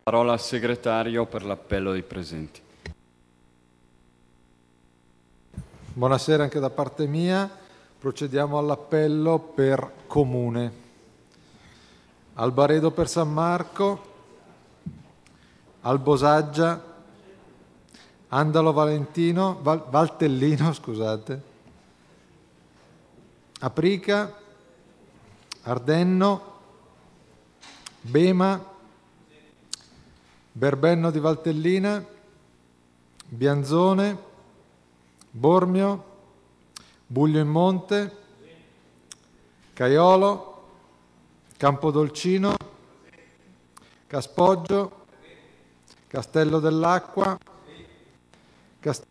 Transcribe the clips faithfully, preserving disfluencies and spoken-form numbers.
Parola al segretario per l'appello dei presenti. Buonasera anche da parte mia. Procediamo all'appello per Comune. Albaredo per San Marco, Albosaggia, Andalo Valentino, Val, Valtellino, scusate, Aprica, Ardenno, Bema, Berbenno di Valtellina, Bianzone, Bormio, Buglio in Monte, Caiolo, Campodolcino, Caspoggio, Castello dell'Acqua, Cast-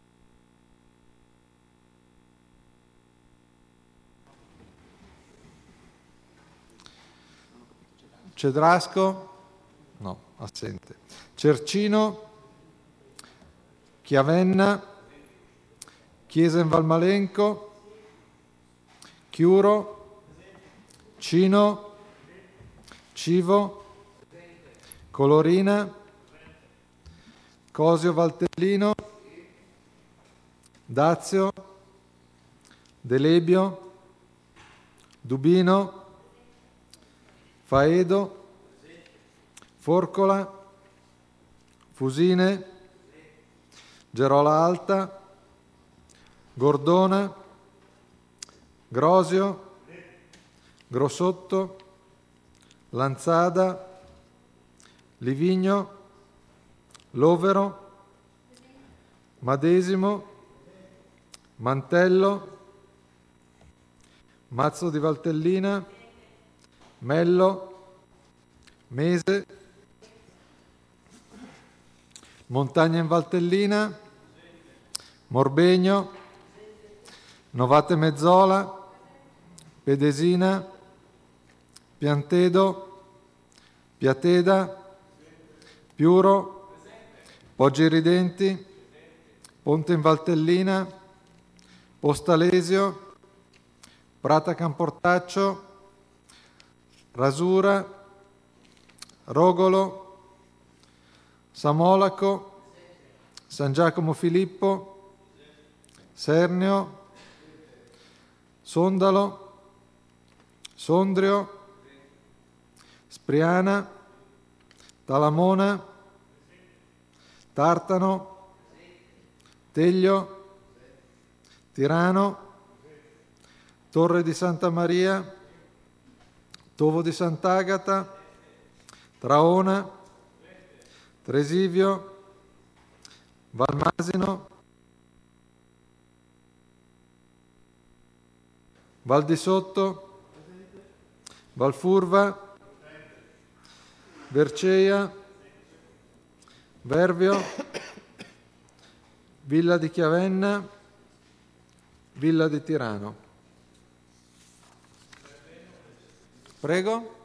Cedrasco, no, assente, Cercino, Chiavenna, Chiesa in Valmalenco, Chiuro, Cino, Civo, Colorina, Cosio Valtellino, Dazio, Delebio, Dubino, Faedo, Forcola, Fusine, Gerola Alta, Gordona, Grosio, Grossotto, Lanzada, Livigno, Lovero, Madesimo, Mantello, Mazzo di Valtellina, Mello, Mese, Montagna in Valtellina, Morbegno, Novate Mezzola, Pedesina, Piantedo, Piateda, Piuro, Poggi Ridenti, Ponte in Valtellina, Postalesio, Prata Camportaccio, Rasura, Rogolo, Samolaco, San Giacomo Filippo, Sernio, Sondalo, Sondrio, Spriana, Talamona, Tartano, Teglio, Tirano, Torre di Santa Maria, Tovo di Sant'Agata, Traona, Tresivio, Valmasino, Val di Sotto, Valfurva, Verceia, Vervio, Villa di Chiavenna, Villa di Tirano. Prego?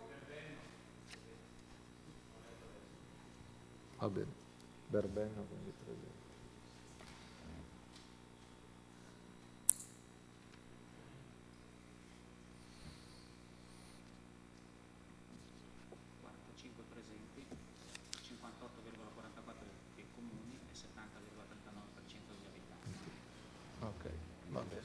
Va bene. Berbenno, quindi presente. quarantacinque presenti, cinquantotto virgola quarantaquattro dei comuni e settanta virgola trentanove per cento degli abitanti. Ok, va bene.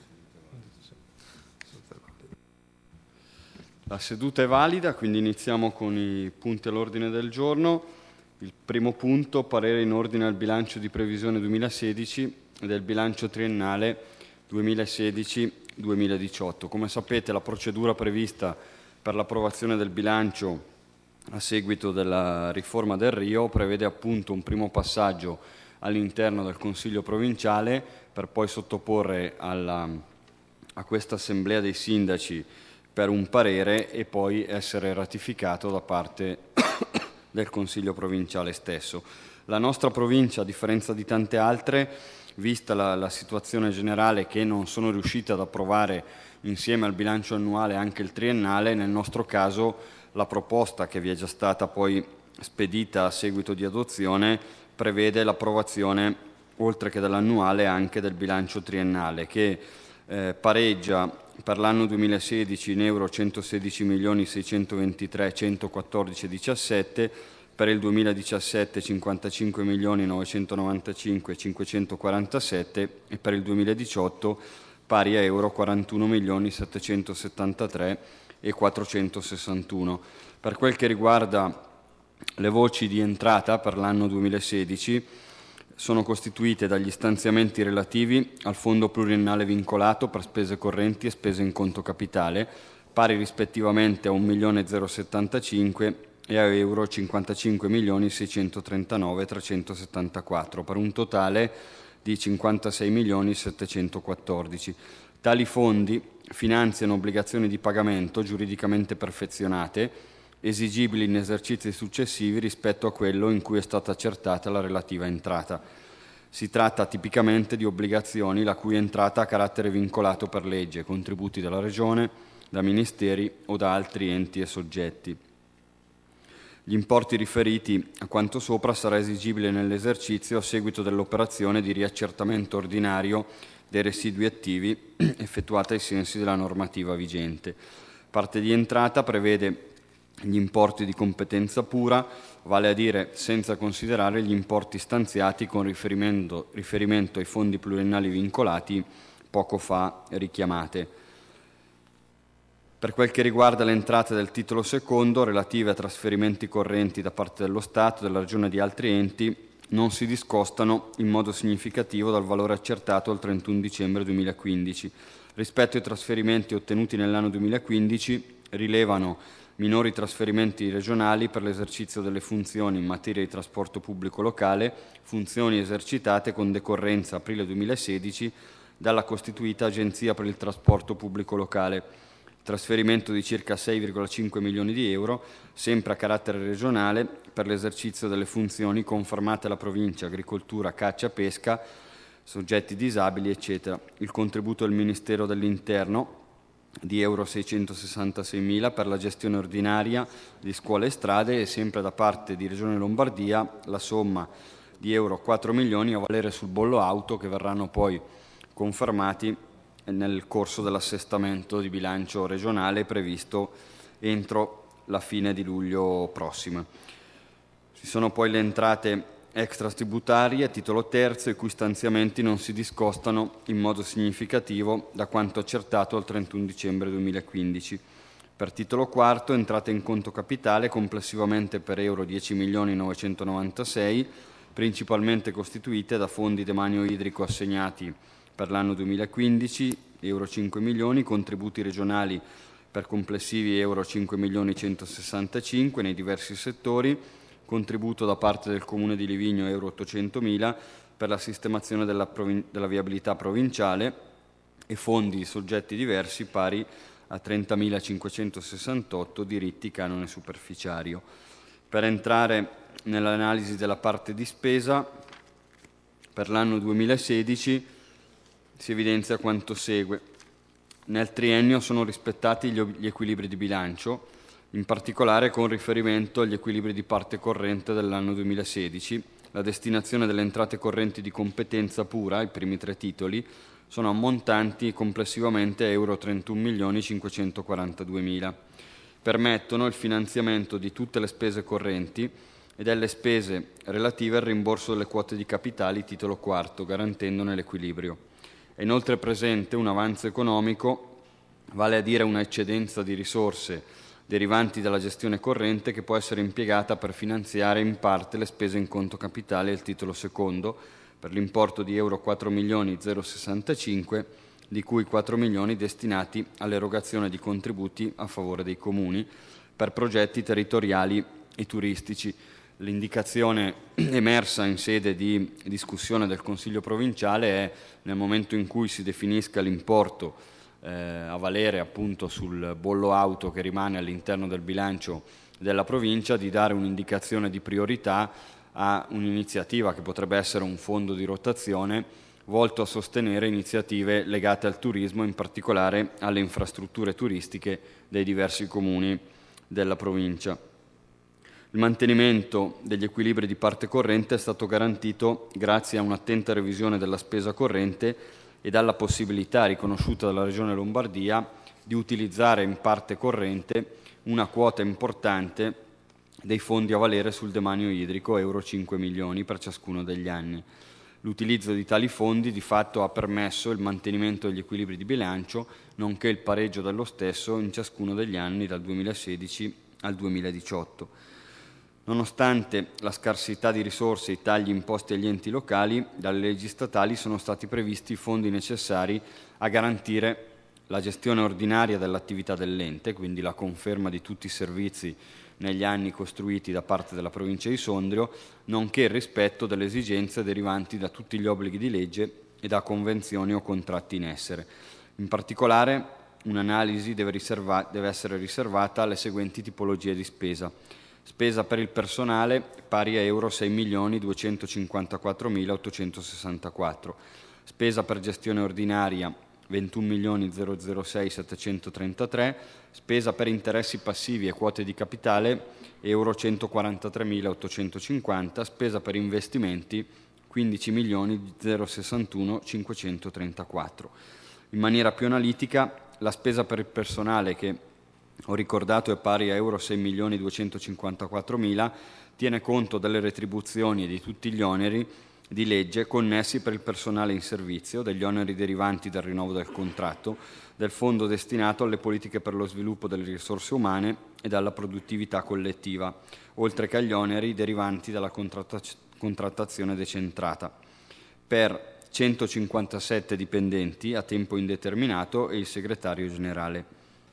La seduta è valida, quindi iniziamo con i punti all'ordine del giorno. Il primo punto, parere in ordine al bilancio di previsione duemilasedici e del bilancio triennale duemilasedici duemiladiciotto. Come sapete, la procedura prevista per l'approvazione del bilancio a seguito della riforma del Rio prevede appunto un primo passaggio all'interno del Consiglio provinciale per poi sottoporre alla, a questa assemblea dei sindaci per un parere e poi essere ratificato da parte del Consiglio provinciale stesso. La nostra provincia, a differenza di tante altre, vista la, la situazione generale che non sono riuscite ad approvare insieme al bilancio annuale anche il triennale, nel nostro caso la proposta che vi è già stata poi spedita a seguito di adozione prevede l'approvazione, oltre che dell'annuale, anche del bilancio triennale, che eh, pareggia per l'anno duemilasedici in euro centosedici milioni seicentoventitré centoquattordici virgola diciassette, per il duemiladiciassette cinquantacinque milioni novecentonovantacinque cinquecentoquarantasette e per il duemiladiciotto pari a euro quarantuno milioni settecentosettantatré e quattrocentosessantuno. Per quel che riguarda le voci di entrata per l'anno duemilasedici, sono costituite dagli stanziamenti relativi al fondo pluriennale vincolato per spese correnti e spese in conto capitale, pari rispettivamente a un milione zero settantacinque e a euro cinquantacinque milioni seicentotrentanove trecentosettantaquattro, per un totale di cinquantasei milioni settecentoquattordici. Tali fondi finanziano obbligazioni di pagamento giuridicamente perfezionate, esigibili in esercizi successivi rispetto a quello in cui è stata accertata la relativa entrata. Si tratta tipicamente di obbligazioni la cui entrata ha carattere vincolato per legge, contributi dalla Regione, da ministeri o da altri enti e soggetti. Gli importi riferiti a quanto sopra sarà esigibile nell'esercizio a seguito dell'operazione di riaccertamento ordinario dei residui attivi effettuata ai sensi della normativa vigente. Parte di entrata prevede gli importi di competenza pura, vale a dire senza considerare gli importi stanziati con riferimento, riferimento ai fondi pluriennali vincolati poco fa richiamate. Per quel che riguarda le entrate del titolo secondo, relative a trasferimenti correnti da parte dello Stato, della Regione e di altri enti, non si discostano in modo significativo dal valore accertato al trentuno dicembre duemilaquindici. Rispetto ai trasferimenti ottenuti nell'anno duemilaquindici, rilevano minori trasferimenti regionali per l'esercizio delle funzioni in materia di trasporto pubblico locale, funzioni esercitate con decorrenza aprile duemilasedici dalla costituita Agenzia per il trasporto pubblico locale. Trasferimento di circa sei virgola cinque milioni di euro, sempre a carattere regionale, per l'esercizio delle funzioni confermate alla provincia, agricoltura, caccia, pesca, soggetti disabili, eccetera. Il contributo del Ministero dell'Interno di euro seicentosessantaseimila per la gestione ordinaria di scuole e strade e sempre da parte di Regione Lombardia la somma di euro quattro milioni a valere sul bollo auto che verranno poi confermati nel corso dell'assestamento di bilancio regionale previsto entro la fine di luglio prossima. Ci sono poi le entrate extratributarie a titolo terzo, i cui stanziamenti non si discostano in modo significativo da quanto accertato al trentuno dicembre duemilaquindici. Per titolo quarto, entrate in conto capitale complessivamente per euro dieci milioni novecentonovantasei, principalmente costituite da fondi demanio idrico assegnati per l'anno duemilaquindici, euro cinque milioni, contributi regionali per complessivi euro cinque milioni centosessantacinque nei diversi settori, contributo da parte del Comune di Livigno euro ottocentomila per la sistemazione della, provin- della viabilità provinciale e fondi di soggetti diversi pari a trentamilacinquecentosessantotto diritti canone superficiario. Per entrare nell'analisi della parte di spesa, per l'anno duemilasedici si evidenzia quanto segue. Nel triennio sono rispettati gli, gli equilibri di bilancio, in particolare con riferimento agli equilibri di parte corrente dell'anno duemilasedici. La destinazione delle entrate correnti di competenza pura, i primi tre titoli, sono ammontanti complessivamente a euro trentuno milioni cinquecentoquarantaduemila. Permettono il finanziamento di tutte le spese correnti e delle spese relative al rimborso delle quote di capitali titolo quarto, garantendone l'equilibrio. È inoltre presente un avanzo economico, vale a dire una eccedenza di risorse derivanti dalla gestione corrente che può essere impiegata per finanziare in parte le spese in conto capitale e il titolo secondo, per l'importo di euro quattro milioni zero sessantacinque, di cui quattro milioni destinati all'erogazione di contributi a favore dei comuni per progetti territoriali e turistici. L'indicazione emersa in sede di discussione del Consiglio provinciale è, nel momento in cui si definisca l'importo eh, a valere appunto sul bollo auto che rimane all'interno del bilancio della provincia, di dare un'indicazione di priorità a un'iniziativa che potrebbe essere un fondo di rotazione volto a sostenere iniziative legate al turismo, in particolare alle infrastrutture turistiche dei diversi comuni della provincia. Il mantenimento degli equilibri di parte corrente è stato garantito grazie a un'attenta revisione della spesa corrente e alla possibilità riconosciuta dalla Regione Lombardia di utilizzare in parte corrente una quota importante dei fondi a valere sul demanio idrico, euro cinque milioni per ciascuno degli anni. L'utilizzo di tali fondi di fatto ha permesso il mantenimento degli equilibri di bilancio, nonché il pareggio dello stesso in ciascuno degli anni dal duemilasedici al duemiladiciotto. Nonostante la scarsità di risorse e i tagli imposti agli enti locali, dalle leggi statali sono stati previsti i fondi necessari a garantire la gestione ordinaria dell'attività dell'ente, quindi la conferma di tutti i servizi negli anni costruiti da parte della provincia di Sondrio, nonché il rispetto delle esigenze derivanti da tutti gli obblighi di legge e da convenzioni o contratti in essere. In particolare, un'analisi deve, riserva- deve essere riservata alle seguenti tipologie di spesa. Spesa per il personale pari a euro sei milioni duecentocinquantaquattromilaottocentosessantaquattro. Spesa per gestione ordinaria ventuno milioni zero zero sei settecentotrentatré, spesa per interessi passivi e quote di capitale euro centoquarantatremilaottocentocinquanta, spesa per investimenti quindici milioni zero sessantuno cinquecentotrentaquattro. In maniera più analitica, la spesa per il personale, che ho ricordato è pari a euro sei milioni duecentocinquantaquattromila, tiene conto delle retribuzioni e di tutti gli oneri di legge connessi per il personale in servizio, degli oneri derivanti dal rinnovo del contratto, del fondo destinato alle politiche per lo sviluppo delle risorse umane e dalla produttività collettiva, oltre che agli oneri derivanti dalla contrattaz- contrattazione decentrata, per centocinquantasette dipendenti a tempo indeterminato e il segretario generale.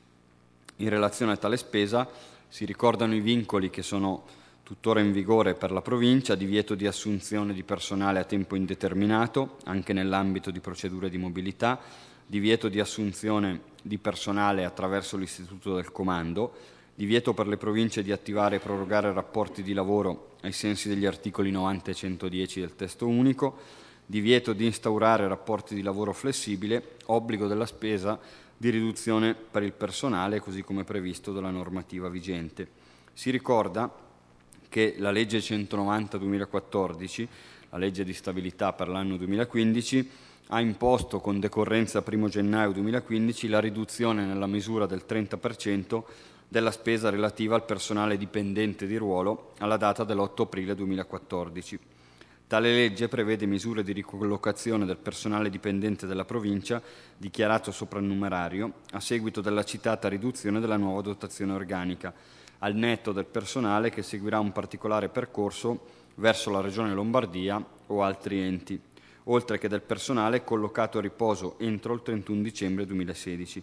In relazione a tale spesa si ricordano i vincoli che sono tuttora in vigore per la provincia: divieto di assunzione di personale a tempo indeterminato, anche nell'ambito di procedure di mobilità, divieto di assunzione di personale attraverso l'istituto del comando, divieto per le province di attivare e prorogare rapporti di lavoro ai sensi degli articoli novanta e centodieci del testo unico, divieto di instaurare rapporti di lavoro flessibile, obbligo della spesa di riduzione per il personale, così come previsto dalla normativa vigente. Si ricorda che la legge centonovanta duemilaquattordici, la legge di stabilità per l'anno duemilaquindici, ha imposto con decorrenza primo gennaio duemilaquindici la riduzione nella misura del trenta per cento della spesa relativa al personale dipendente di ruolo alla data dell'otto aprile duemilaquattordici. Tale legge prevede misure di ricollocazione del personale dipendente della provincia dichiarato soprannumerario a seguito della citata riduzione della nuova dotazione organica, al netto del personale che seguirà un particolare percorso verso la Regione Lombardia o altri enti, oltre che del personale collocato a riposo entro il trentuno dicembre duemilasedici.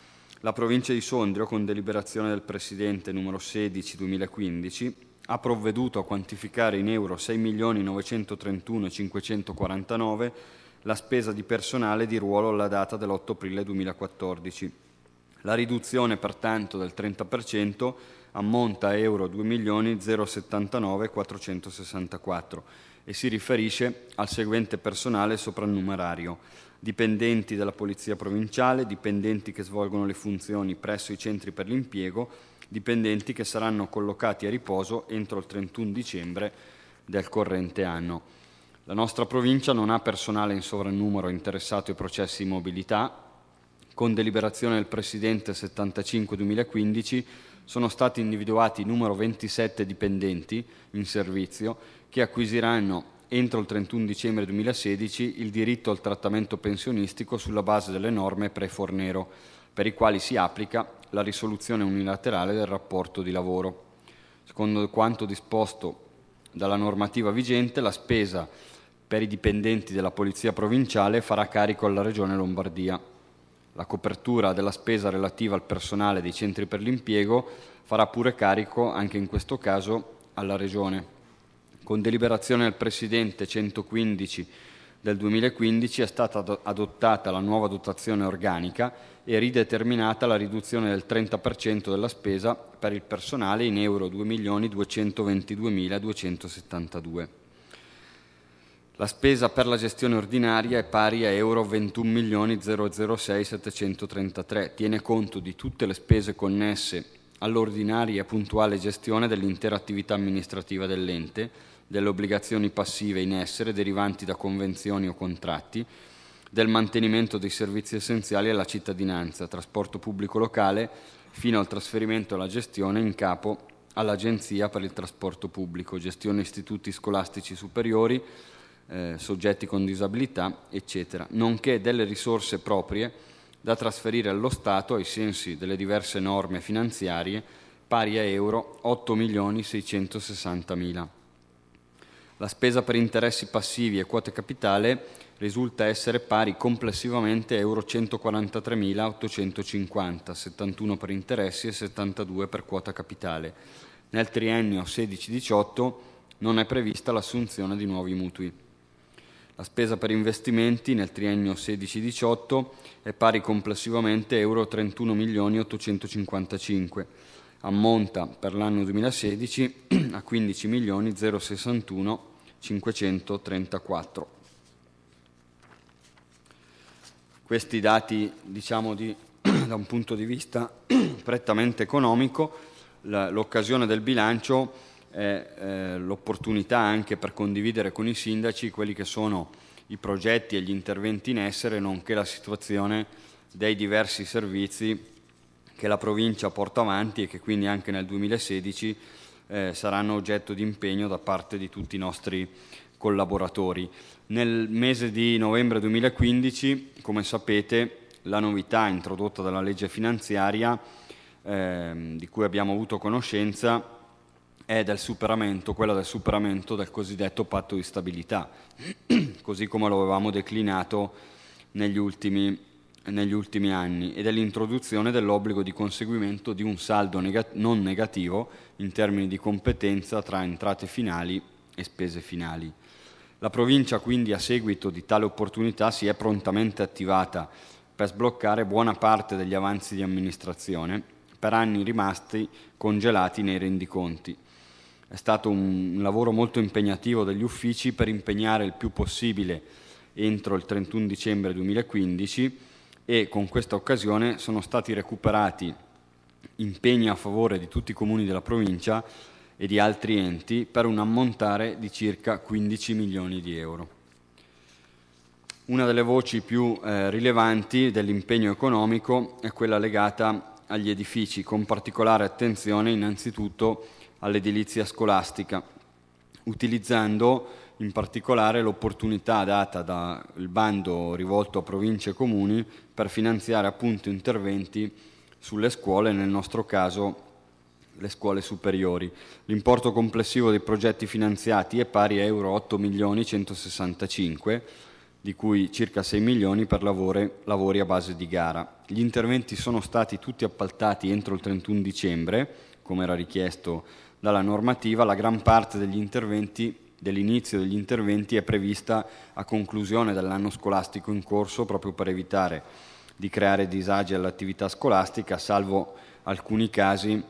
La provincia di Sondrio, con deliberazione del Presidente numero sedici duemilaquindici, ha provveduto a quantificare in euro sei milioni novecentotrentuno cinquecentoquarantanove la spesa di personale di ruolo alla data dell'otto aprile duemilaquattordici. La riduzione, pertanto, del trenta per cento ammonta a euro due milioni zero settantanove quattrocentosessantaquattro e si riferisce al seguente personale soprannumerario: dipendenti della Polizia Provinciale, dipendenti che svolgono le funzioni presso i centri per l'impiego, dipendenti che saranno collocati a riposo entro il trentuno dicembre del corrente anno. La nostra provincia non ha personale in sovrannumero interessato ai processi di mobilità. Con deliberazione del Presidente settantacinque duemilaquindici sono stati individuati numero ventisette dipendenti in servizio che acquisiranno entro il trentuno dicembre duemilasedici il diritto al trattamento pensionistico sulla base delle norme pre-Fornero, per i quali si applica la risoluzione unilaterale del rapporto di lavoro. Secondo quanto disposto dalla normativa vigente, la spesa per i dipendenti della Polizia Provinciale farà carico alla Regione Lombardia. La copertura della spesa relativa al personale dei centri per l'impiego farà pure carico, anche in questo caso, alla Regione. Con deliberazione del Presidente centoquindici del duemilaquindici è stata adottata la nuova dotazione organica e rideterminata la riduzione del trenta per cento della spesa per il personale in euro due milioni duecentoventiduemiladuecentosettantadue. La spesa per la gestione ordinaria è pari a euro ventuno milioni zero zero sei settecentotrentatré, tiene conto di tutte le spese connesse all'ordinaria e puntuale gestione dell'intera attività amministrativa dell'ente, delle obbligazioni passive in essere derivanti da convenzioni o contratti, del mantenimento dei servizi essenziali alla cittadinanza, trasporto pubblico locale, fino al trasferimento alla gestione in capo all'Agenzia per il Trasporto Pubblico, gestione istituti scolastici superiori, eh, soggetti con disabilità, eccetera, nonché delle risorse proprie da trasferire allo Stato ai sensi delle diverse norme finanziarie pari a euro otto milioni seicentosessantamila. La spesa per interessi passivi e quote capitale risulta essere pari complessivamente a euro centoquarantatremilaottocentocinquanta, settantuno per interessi e settantadue per quota capitale. Nel triennio sedici diciotto non è prevista l'assunzione di nuovi mutui. La spesa per investimenti nel triennio sedici diciotto è pari complessivamente a euro trentuno milioni ottocentocinquantacinque, ammonta per l'anno duemilasedici a quindici milioni zero sessantuno cinquecentotrentaquattro. Questi dati, diciamo, di, da un punto di vista prettamente economico, la, l'occasione del bilancio è eh, l'opportunità anche per condividere con i sindaci quelli che sono i progetti e gli interventi in essere, nonché la situazione dei diversi servizi che la provincia porta avanti e che quindi anche nel duemilasedici eh, saranno oggetto di impegno da parte di tutti i nostri collaboratori. Nel mese di novembre duemilaquindici, come sapete, la novità introdotta dalla legge finanziaria eh, di cui abbiamo avuto conoscenza è del superamento, quella del superamento del cosiddetto patto di stabilità, così come lo avevamo declinato negli ultimi, negli ultimi anni, e dell'introduzione dell'obbligo di conseguimento di un saldo negat- non negativo in termini di competenza tra entrate finali e spese finali. La provincia quindi, a seguito di tale opportunità, si è prontamente attivata per sbloccare buona parte degli avanzi di amministrazione per anni rimasti congelati nei rendiconti. È stato un lavoro molto impegnativo degli uffici per impegnare il più possibile entro il trentuno dicembre duemilaquindici, e con questa occasione sono stati recuperati impegni a favore di tutti i comuni della provincia e di altri enti per un ammontare di circa quindici milioni di euro. Una delle voci più eh, rilevanti dell'impegno economico è quella legata agli edifici, con particolare attenzione innanzitutto all'edilizia scolastica, utilizzando in particolare l'opportunità data dal bando rivolto a province e comuni per finanziare appunto interventi sulle scuole, nel nostro caso le scuole superiori. L'importo complessivo dei progetti finanziati è pari a euro otto milioni centosessantacinque, di cui circa sei milioni per lavori, lavori a base di gara. Gli interventi sono stati tutti appaltati entro il trentuno dicembre, come era richiesto dalla normativa. La gran parte degli interventi, dell'inizio degli interventi, è prevista a conclusione dell'anno scolastico in corso, proprio per evitare di creare disagi all'attività scolastica, salvo alcuni casi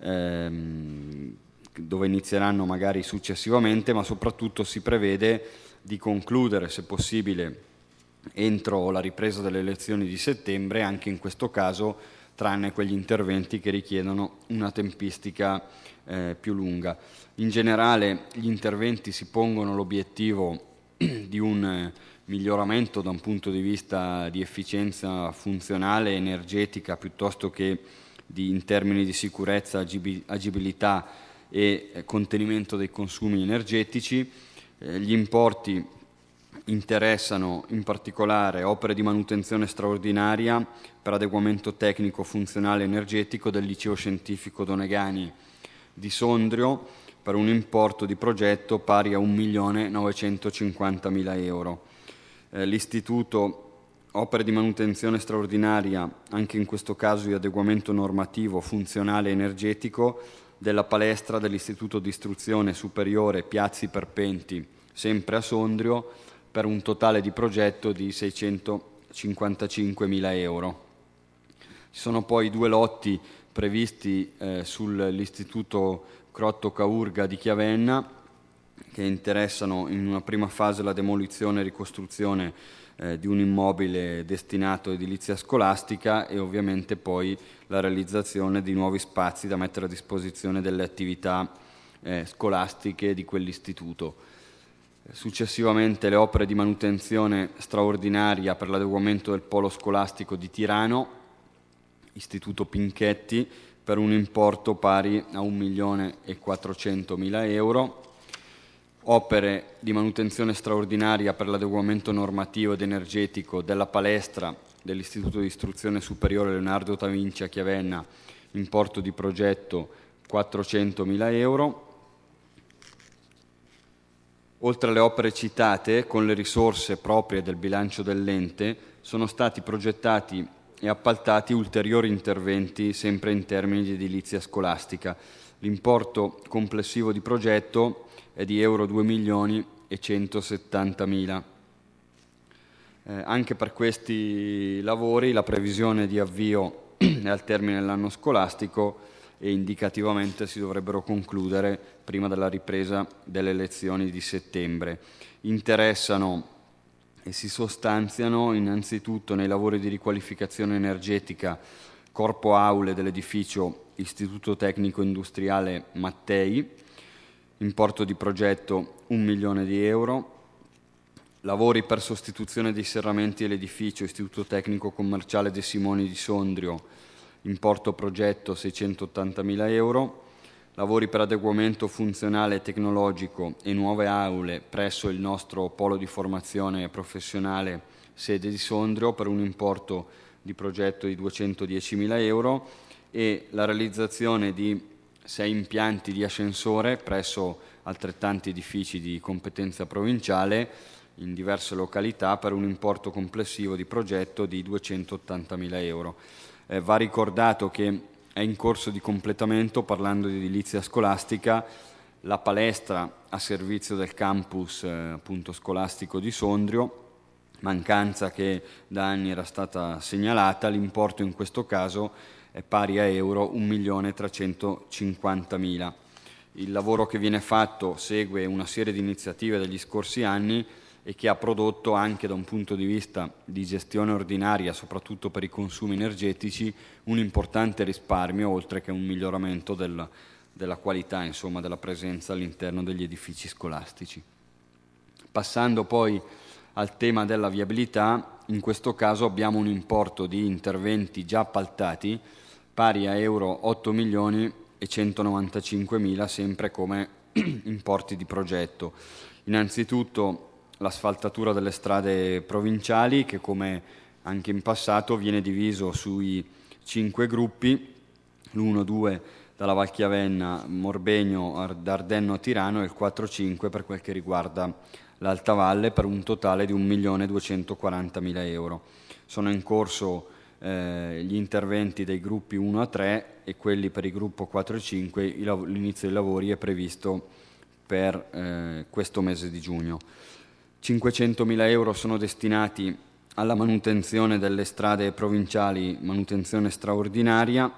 ehm, dove inizieranno magari successivamente, ma soprattutto si prevede di concludere, se possibile, entro la ripresa delle elezioni di settembre, anche in questo caso, tranne quegli interventi che richiedono una tempistica eh, più lunga. In generale gli interventi si pongono l'obiettivo di un eh, miglioramento da un punto di vista di efficienza funzionale e energetica, piuttosto che di, in termini di sicurezza, agib- agibilità e eh, contenimento dei consumi energetici. Eh, gli importi interessano in particolare opere di manutenzione straordinaria per adeguamento tecnico funzionale energetico del liceo scientifico Donegani di Sondrio, per un importo di progetto pari a un milione novecentocinquantamila euro. Eh, l'istituto opere di manutenzione straordinaria, anche in questo caso di adeguamento normativo funzionale energetico, della palestra dell'Istituto di Istruzione Superiore Piazzi Perpenti, sempre a Sondrio, per un totale di progetto di seicentocinquantacinquemila euro. Ci sono poi due lotti previsti eh, sull'Istituto Crotto Caurga di Chiavenna, che interessano in una prima fase la demolizione e ricostruzione eh, di un immobile destinato a edilizia scolastica e ovviamente poi la realizzazione di nuovi spazi da mettere a disposizione delle attività eh, scolastiche di quell'istituto. Successivamente le opere di manutenzione straordinaria per l'adeguamento del polo scolastico di Tirano, Istituto Pinchetti, per un importo pari a un milione e quattrocentomila euro. Opere di manutenzione straordinaria per l'adeguamento normativo ed energetico della palestra dell'Istituto di Istruzione Superiore Leonardo da Vinci a Chiavenna, importo di progetto quattrocentomila euro. Oltre alle opere citate, con le risorse proprie del bilancio dell'ente, sono stati progettati e appaltati ulteriori interventi sempre in termini di edilizia scolastica. L'importo complessivo di progetto è di euro due milioni e centosettantamila. Eh, anche per questi lavori la previsione di avvio è al termine dell'anno scolastico e indicativamente si dovrebbero concludere prima della ripresa delle lezioni di settembre. Interessano e si sostanziano innanzitutto nei lavori di riqualificazione energetica corpo aule dell'edificio Istituto Tecnico Industriale Mattei, importo di progetto un milione di euro. Lavori per sostituzione dei serramenti dell'edificio Istituto Tecnico Commerciale De Simoni di Sondrio, importo progetto seicentottantamila euro. Lavori per adeguamento funzionale e tecnologico e nuove aule presso il nostro polo di formazione professionale sede di Sondrio per un importo di progetto di duecentodiecimila euro e la realizzazione di sei impianti di ascensore presso altrettanti edifici di competenza provinciale in diverse località per un importo complessivo di progetto di duecentottantamila euro. Eh, va ricordato che è in corso di completamento, parlando di edilizia scolastica, la palestra a servizio del campus eh, appunto scolastico di Sondrio, mancanza che da anni era stata segnalata. L'importo in questo caso è pari a euro un milione trecentocinquantamila. Il lavoro che viene fatto segue una serie di iniziative degli scorsi anni e che ha prodotto anche da un punto di vista di gestione ordinaria, soprattutto per i consumi energetici, un importante risparmio, oltre che un miglioramento del, della qualità, insomma, della presenza all'interno degli edifici scolastici. Passando poi al tema della viabilità, in questo caso abbiamo un importo di interventi già appaltati pari a euro otto milioni e centonovantacinquemila, sempre come importi di progetto. Innanzitutto l'asfaltatura delle strade provinciali, che come anche in passato viene diviso sui cinque gruppi, l'uno due dalla Valchiavenna, Morbegno, Dardenno a Tirano e il quattro cinque per quel che riguarda l'Alta Valle, per un totale di un milione duecentoquarantamila euro. Sono in corso eh, gli interventi dei gruppi uno a tre e quelli per il gruppo quattro e cinque, l'inizio dei lavori è previsto per eh, questo mese di giugno. cinquecentomila euro sono destinati alla manutenzione delle strade provinciali, manutenzione straordinaria,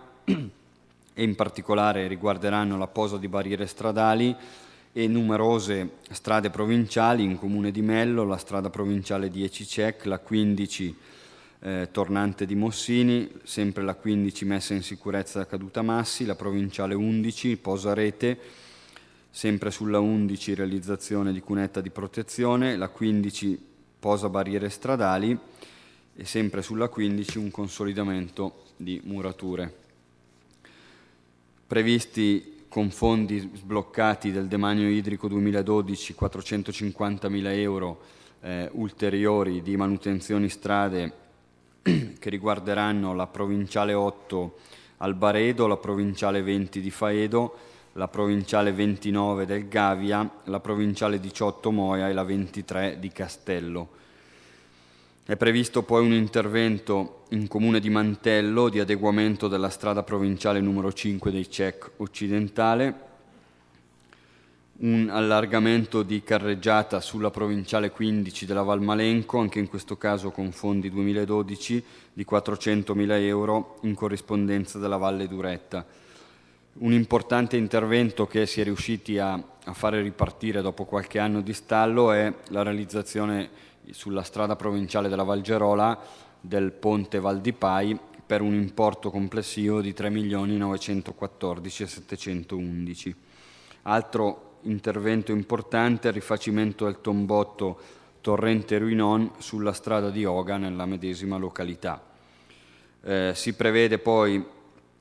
e in particolare riguarderanno la posa di barriere stradali e numerose strade provinciali in Comune di Mello, la strada provinciale dieci C E C, la quindici eh, Tornante di Mossini, sempre la quindici messa in sicurezza da Caduta Massi, la provinciale undici Posa Rete, sempre sulla undici realizzazione di cunetta di protezione, la quindici posa barriere stradali e sempre sulla quindici un consolidamento di murature. Previsti con fondi sbloccati del demanio idrico duemiladodici quattrocentocinquantamila euro eh, ulteriori di manutenzioni strade che riguarderanno la provinciale otto Albaredo, la provinciale venti di Faedo, la provinciale ventinove del Gavia, la provinciale diciotto Moia e la ventitré di Castello. È previsto poi un intervento in Comune di Mantello di adeguamento della strada provinciale numero cinque dei C E C occidentale, un allargamento di carreggiata sulla provinciale quindici della Valmalenco, anche in questo caso con fondi duemiladodici di quattrocentomila euro in corrispondenza della Valle d'Uretta. Un importante intervento che si è riusciti a, a fare ripartire dopo qualche anno di stallo è la realizzazione sulla strada provinciale della Valgerola del ponte Val di Pai per un importo complessivo di tre milioni novecentoquattordici e settecentoundici. Altro intervento importante è il rifacimento del tombotto Torrente Ruinon sulla strada di Oga nella medesima località. Eh, si prevede poi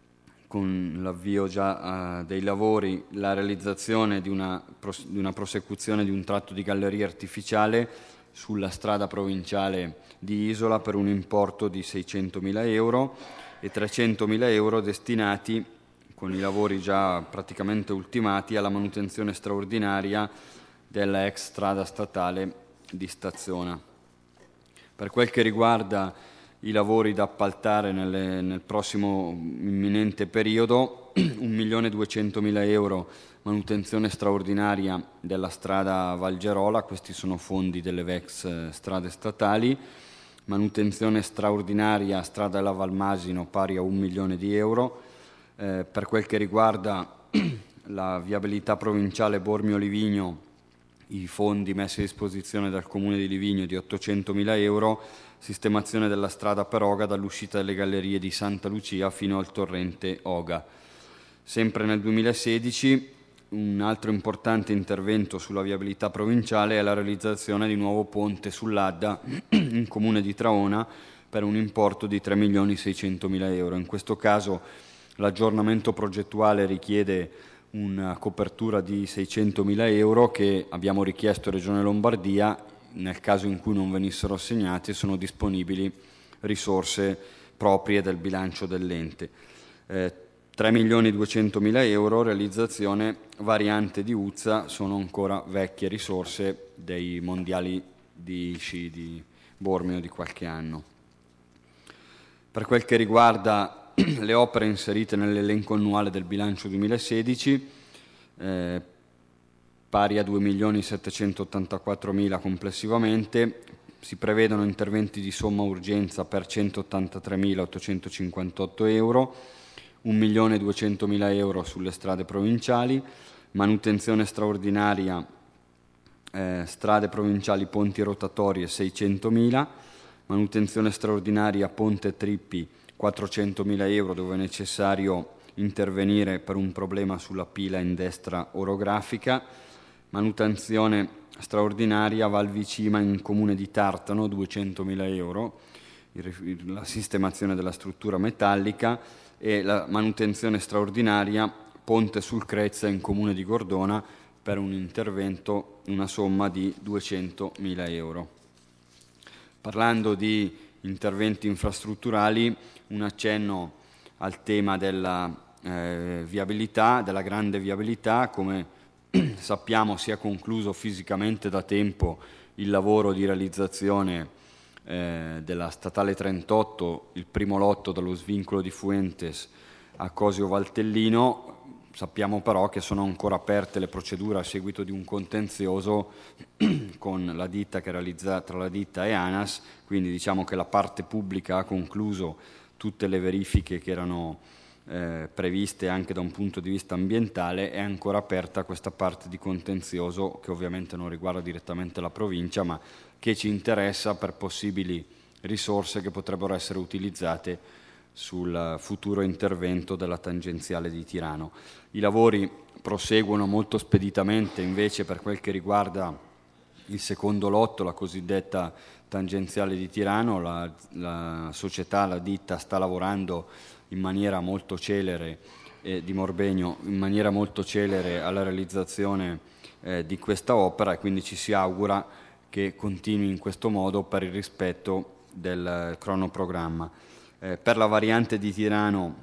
con l'avvio già uh, dei lavori, la realizzazione di una, pros- di una prosecuzione di un tratto di galleria artificiale sulla strada provinciale di Isola per un importo di seicentomila euro e trecentomila euro destinati, con i lavori già praticamente ultimati, alla manutenzione straordinaria della ex strada statale di Staziona. Per quel che riguarda i lavori da appaltare nelle, nel prossimo imminente periodo, un milione duecentomila euro manutenzione straordinaria della strada Valgerola, questi sono fondi delle ex strade statali, manutenzione straordinaria strada della Valmasino pari a un milione di euro. Eh, per quel che riguarda la viabilità provinciale Bormio-Livigno, i fondi messi a disposizione dal Comune di Livigno di ottocentomila euro, sistemazione della strada per Oga dall'uscita delle gallerie di Santa Lucia fino al torrente Oga. Sempre nel duemilasedici un altro importante intervento sulla viabilità provinciale è la realizzazione di un nuovo ponte sull'Adda in Comune di Traona per un importo di tre milioni seicentomila euro. In questo caso l'aggiornamento progettuale richiede una copertura di seicentomila euro che abbiamo richiesto a Regione Lombardia. Nel caso in cui non venissero assegnati, sono disponibili risorse proprie del bilancio dell'ente. Eh, tre milioni duecentomila euro, realizzazione variante di Uzza, sono ancora vecchie risorse dei mondiali di sci di Bormio di qualche anno. Per quel che riguarda le opere inserite nell'elenco annuale del bilancio duemilasedici, eh, pari a due milioni settecentottantaquattromila complessivamente, si prevedono interventi di somma urgenza per centottantatremilaottocentocinquantotto euro, un milione duecentomila euro sulle strade provinciali, manutenzione straordinaria eh, strade provinciali ponti rotatorie seicentomila, manutenzione straordinaria ponte Trippi quattrocentomila euro dove è necessario intervenire per un problema sulla pila in destra orografica, manutenzione straordinaria Val Vicima in Comune di Tartano duecentomila euro, la sistemazione della struttura metallica, e la manutenzione straordinaria Ponte sul Crezza in Comune di Gordona per un intervento, una somma di duecentomila euro. Parlando di interventi infrastrutturali, un accenno al tema della eh, viabilità, della grande viabilità. Come sappiamo si è concluso fisicamente da tempo il lavoro di realizzazione eh, della statale trentotto, il primo lotto dallo svincolo di Fuentes a Cosio Valtellino. Sappiamo però che sono ancora aperte le procedure a seguito di un contenzioso con la ditta che realizza, tra la ditta e ANAS, quindi diciamo che la parte pubblica ha concluso tutte le verifiche che erano eh, previste anche da un punto di vista ambientale. È ancora aperta questa parte di contenzioso che ovviamente non riguarda direttamente la provincia, ma che ci interessa per possibili risorse che potrebbero essere utilizzate sul futuro intervento della tangenziale di Tirano. I lavori proseguono molto speditamente invece per quel che riguarda il secondo lotto, la cosiddetta tangenziale di Tirano. La, la società, la ditta, sta lavorando in maniera molto celere, eh, di Morbegno, in maniera molto celere alla realizzazione eh, di questa opera, e quindi ci si augura che continui in questo modo per il rispetto del cronoprogramma. Eh, per la variante di Tirano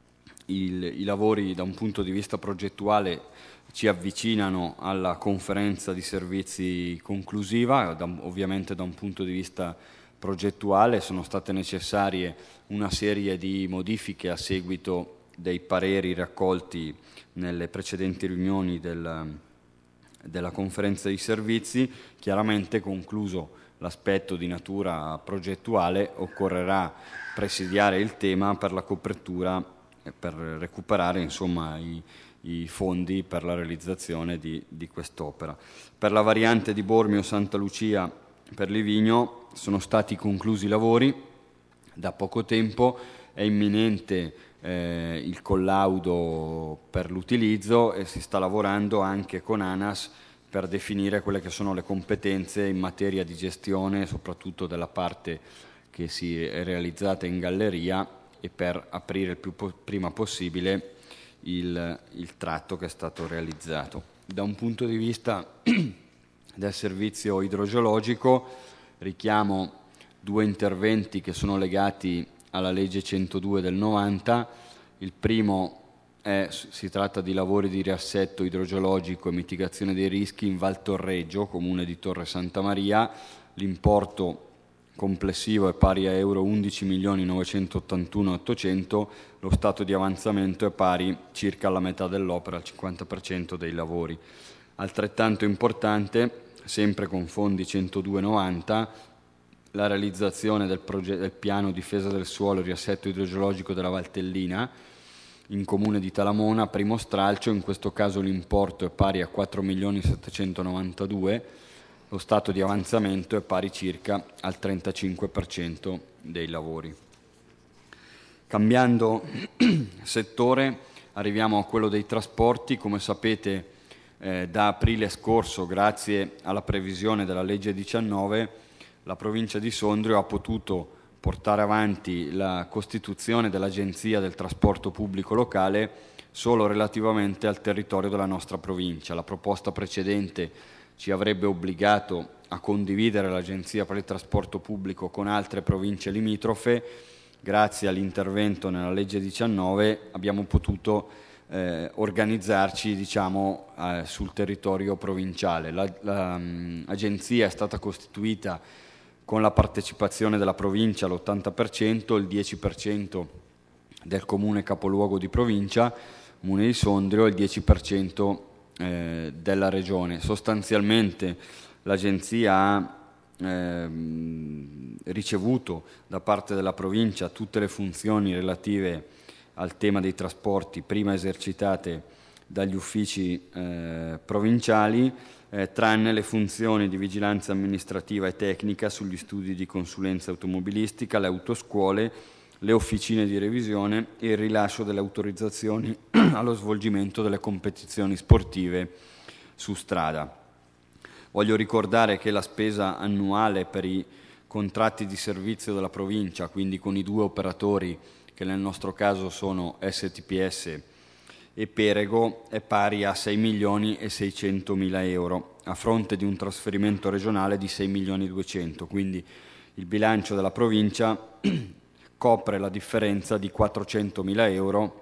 il, i lavori da un punto di vista progettuale ci avvicinano alla conferenza di servizi conclusiva. Da, ovviamente da un punto di vista progettuale sono state necessarie una serie di modifiche a seguito dei pareri raccolti nelle precedenti riunioni del, della conferenza di servizi. Chiaramente, concluso l'aspetto di natura progettuale, occorrerà presidiare il tema per la copertura e per recuperare insomma i, i fondi per la realizzazione di, di quest'opera. Per la variante di Bormio Santa Lucia per Livigno sono stati conclusi i lavori da poco tempo, è imminente eh, il collaudo per l'utilizzo e si sta lavorando anche con ANAS per definire quelle che sono le competenze in materia di gestione, soprattutto della parte che si è realizzata in galleria, e per aprire il più po- prima possibile il, il tratto che è stato realizzato. Da un punto di vista del servizio idrogeologico richiamo due interventi che sono legati alla legge centodue del novanta. Il primo è, si tratta di lavori di riassetto idrogeologico e mitigazione dei rischi in Val Torreggio, comune di Torre Santa Maria. L'importo complessivo è pari a euro undici milioni novecentottantuno mila ottocento, lo stato di avanzamento è pari circa alla metà dell'opera, al cinquanta per cento dei lavori. Altrettanto importante, sempre con fondi centodue novanta, la realizzazione del, proge- del piano difesa del suolo e riassetto idrogeologico della Valtellina in comune di Talamona, primo stralcio. In questo caso l'importo è pari a quattro milioni settecentonovantadue, lo stato di avanzamento è pari circa al trentacinque per cento dei lavori. Cambiando settore, arriviamo a quello dei trasporti. Come sapete, eh, da aprile scorso, grazie alla previsione della legge diciannove, la provincia di Sondrio ha potuto portare avanti la costituzione dell'Agenzia del Trasporto Pubblico Locale solo relativamente al territorio della nostra provincia. La proposta precedente ci avrebbe obbligato a condividere l'Agenzia per il Trasporto Pubblico con altre province limitrofe. Grazie all'intervento nella legge diciannove abbiamo potuto eh, organizzarci, diciamo, eh, sul territorio provinciale. L'agenzia la, è stata costituita con la partecipazione della provincia all'ottanta per cento, il dieci per cento del comune capoluogo di provincia, comune di Sondrio, e il dieci per cento eh, della regione. Sostanzialmente l'agenzia ha eh, ricevuto da parte della provincia tutte le funzioni relative al tema dei trasporti, prima esercitate dagli uffici eh, provinciali, eh, tranne le funzioni di vigilanza amministrativa e tecnica sugli studi di consulenza automobilistica, le autoscuole, le officine di revisione e il rilascio delle autorizzazioni allo svolgimento delle competizioni sportive su strada. Voglio ricordare che la spesa annuale per i contratti di servizio della provincia, quindi con i due operatori che nel nostro caso sono S T P S e Perego, è pari a sei milioni e seicentomila euro, a fronte di un trasferimento regionale di sei milioni e duecento, quindi il bilancio della provincia copre la differenza di quattrocentomila euro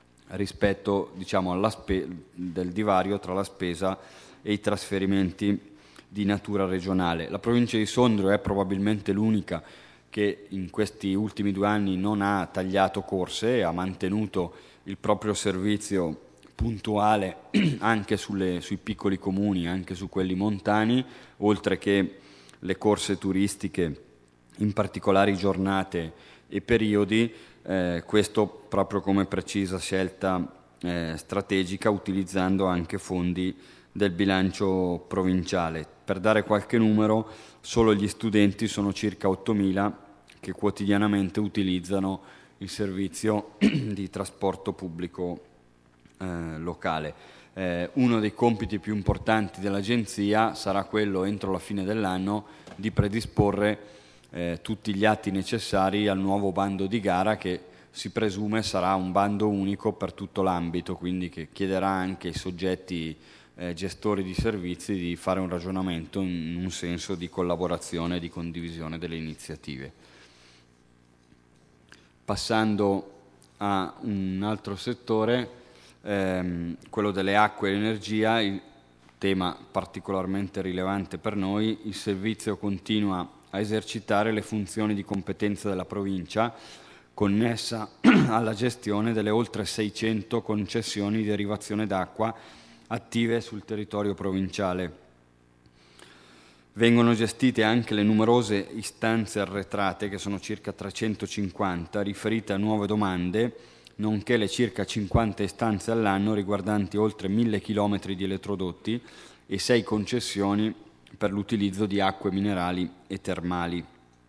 rispetto, diciamo, alla spe- del divario tra la spesa e i trasferimenti di natura regionale. La provincia di Sondrio è probabilmente l'unica che in questi ultimi due anni non ha tagliato corse e ha mantenuto il proprio servizio puntuale anche sulle, sui piccoli comuni, anche su quelli montani, oltre che le corse turistiche in particolari giornate e periodi, eh, questo proprio come precisa scelta eh, strategica, utilizzando anche fondi del bilancio provinciale. Per dare qualche numero, solo gli studenti sono circa ottomila che quotidianamente utilizzano il servizio di trasporto pubblico eh, locale. Eh, uno dei compiti più importanti dell'Agenzia sarà quello, entro la fine dell'anno, di predisporre eh, tutti gli atti necessari al nuovo bando di gara, che si presume sarà un bando unico per tutto l'ambito, quindi che chiederà anche ai soggetti eh, gestori di servizi di fare un ragionamento in un senso di collaborazione e di condivisione delle iniziative. Passando a un altro settore, ehm, quello delle acque e l'energia, il tema particolarmente rilevante per noi. Il servizio continua a esercitare le funzioni di competenza della provincia connessa alla gestione delle oltre seicento concessioni di derivazione d'acqua attive sul territorio provinciale. Vengono gestite anche le numerose istanze arretrate, che sono circa trecentocinquanta, riferite a nuove domande, nonché le circa cinquanta istanze all'anno riguardanti oltre mille chilometri di elettrodotti e sei concessioni per l'utilizzo di acque minerali e termali.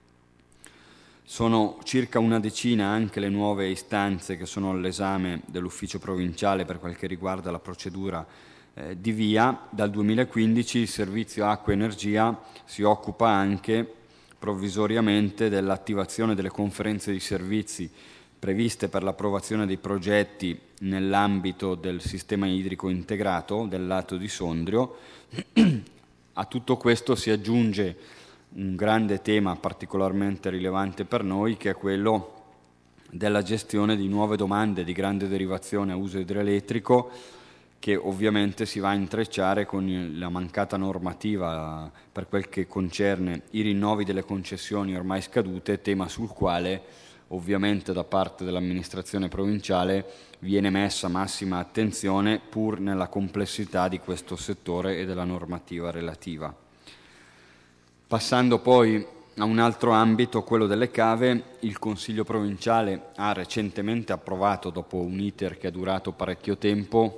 Sono circa una decina anche le nuove istanze che sono all'esame dell'ufficio provinciale per quel che riguarda la procedura eh, di via. Dal duemilaquindici il servizio Acqua e Energia si occupa anche provvisoriamente dell'attivazione delle conferenze di servizi previste per l'approvazione dei progetti nell'ambito del sistema idrico integrato del lato di Sondrio. A tutto questo si aggiunge un grande tema particolarmente rilevante per noi, che è quello della gestione di nuove domande di grande derivazione a uso idroelettrico, che ovviamente si va a intrecciare con la mancata normativa per quel che concerne i rinnovi delle concessioni ormai scadute, tema sul quale ovviamente da parte dell'amministrazione provinciale viene messa massima attenzione, pur nella complessità di questo settore e della normativa relativa. Passando poi a un altro ambito, quello delle cave, il Consiglio provinciale ha recentemente approvato, dopo un iter che è durato parecchio tempo,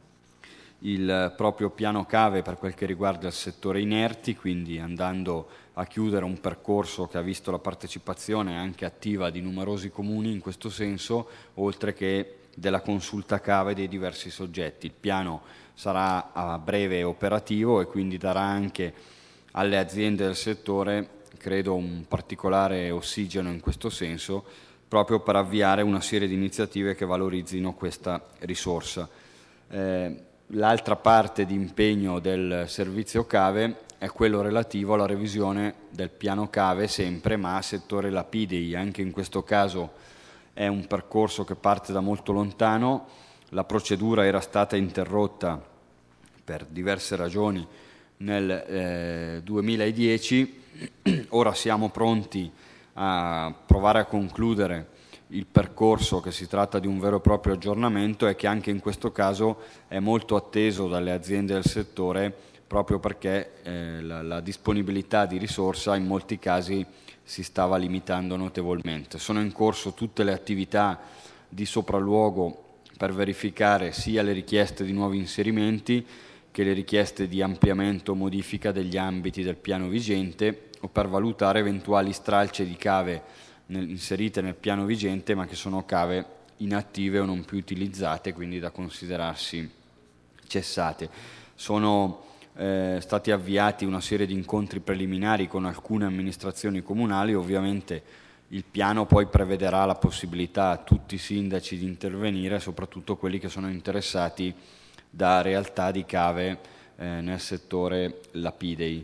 il proprio piano cave per quel che riguarda il settore inerti, quindi andando a chiudere un percorso che ha visto la partecipazione anche attiva di numerosi comuni in questo senso, oltre che della consulta cave dei diversi soggetti. Il piano sarà a breve operativo e quindi darà anche alle aziende del settore, credo, un particolare ossigeno in questo senso, proprio per avviare una serie di iniziative che valorizzino questa risorsa. Eh, l'altra parte di impegno del servizio cave è quello relativo alla revisione del piano cave, sempre, ma a settore lapidei. Anche in questo caso è un percorso che parte da molto lontano. La procedura era stata interrotta per diverse ragioni nel eh, duemiladieci, ora siamo pronti a provare a concludere il percorso, che si tratta di un vero e proprio aggiornamento e che anche in questo caso è molto atteso dalle aziende del settore, proprio perché eh, la, la disponibilità di risorsa in molti casi si stava limitando notevolmente. Sono in corso tutte le attività di sopralluogo per verificare sia le richieste di nuovi inserimenti che le richieste di ampliamento o modifica degli ambiti del piano vigente, o per valutare eventuali stralce di cave nel, inserite nel piano vigente ma che sono cave inattive o non più utilizzate, quindi da considerarsi cessate. Sono eh, stati avviati una serie di incontri preliminari con alcune amministrazioni comunali. Ovviamente il piano poi prevederà la possibilità a tutti i sindaci di intervenire, soprattutto quelli che sono interessati da realtà di cave eh, nel settore lapidei.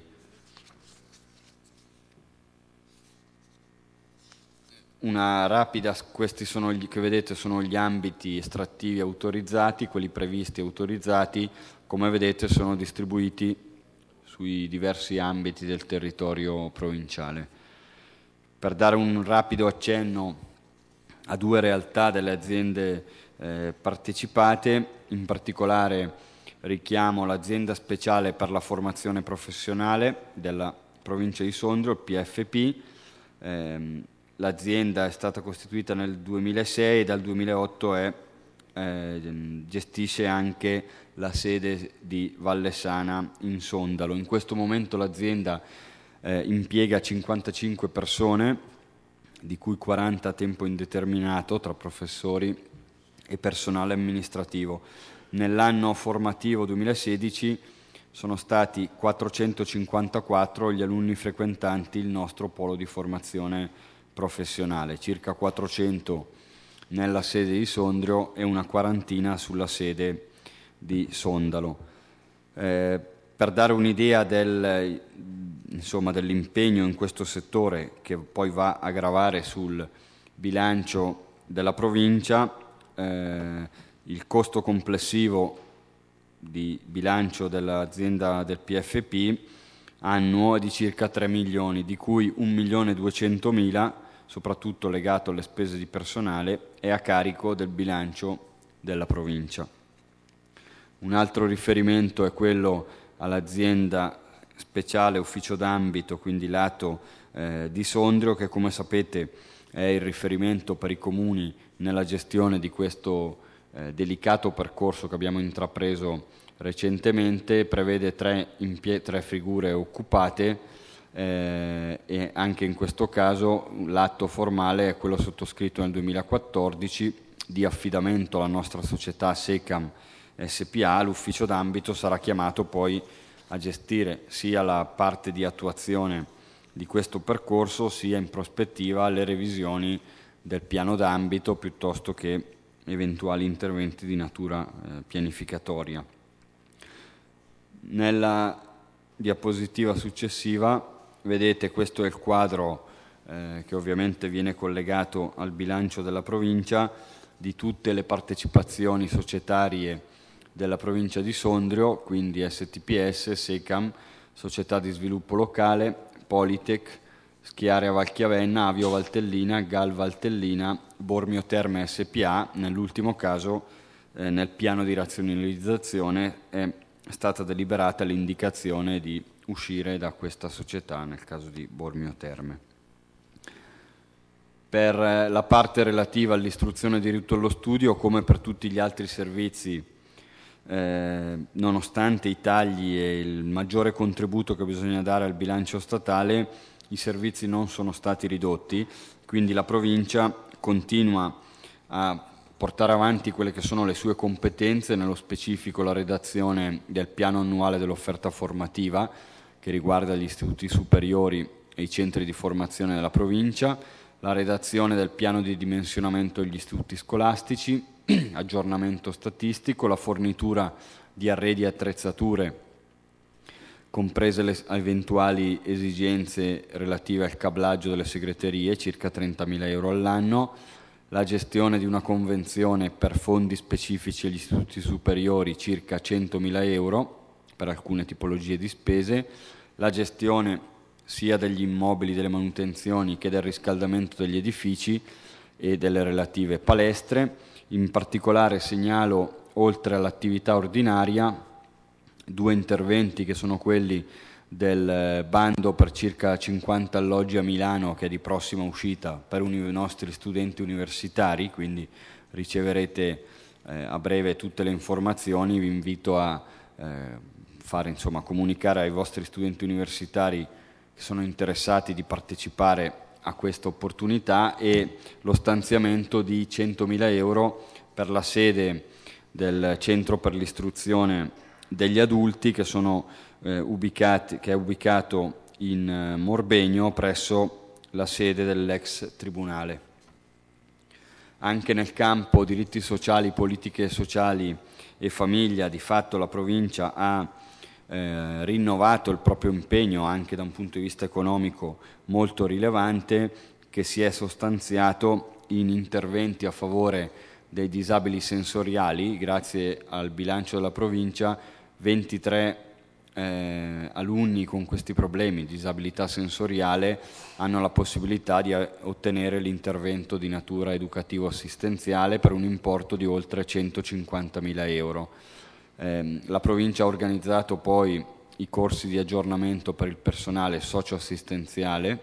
Una rapida, questi sono gli, che vedete sono gli ambiti estrattivi autorizzati, quelli previsti e autorizzati, come vedete sono distribuiti sui diversi ambiti del territorio provinciale. Per dare un rapido accenno a due realtà delle aziende eh, partecipate, in particolare richiamo l'azienda speciale per la formazione professionale della provincia di Sondrio, il P F P. ehm, L'azienda è stata costituita nel duemilasei e dal duemilaotto è, eh, gestisce anche la sede di Vallesana in Sondalo. In questo momento l'azienda eh, impiega cinquantacinque persone, di cui quaranta a tempo indeterminato tra professori e personale amministrativo. Nell'anno formativo duemilasedici sono stati quattrocentocinquantaquattro gli alunni frequentanti il nostro polo di formazione professionale, circa quattrocento nella sede di Sondrio e una quarantina sulla sede di Sondalo. Eh, per dare un'idea del, insomma, dell'impegno in questo settore, che poi va a gravare sul bilancio della provincia, eh, il costo complessivo di bilancio dell'azienda del P F P annuo è di circa tre milioni, di cui un milione duecentomila, soprattutto legato alle spese di personale, è a carico del bilancio della provincia. Un altro riferimento è quello all'azienda speciale ufficio d'ambito, quindi lato eh, di Sondrio, che come sapete è il riferimento per i comuni nella gestione di questo eh, delicato percorso che abbiamo intrapreso recentemente. Prevede tre, impie- tre figure occupate eh, e anche in questo caso l'atto formale è quello sottoscritto nel duemilaquattordici di affidamento alla nostra società SECAM S P A. L'ufficio d'ambito sarà chiamato poi a gestire sia la parte di attuazione di questo percorso sia in prospettiva le revisioni del piano d'ambito piuttosto che eventuali interventi di natura eh, pianificatoria. Nella diapositiva successiva vedete, questo è il quadro eh, che ovviamente viene collegato al bilancio della provincia, di tutte le partecipazioni societarie della provincia di Sondrio, quindi S T P S, SECAM, Società di Sviluppo Locale, Politec, Schiaria Valchiavenna, Avio Valtellina, Gal Valtellina, Bormio Terme S P A. Nell'ultimo caso, eh, nel piano di razionalizzazione è stata deliberata l'indicazione di uscire da questa società nel caso di Bormio Terme. Per la parte relativa all'istruzione e diritto allo studio, come per tutti gli altri servizi, eh, nonostante i tagli e il maggiore contributo che bisogna dare al bilancio statale, i servizi non sono stati ridotti, quindi la provincia continua a portare avanti quelle che sono le sue competenze, nello specifico la redazione del piano annuale dell'offerta formativa che riguarda gli istituti superiori e i centri di formazione della provincia, la redazione del piano di dimensionamento degli istituti scolastici, aggiornamento statistico, la fornitura di arredi e attrezzature, comprese le eventuali esigenze relative al cablaggio delle segreterie, circa trentamila euro all'anno, la gestione di una convenzione per fondi specifici agli istituti superiori, circa centomila euro per alcune tipologie di spese, la gestione sia degli immobili, delle manutenzioni che del riscaldamento degli edifici e delle relative palestre. In particolare segnalo, oltre all'attività ordinaria, due interventi che sono quelli del bando per circa cinquanta alloggi a Milano, che è di prossima uscita per i nostri studenti universitari, quindi riceverete eh, a breve tutte le informazioni. Vi invito a eh, fare, insomma, comunicare ai vostri studenti universitari che sono interessati di partecipare a questa opportunità, e lo stanziamento di centomila euro per la sede del Centro per l'Istruzione degli Adulti, che, sono, eh, ubicati, che è ubicato in eh, Morbegno, presso la sede dell'ex tribunale. Anche nel campo diritti sociali, politiche sociali e famiglia, di fatto la provincia ha Eh, rinnovato il proprio impegno anche da un punto di vista economico molto rilevante, che si è sostanziato in interventi a favore dei disabili sensoriali. Grazie al bilancio della provincia, ventitré eh, alunni con questi problemi di disabilità sensoriale hanno la possibilità di ottenere l'intervento di natura educativo-assistenziale per un importo di oltre centocinquantamila euro. Eh, la provincia ha organizzato poi i corsi di aggiornamento per il personale socio-assistenziale,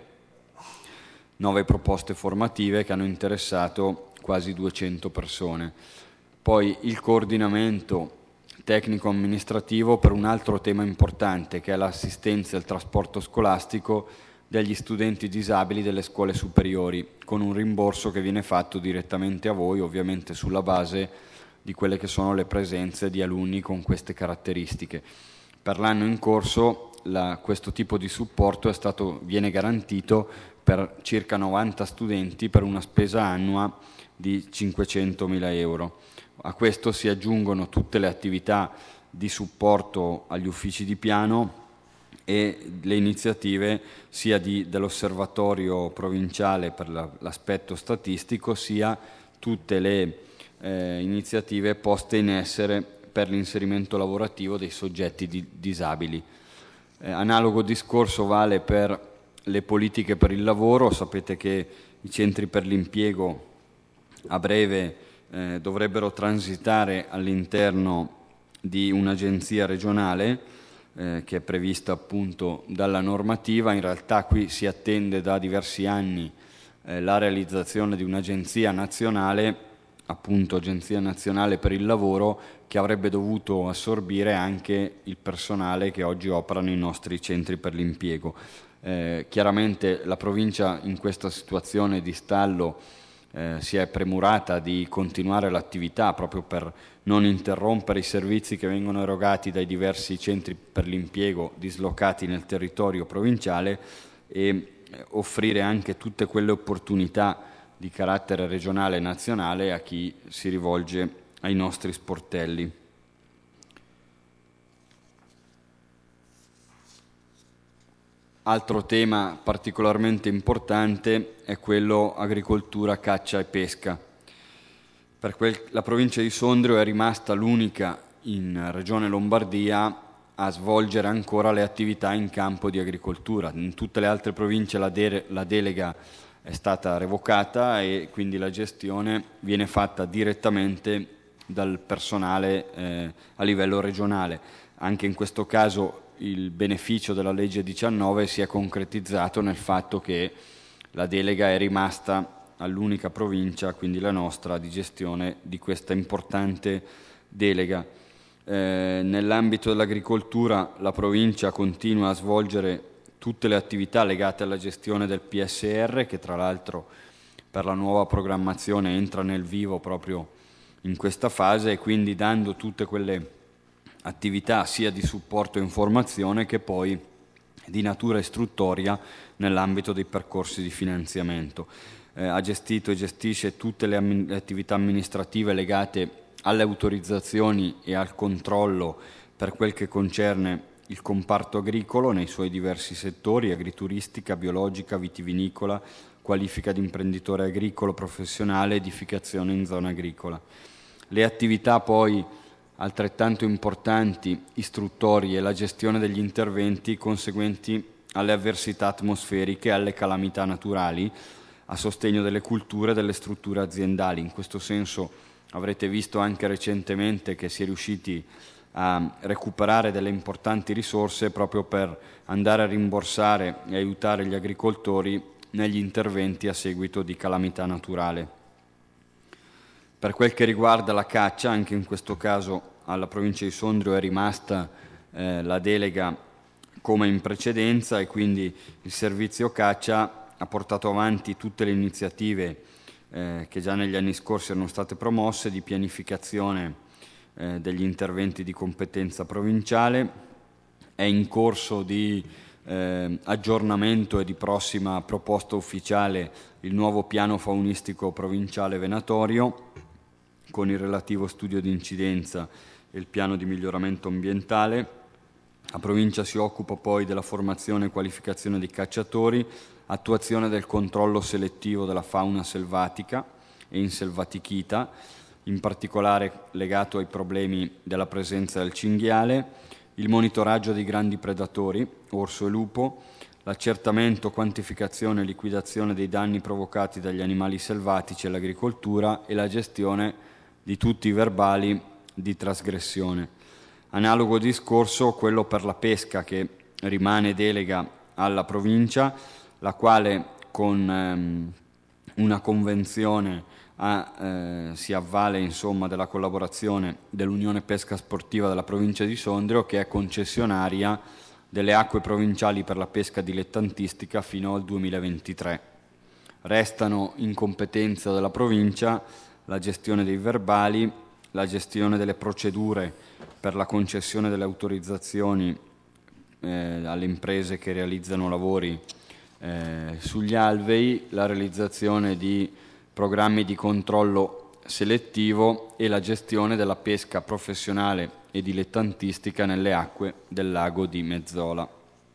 nove proposte formative che hanno interessato quasi duecento persone. Poi il coordinamento tecnico-amministrativo per un altro tema importante, che è l'assistenza e il trasporto scolastico degli studenti disabili delle scuole superiori, con un rimborso che viene fatto direttamente a voi, ovviamente sulla base di quelle che sono le presenze di alunni con queste caratteristiche. Per l'anno in corso la, questo tipo di supporto è stato, viene garantito per circa novanta studenti per una spesa annua di cinquecentomila euro. A questo si aggiungono tutte le attività di supporto agli uffici di piano e le iniziative sia di, dell'osservatorio provinciale per la, l'aspetto statistico, sia tutte le Eh, iniziative poste in essere per l'inserimento lavorativo dei soggetti di, disabili. Eh, analogo discorso vale per le politiche per il lavoro. Sapete che i centri per l'impiego a breve eh, dovrebbero transitare all'interno di un'agenzia regionale eh, che è prevista appunto dalla normativa. In realtà qui si attende da diversi anni eh, la realizzazione di un'agenzia nazionale, appunto Agenzia Nazionale per il Lavoro, che avrebbe dovuto assorbire anche il personale che oggi opera nei nostri centri per l'impiego. Eh, chiaramente la provincia in questa situazione di stallo eh, si è premurata di continuare l'attività proprio per non interrompere i servizi che vengono erogati dai diversi centri per l'impiego dislocati nel territorio provinciale, e offrire anche tutte quelle opportunità di carattere regionale e nazionale a chi si rivolge ai nostri sportelli. Altro tema particolarmente importante è quello agricoltura, caccia e pesca. Per quel, la provincia di Sondrio è rimasta l'unica in Regione Lombardia a svolgere ancora le attività in campo di agricoltura. In tutte le altre province la, de- la delega è stata revocata e quindi la gestione viene fatta direttamente dal personale eh, a livello regionale. Anche in questo caso il beneficio della legge diciannove si è concretizzato nel fatto che la delega è rimasta all'unica provincia, quindi la nostra, di gestione di questa importante delega. Eh, nell'ambito dell'agricoltura la provincia continua a svolgere tutte le attività legate alla gestione del P S R, che tra l'altro per la nuova programmazione entra nel vivo proprio in questa fase, e quindi dando tutte quelle attività sia di supporto e informazione che poi di natura istruttoria nell'ambito dei percorsi di finanziamento. Eh, ha gestito e gestisce tutte le, am- le attività amministrative legate alle autorizzazioni e al controllo per quel che concerne il comparto agricolo nei suoi diversi settori: agrituristica, biologica, vitivinicola, qualifica di imprenditore agricolo professionale, edificazione in zona agricola. Le attività poi altrettanto importanti, istruttorie, la gestione degli interventi conseguenti alle avversità atmosferiche e alle calamità naturali, a sostegno delle culture e delle strutture aziendali. In questo senso avrete visto anche recentemente che si è riusciti a recuperare delle importanti risorse proprio per andare a rimborsare e aiutare gli agricoltori negli interventi a seguito di calamità naturale. Per quel che riguarda la caccia, anche in questo caso alla provincia di Sondrio è rimasta eh, la delega come in precedenza, e quindi il servizio caccia ha portato avanti tutte le iniziative eh, che già negli anni scorsi erano state promosse di pianificazione eh, degli interventi di competenza provinciale. È in corso di eh, aggiornamento e di prossima proposta ufficiale il nuovo piano faunistico provinciale venatorio, con il relativo studio di incidenza e il piano di miglioramento ambientale. La provincia si occupa poi della formazione e qualificazione dei cacciatori, attuazione del controllo selettivo della fauna selvatica e inselvatichita, in particolare legato ai problemi della presenza del cinghiale, il monitoraggio dei grandi predatori, orso e lupo, l'accertamento, quantificazione e liquidazione dei danni provocati dagli animali selvatici all'agricoltura e la gestione di tutti i verbali di trasgressione. Analogo discorso quello per la pesca, che rimane delega alla provincia, la quale con ehm, una convenzione a, eh, si avvale insomma della collaborazione dell'Unione Pesca Sportiva della provincia di Sondrio, che è concessionaria delle acque provinciali per la pesca dilettantistica fino al duemilaventitré. Restano in competenza della provincia la gestione dei verbali, la gestione delle procedure per la concessione delle autorizzazioni eh, alle imprese che realizzano lavori eh, sugli alvei, la realizzazione di programmi di controllo selettivo e la gestione della pesca professionale e dilettantistica nelle acque del lago di Mezzola.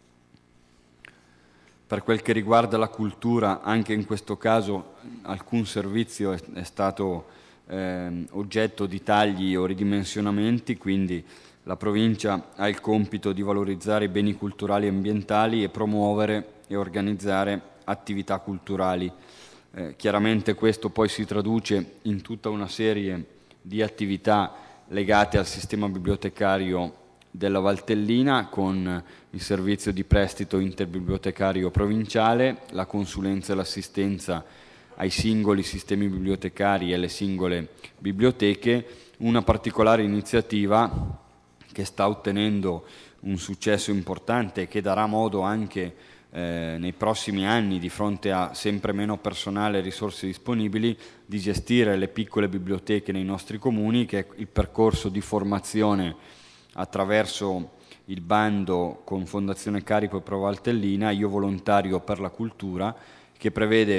Per quel che riguarda la cultura, anche in questo caso alcun servizio è, è stato eh, oggetto di tagli o ridimensionamenti, quindi la provincia ha il compito di valorizzare i beni culturali e ambientali e promuovere e organizzare attività culturali. Eh, chiaramente questo poi si traduce in tutta una serie di attività legate al sistema bibliotecario della Valtellina, con il servizio di prestito interbibliotecario provinciale, la consulenza e l'assistenza ai singoli sistemi bibliotecari e alle singole biblioteche. Una particolare iniziativa che sta ottenendo un successo importante e che darà modo anche eh, nei prossimi anni, di fronte a sempre meno personale e risorse disponibili, di gestire le piccole biblioteche nei nostri comuni, che è il percorso di formazione attraverso il bando con Fondazione Caripo e Pro Valtellina Io Volontario per la Cultura, che prevede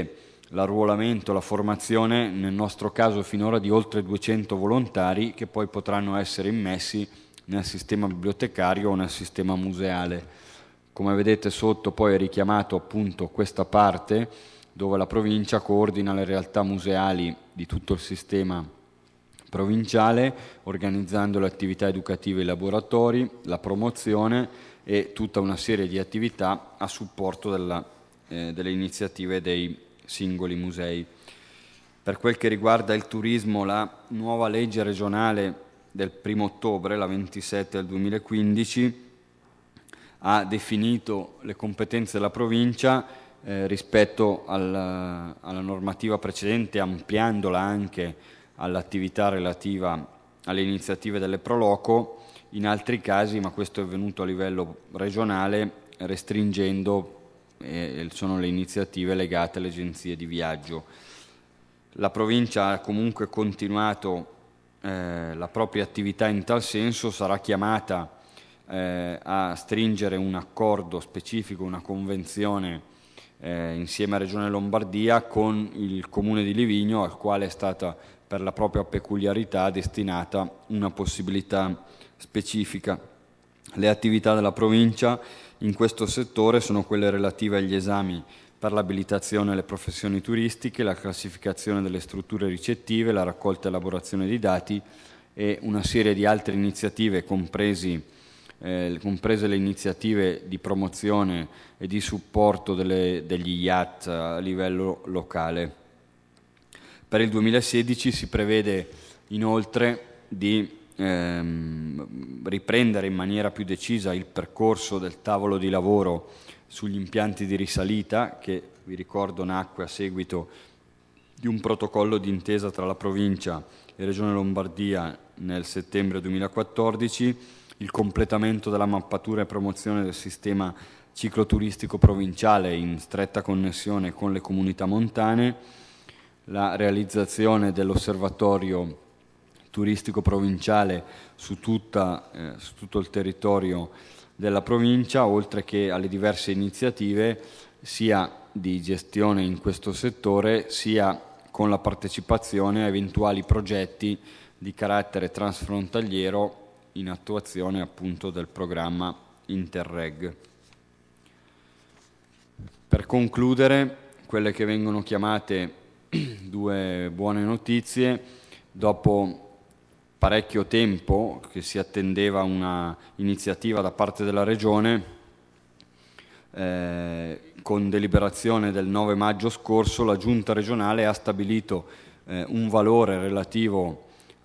l'arruolamento, la formazione, nel nostro caso finora di oltre duecento volontari che poi potranno essere immessi nel sistema bibliotecario o nel sistema museale. Come vedete sotto poi è richiamato appunto questa parte dove la provincia coordina le realtà museali di tutto il sistema provinciale, organizzando le attività educative e i laboratori, la promozione e tutta una serie di attività a supporto della, eh, delle iniziative dei singoli musei. Per quel che riguarda il turismo, la nuova legge regionale del primo ottobre, la ventisette del duemilaquindici, ha definito le competenze della provincia eh, rispetto alla, alla normativa precedente, ampliandola anche all'attività relativa alle iniziative delle Proloco, in altri casi, ma questo è avvenuto a livello regionale, restringendo eh, sono le iniziative legate alle agenzie di viaggio. La provincia ha comunque continuato eh, la propria attività in tal senso, sarà chiamata eh, a stringere un accordo specifico, una convenzione eh, insieme a Regione Lombardia con il Comune di Livigno, al quale è stata per la propria peculiarità destinata una possibilità specifica. Le attività della provincia in questo settore sono quelle relative agli esami per l'abilitazione alle professioni turistiche, la classificazione delle strutture ricettive, la raccolta e elaborazione di dati e una serie di altre iniziative, compresi, eh, comprese le iniziative di promozione e di supporto delle, degli I A T a livello locale. Per il duemilasedici si prevede inoltre di ehm, riprendere in maniera più decisa il percorso del tavolo di lavoro sugli impianti di risalita, che vi ricordo nacque a seguito di un protocollo d'intesa tra la provincia e Regione Lombardia nel settembre duemilaquattordici, il completamento della mappatura e promozione del sistema cicloturistico provinciale in stretta connessione con le comunità montane, la realizzazione dell'osservatorio turistico provinciale su, tutta, eh, su tutto il territorio della provincia, oltre che alle diverse iniziative sia di gestione in questo settore, sia con la partecipazione a eventuali progetti di carattere transfrontaliero in attuazione appunto del programma Interreg. Per concludere, quelle che vengono chiamate due buone notizie: dopo parecchio tempo che si attendeva una iniziativa da parte della Regione, eh, con deliberazione del nove maggio scorso la Giunta regionale ha stabilito eh, un valore relativo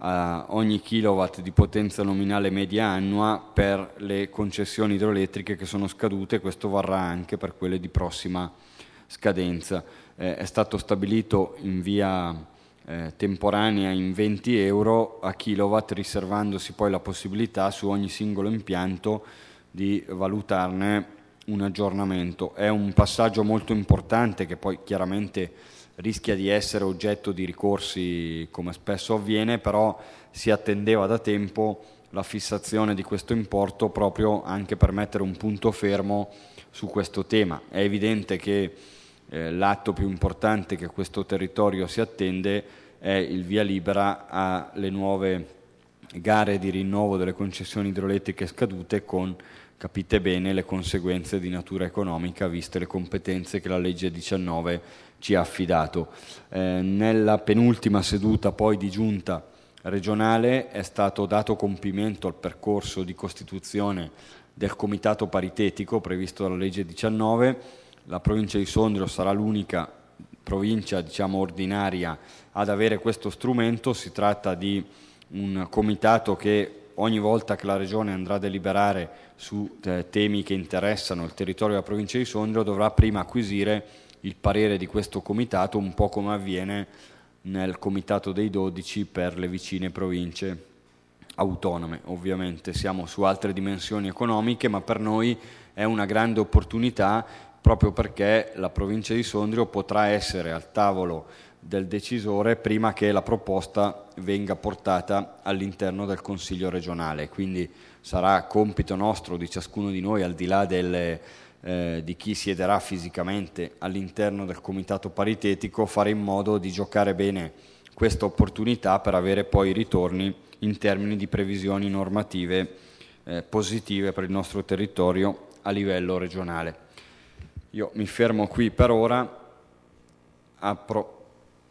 a ogni kilowatt di potenza nominale media annua per le concessioni idroelettriche che sono scadute. Questo varrà anche per quelle di prossima scadenza. Eh, è stato stabilito in via eh, temporanea in venti euro a kilowatt, riservandosi poi la possibilità su ogni singolo impianto di valutarne un aggiornamento. È un passaggio molto importante che poi chiaramente rischia di essere oggetto di ricorsi, come spesso avviene, però si attendeva da tempo la fissazione di questo importo proprio anche per mettere un punto fermo su questo tema. È evidente che eh, l'atto più importante che questo territorio si attende è il via libera alle nuove gare di rinnovo delle concessioni idroelettriche scadute, con, capite bene, le conseguenze di natura economica viste le competenze che la legge diciannove ci ha affidato. Eh, nella penultima seduta poi di giunta regionale è stato dato compimento al percorso di costituzione del comitato paritetico previsto dalla legge diciannove. La provincia di Sondrio sarà l'unica provincia, diciamo, ordinaria ad avere questo strumento. Si tratta di un comitato che ogni volta che la Regione andrà a deliberare su eh, temi che interessano il territorio della provincia di Sondrio dovrà prima acquisire il parere di questo comitato, un po' come avviene nel comitato dei dodici per le vicine province autonome. Ovviamente siamo su altre dimensioni economiche, ma per noi è una grande opportunità, proprio perché la provincia di Sondrio potrà essere al tavolo del decisore prima che la proposta venga portata all'interno del Consiglio regionale. Quindi sarà compito nostro, di ciascuno di noi, al di là delle eh, di chi siederà fisicamente all'interno del comitato paritetico, fare in modo di giocare bene questa opportunità per avere poi ritorni in termini di previsioni normative eh, positive per il nostro territorio a livello regionale. Io mi fermo qui per ora, apro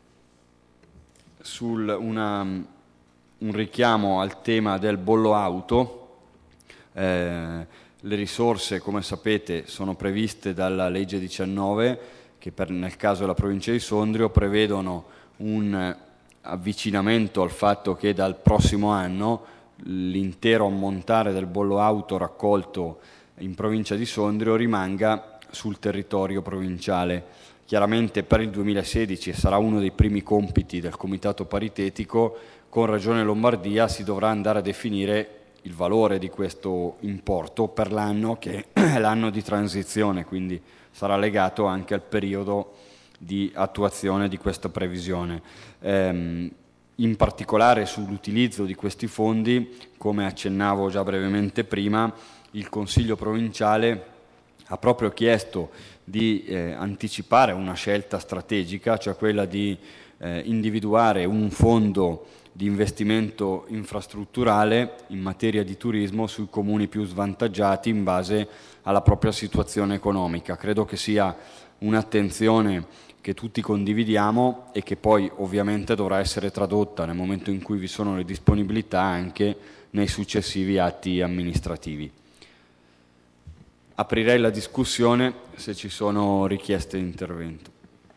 sul una, un richiamo al tema del bollo auto. Eh, le risorse, come sapete, sono previste dalla legge diciannove, che per, nel caso della provincia di Sondrio prevedono un avvicinamento al fatto che dal prossimo anno l'intero ammontare del bollo auto raccolto in provincia di Sondrio rimanga sul territorio provinciale. Chiaramente per il duemilasedici sarà uno dei primi compiti del comitato paritetico. Con Regione Lombardia si dovrà andare a definire il valore di questo importo per l'anno, che è l'anno di transizione, quindi sarà legato anche al periodo di attuazione di questa previsione. Ehm, in particolare sull'utilizzo di questi fondi, come accennavo già brevemente prima, il Consiglio provinciale ha proprio chiesto di eh, anticipare una scelta strategica, cioè quella di eh, individuare un fondo di investimento infrastrutturale in materia di turismo sui comuni più svantaggiati in base alla propria situazione economica. Credo che sia un'attenzione che tutti condividiamo e che poi ovviamente dovrà essere tradotta nel momento in cui vi sono le disponibilità anche nei successivi atti amministrativi. Aprirei la discussione se ci sono richieste di intervento.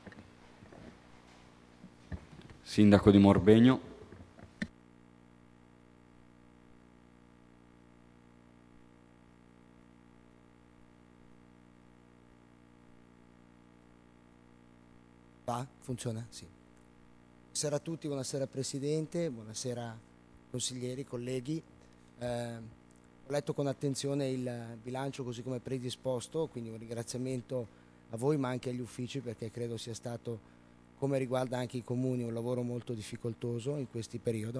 Sindaco di Morbegno. Va? Funziona? Sì. Buonasera a tutti, buonasera Presidente, buonasera consiglieri, colleghi. Eh, ho letto con attenzione il bilancio così come predisposto, quindi un ringraziamento a voi ma anche agli uffici, perché credo sia stato, come riguarda anche i comuni, un lavoro molto difficoltoso in questi periodi.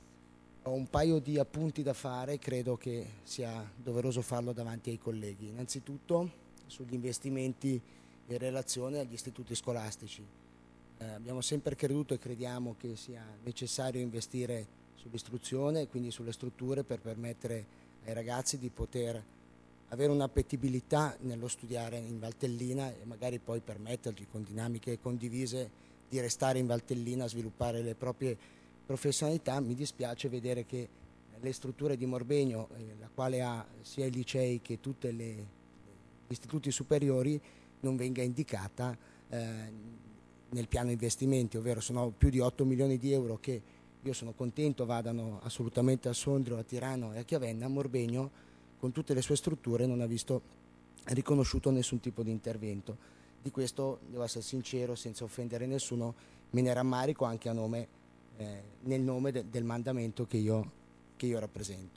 Ho un paio di appunti da fare, credo che sia doveroso farlo davanti ai colleghi. Innanzitutto sugli investimenti in relazione agli istituti scolastici. Eh, abbiamo sempre creduto e crediamo che sia necessario investire sull'istruzione e quindi sulle strutture per permettere ai ragazzi di poter avere un'appetibilità nello studiare in Valtellina e magari poi permettergli con dinamiche condivise di restare in Valtellina a sviluppare le proprie professionalità. Mi dispiace vedere che le strutture di Morbegno, eh, la quale ha sia i licei che tutti gli istituti superiori, non venga indicata eh, nel piano investimenti, ovvero sono più di otto milioni di euro che io sono contento vadano assolutamente a Sondrio, a Tirano e a Chiavenna. Morbegno, con tutte le sue strutture, non ha visto riconosciuto nessun tipo di intervento. Di questo devo essere sincero, senza offendere nessuno, me ne rammarico anche a nome, eh, nel nome de- del mandamento che io, che io rappresento.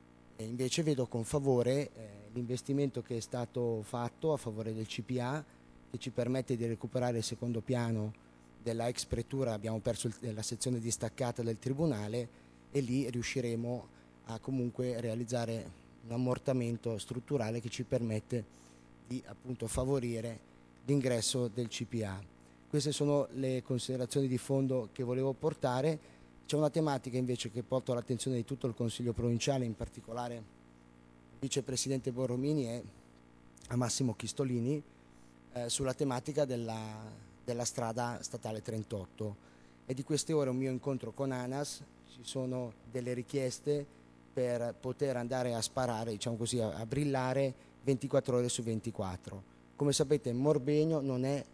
E invece vedo con favore eh, l'investimento che è stato fatto a favore del C P A, che ci permette di recuperare il secondo piano della ex pretura. Abbiamo perso il, la sezione distaccata del tribunale e lì riusciremo a comunque realizzare un ammortamento strutturale che ci permette di appunto favorire l'ingresso del C P A. Queste sono le considerazioni di fondo che volevo portare. C'è una tematica invece che porto all'attenzione di tutto il Consiglio provinciale, in particolare il vicepresidente Borromini e a Massimo Chistolini, eh, sulla tematica della, della strada statale trentotto. E di queste ore un mio incontro con ANAS, ci sono delle richieste per poter andare a sparare, diciamo così, a, a brillare ventiquattro ore su ventiquattro. Come sapete, Morbegno non è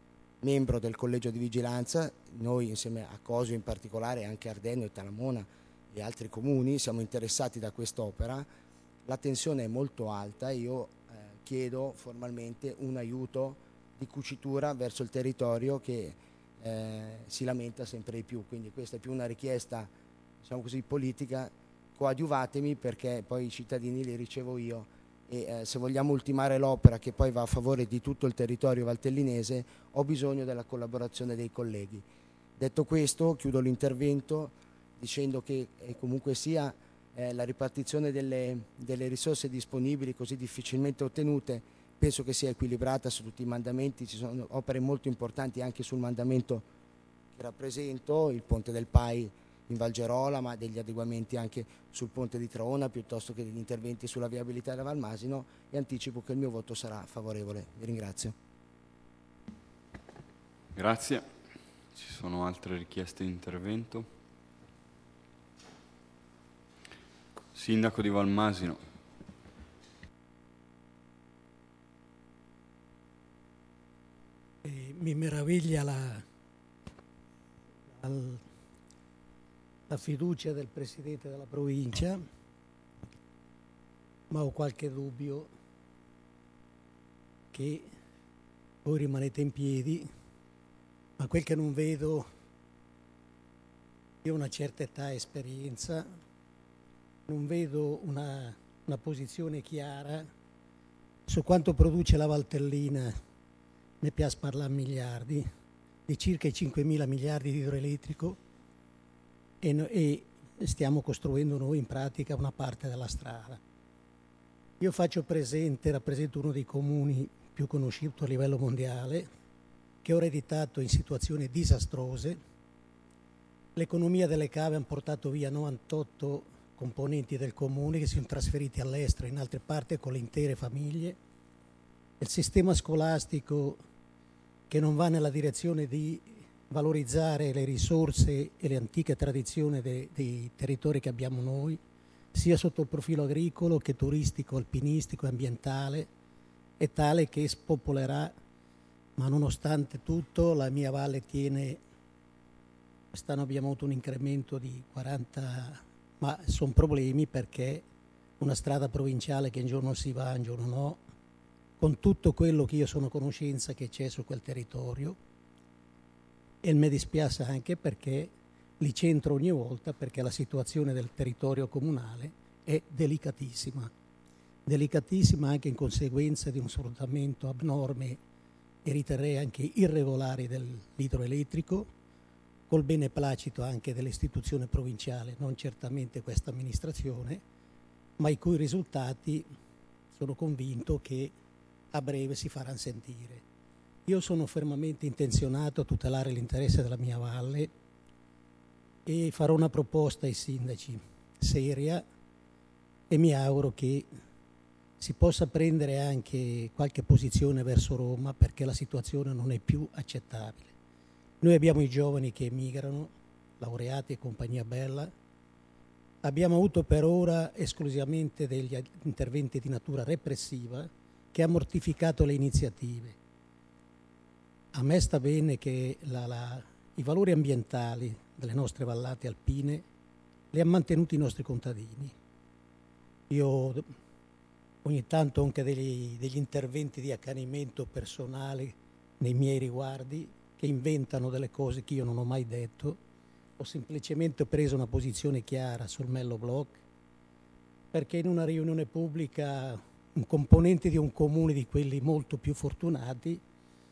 membro del collegio di vigilanza. Noi insieme a Cosio in particolare, anche Ardenno e Talamona e altri comuni siamo interessati da quest'opera. La tensione è molto alta e io eh, chiedo formalmente un aiuto di cucitura verso il territorio che eh, si lamenta sempre di più, quindi questa è più una richiesta, diciamo così, politica. Coadiuvatemi perché poi i cittadini li ricevo io e eh, se vogliamo ultimare l'opera che poi va a favore di tutto il territorio valtellinese ho bisogno della collaborazione dei colleghi. Detto questo, chiudo l'intervento dicendo che eh, comunque sia eh, la ripartizione delle, delle risorse disponibili così difficilmente ottenute penso che sia equilibrata su tutti i mandamenti, ci sono opere molto importanti anche sul mandamento che rappresento, il ponte del Pai in Valgerola, ma degli adeguamenti anche sul ponte di Traona, piuttosto che degli interventi sulla viabilità della Valmasino, e anticipo che il mio voto sarà favorevole. Vi ringrazio. Grazie. Ci sono altre richieste di intervento? Sindaco di Valmasino. Eh, mi meraviglia la, la, la fiducia del Presidente della provincia, ma ho qualche dubbio che voi rimanete in piedi, ma quel che non vedo, io ho una certa età e esperienza, non vedo una, una posizione chiara su quanto produce la Valtellina. Ne piace parlare miliardi, di circa i cinquemila miliardi di idroelettrico, e, no, e stiamo costruendo noi in pratica una parte della strada. Io faccio presente, rappresento uno dei comuni più conosciuti a livello mondiale, che ho ereditato in situazioni disastrose. L'economia delle cave ha portato via novantotto componenti del comune che si sono trasferiti all'estero, in altre parti con le intere famiglie. Il sistema scolastico che non va nella direzione di valorizzare le risorse e le antiche tradizioni dei, dei territori che abbiamo noi, sia sotto il profilo agricolo che turistico, alpinistico e ambientale, è tale che spopolerà, ma nonostante tutto la mia valle tiene, quest'anno abbiamo avuto un incremento di quaranta, ma sono problemi perché una strada provinciale che un giorno si va, un giorno no, con tutto quello che io sono a conoscenza che c'è su quel territorio, e mi dispiace anche perché li centro ogni volta, perché la situazione del territorio comunale è delicatissima, delicatissima anche in conseguenza di un sfruttamento abnorme e riterrei anche irregolari dell'idroelettrico, col beneplacito anche dell'istituzione provinciale, non certamente questa amministrazione, ma i cui risultati sono convinto che a breve si faranno sentire. Io sono fermamente intenzionato a tutelare l'interesse della mia valle e farò una proposta ai sindaci seria, e mi auguro che si possa prendere anche qualche posizione verso Roma, perché la situazione non è più accettabile. Noi abbiamo i giovani che emigrano, laureati e compagnia bella, abbiamo avuto per ora esclusivamente degli interventi di natura repressiva che ha mortificato le iniziative. A me sta bene che la, la, i valori ambientali delle nostre vallate alpine li hanno mantenuti i nostri contadini. Io ogni tanto anche degli, degli interventi di accanimento personale nei miei riguardi, che inventano delle cose che io non ho mai detto. Ho semplicemente preso una posizione chiara sul Mello Block, perché in una riunione pubblica un componente di un comune di quelli molto più fortunati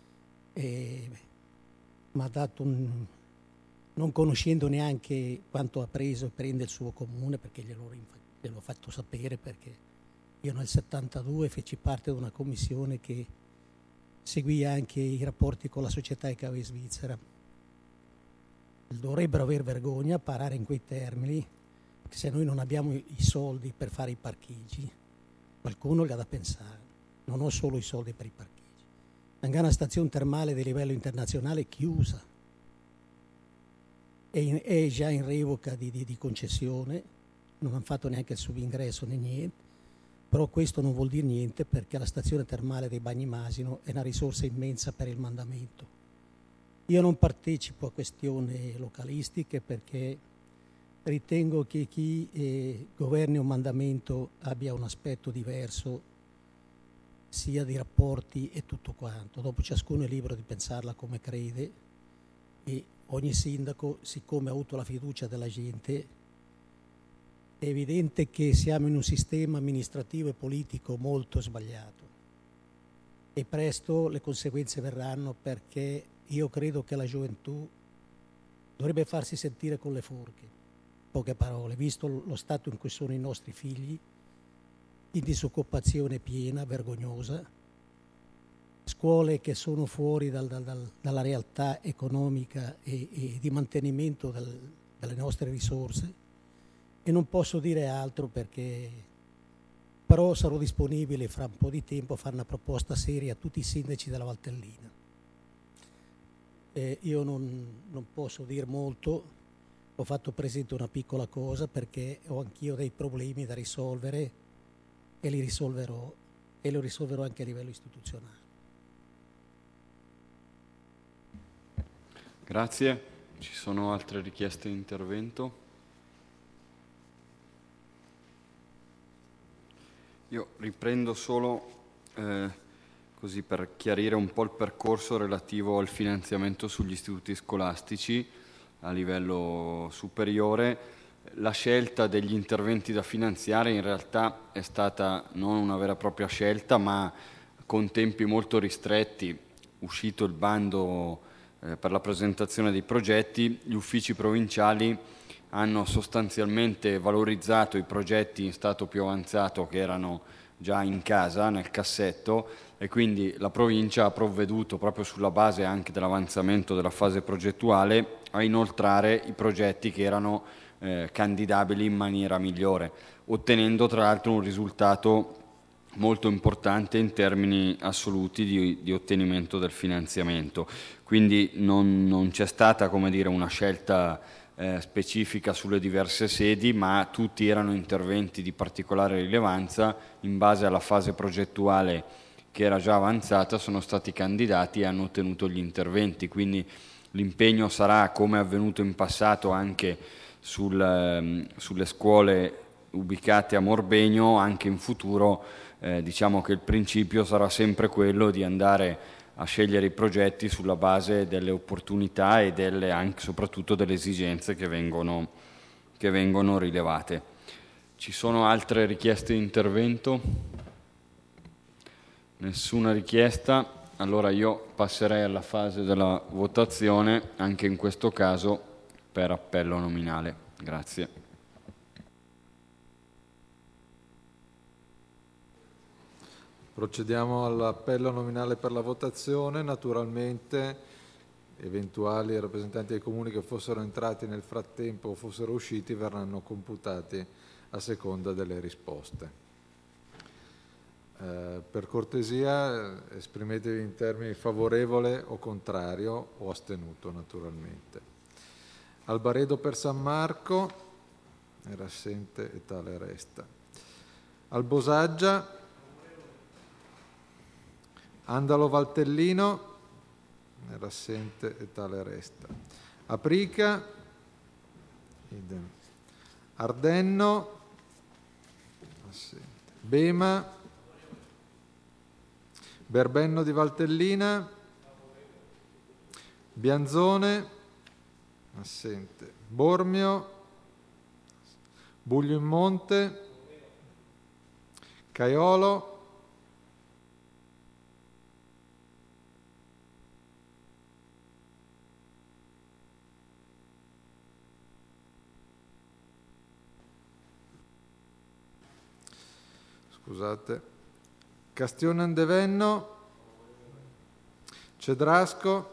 eh, mi ha dato un, non conoscendo neanche quanto ha preso e prende il suo comune, perché glielo, gliel'ho fatto sapere, perché io nel settantadue feci parte di una commissione che seguì anche i rapporti con la società E K W svizzera. Dovrebbero aver vergogna a parlare in quei termini, perché se noi non abbiamo i soldi per fare i parcheggi, qualcuno li ha da pensare. Non ho solo i soldi per i parcheggi. Anche una stazione termale di livello internazionale è chiusa, è, in, è già in revoca di, di, di concessione, non hanno fatto neanche il subingresso né niente. Però questo non vuol dire niente, perché la stazione termale dei Bagni Masino è una risorsa immensa per il mandamento. Io non partecipo a questioni localistiche, perché ritengo che chi eh, governi un mandamento abbia un aspetto diverso, sia di rapporti e tutto quanto. Dopo ciascuno è libero di pensarla come crede, e ogni sindaco, siccome ha avuto la fiducia della gente, è evidente che siamo in un sistema amministrativo e politico molto sbagliato, e presto le conseguenze verranno, perché io credo che la gioventù dovrebbe farsi sentire con le forche, poche parole, visto lo stato in cui sono i nostri figli, in disoccupazione piena, vergognosa, scuole che sono fuori dal, dal, dal, dalla realtà economica e, e di mantenimento del, delle nostre risorse, e non posso dire altro perché però sarò disponibile fra un po' di tempo a fare una proposta seria a tutti i sindaci della Valtellina. Eh, io non, non posso dire molto, ho fatto presente una piccola cosa perché ho anch'io dei problemi da risolvere e li risolverò, e li risolverò anche a livello istituzionale. Grazie. Ci sono altre richieste di intervento? Io riprendo solo eh, così per chiarire un po' il percorso relativo al finanziamento sugli istituti scolastici a livello superiore. La scelta degli interventi da finanziare in realtà è stata non una vera e propria scelta, ma con tempi molto ristretti. Uscito il bando eh, per la presentazione dei progetti, gli uffici provinciali hanno sostanzialmente valorizzato i progetti in stato più avanzato che erano già in casa, nel cassetto, e quindi la provincia ha provveduto, proprio sulla base anche dell'avanzamento della fase progettuale, a inoltrare i progetti che erano eh, candidabili in maniera migliore, ottenendo tra l'altro un risultato molto importante in termini assoluti di, di ottenimento del finanziamento. Quindi non, non c'è stata, come dire, una scelta eh, specifica sulle diverse sedi, ma tutti erano interventi di particolare rilevanza. In base alla fase progettuale che era già avanzata sono stati candidati e hanno ottenuto gli interventi, quindi l'impegno sarà, come è avvenuto in passato anche sul, eh, sulle scuole ubicate a Morbegno, anche in futuro eh, diciamo che il principio sarà sempre quello di andare a scegliere i progetti sulla base delle opportunità e delle, anche soprattutto delle esigenze che vengono, che vengono rilevate. Ci sono altre richieste di intervento? Nessuna richiesta, allora io passerei alla fase della votazione, anche in questo caso per appello nominale. Grazie. Procediamo all'appello nominale per la votazione. Naturalmente eventuali rappresentanti dei comuni che fossero entrati nel frattempo o fossero usciti verranno computati a seconda delle risposte. Eh, per cortesia esprimetevi in termini favorevole o contrario o astenuto naturalmente. Albaredo per San Marco, era assente e tale resta. Albosaggia, Andalo Valtellino, era assente e tale resta. Aprica, idem. Ardenno, assente. Bema, Berbenno di Valtellina, Bianzone, assente. Bormio, Buglio in Monte, Caiolo, scusate, Castione Andevenno, Cedrasco,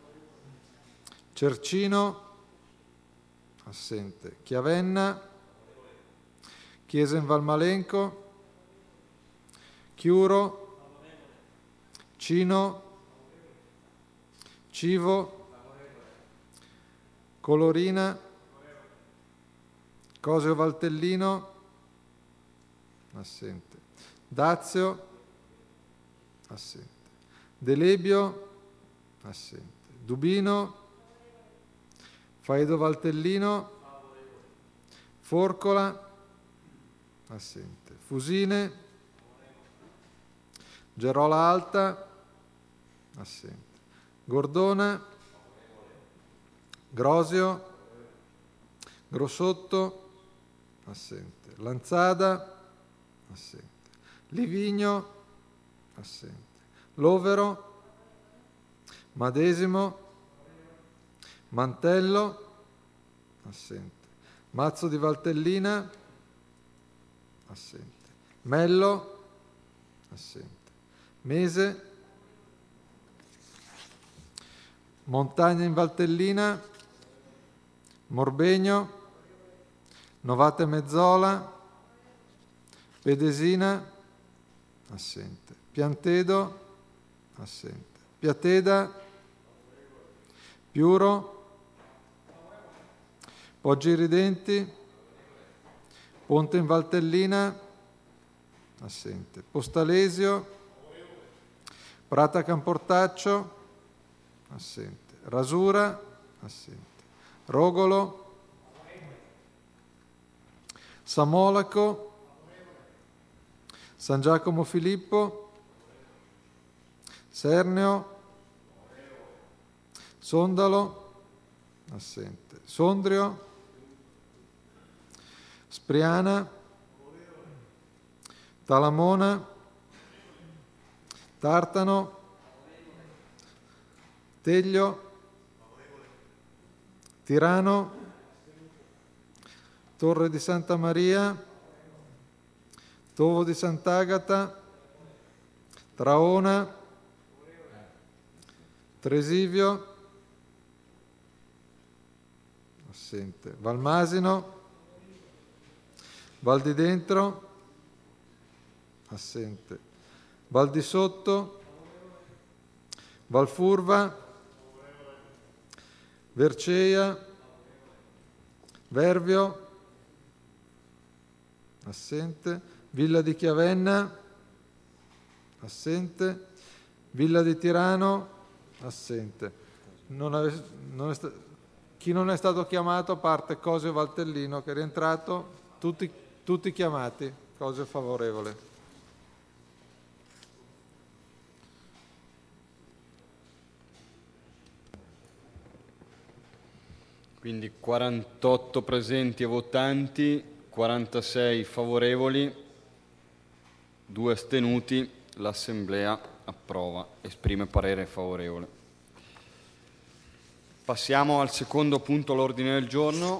Cercino, assente. Chiavenna, Chiesa in Valmalenco, Chiuro, Cino, Civo, Colorina, Cosio Valtellino, assente. Dazio, assente. Delebio, assente. Dubino, Faedo Valtellino, Forcola, assente. Fusine, Gerola Alta, assente. Gordona, Grosio, Grossotto, assente. Lanzada, assente. Livigno, assente. Lovero, Madesimo, Mantello, assente. Mazzo di Valtellina, assente. Mello, assente. Mese, Montagna in Valtellina, Morbegno, Novate Mezzola, Pedesina, assente. Piantedo, assente. Piateda, Piuro, Poggi Ridenti, Ponte in Valtellina, assente. Postalesio, Prata Camportaccio, assente. Rasura, assente. Rogolo, Samolaco, San Giacomo Filippo, Serneo, Sondalo, assente. Sondrio, Spriana, Talamona, Tartano, Teglio, Tirano, Torre di Santa Maria, Tovo di Sant'Agata, Traona, Tresivio, assente. Valmasino, Val di Dentro, assente. Val di Sotto, Valfurva, Verceia, Vervio, assente. Villa di Chiavenna, assente. Villa di Tirano, assente. Non ave, non è sta, chi non è stato chiamato, a parte Cosio Valtellino che è rientrato, tutti, tutti chiamati. Cosio favorevole. Quindi quarantotto presenti e votanti, quarantasei favorevoli, due astenuti, l'Assemblea approva, esprime parere favorevole. Passiamo al secondo punto all'ordine del giorno.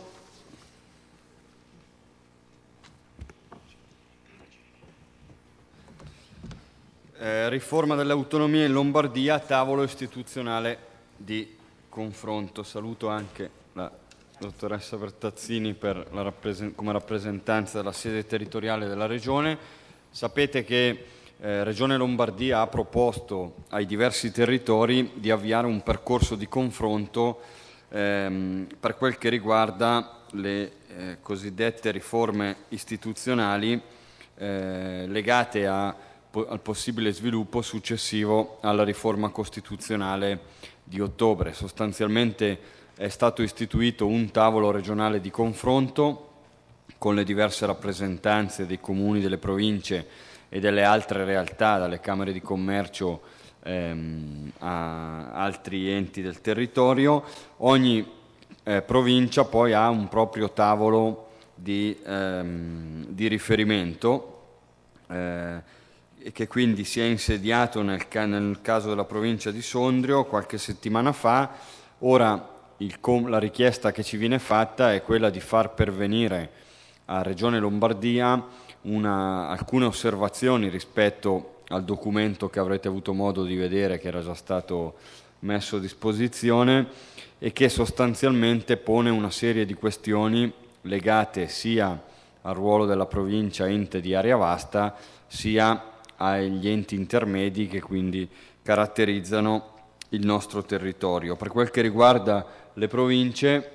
Eh, riforma delle autonomie in Lombardia, tavolo istituzionale di confronto. Saluto anche la dottoressa Bertazzini per la rappresen- come rappresentanza della sede territoriale della Regione. Sapete che eh, Regione Lombardia ha proposto ai diversi territori di avviare un percorso di confronto ehm, per quel che riguarda le eh, cosiddette riforme istituzionali eh, legate a, po- al possibile sviluppo successivo alla riforma costituzionale di ottobre. Sostanzialmente è stato istituito un tavolo regionale di confronto con le diverse rappresentanze dei comuni, delle province e delle altre realtà, dalle camere di commercio ehm, a altri enti del territorio. Ogni eh, provincia poi ha un proprio tavolo di, ehm, di riferimento eh, e che quindi si è insediato nel, ca- nel caso della provincia di Sondrio qualche settimana fa. Ora Il com- la richiesta che ci viene fatta è quella di far pervenire a Regione Lombardia una, alcune osservazioni rispetto al documento che avrete avuto modo di vedere, che era già stato messo a disposizione e che sostanzialmente pone una serie di questioni legate sia al ruolo della provincia ente di area vasta, sia agli enti intermedi che quindi caratterizzano il nostro territorio. Per quel che riguarda le province,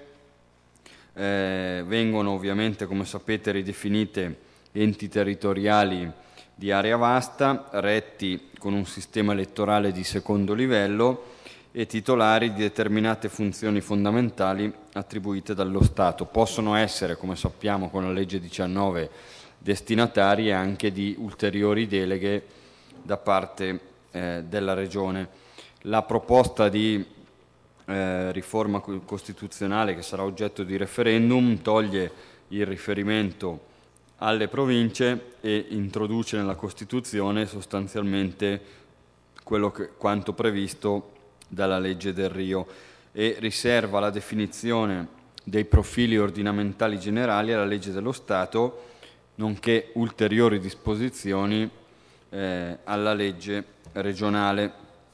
eh, vengono ovviamente, come sapete, ridefinite enti territoriali di area vasta, retti con un sistema elettorale di secondo livello e titolari di determinate funzioni fondamentali attribuite dallo Stato. Possono essere, come sappiamo con la legge diciannove, destinatari anche di ulteriori deleghe da parte eh, della Regione. La proposta di eh, riforma costituzionale che sarà oggetto di referendum toglie il riferimento alle province e introduce nella Costituzione sostanzialmente quello che, quanto previsto dalla legge del Rio e riserva la definizione dei profili ordinamentali generali alla legge dello Stato, nonché ulteriori disposizioni eh, alla legge regionale.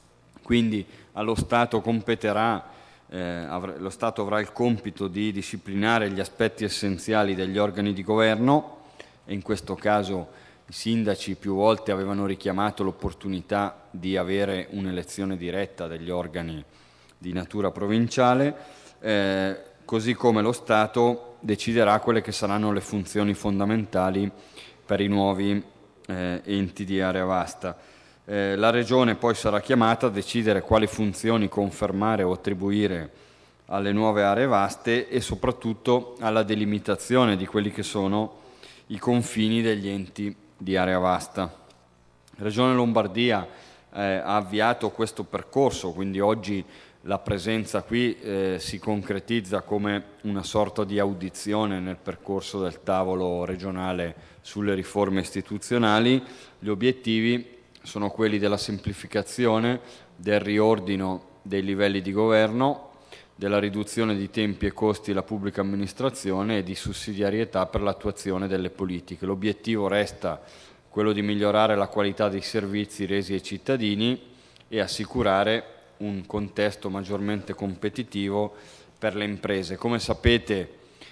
Quindi allo Stato competerà, eh, avr- lo Stato avrà il compito di disciplinare gli aspetti essenziali degli organi di governo, e in questo caso i sindaci più volte avevano richiamato l'opportunità di avere un'elezione diretta degli organi di natura provinciale, eh, così come lo Stato deciderà quelle che saranno le funzioni fondamentali per i nuovi eh, enti di area vasta. Eh, la Regione poi sarà chiamata a decidere quali funzioni confermare o attribuire alle nuove aree vaste e soprattutto alla delimitazione di quelli che sono i confini degli enti di area vasta. La Regione Lombardia eh, ha avviato questo percorso, quindi oggi la presenza qui eh, si concretizza come una sorta di audizione nel percorso del tavolo regionale sulle riforme istituzionali. Gli obiettivi sono quelli della semplificazione, del riordino dei livelli di governo, della riduzione di tempi e costi della pubblica amministrazione e di sussidiarietà per l'attuazione delle politiche. L'obiettivo resta quello di migliorare la qualità dei servizi resi ai cittadini e assicurare un contesto maggiormente competitivo per le imprese. Come sapete,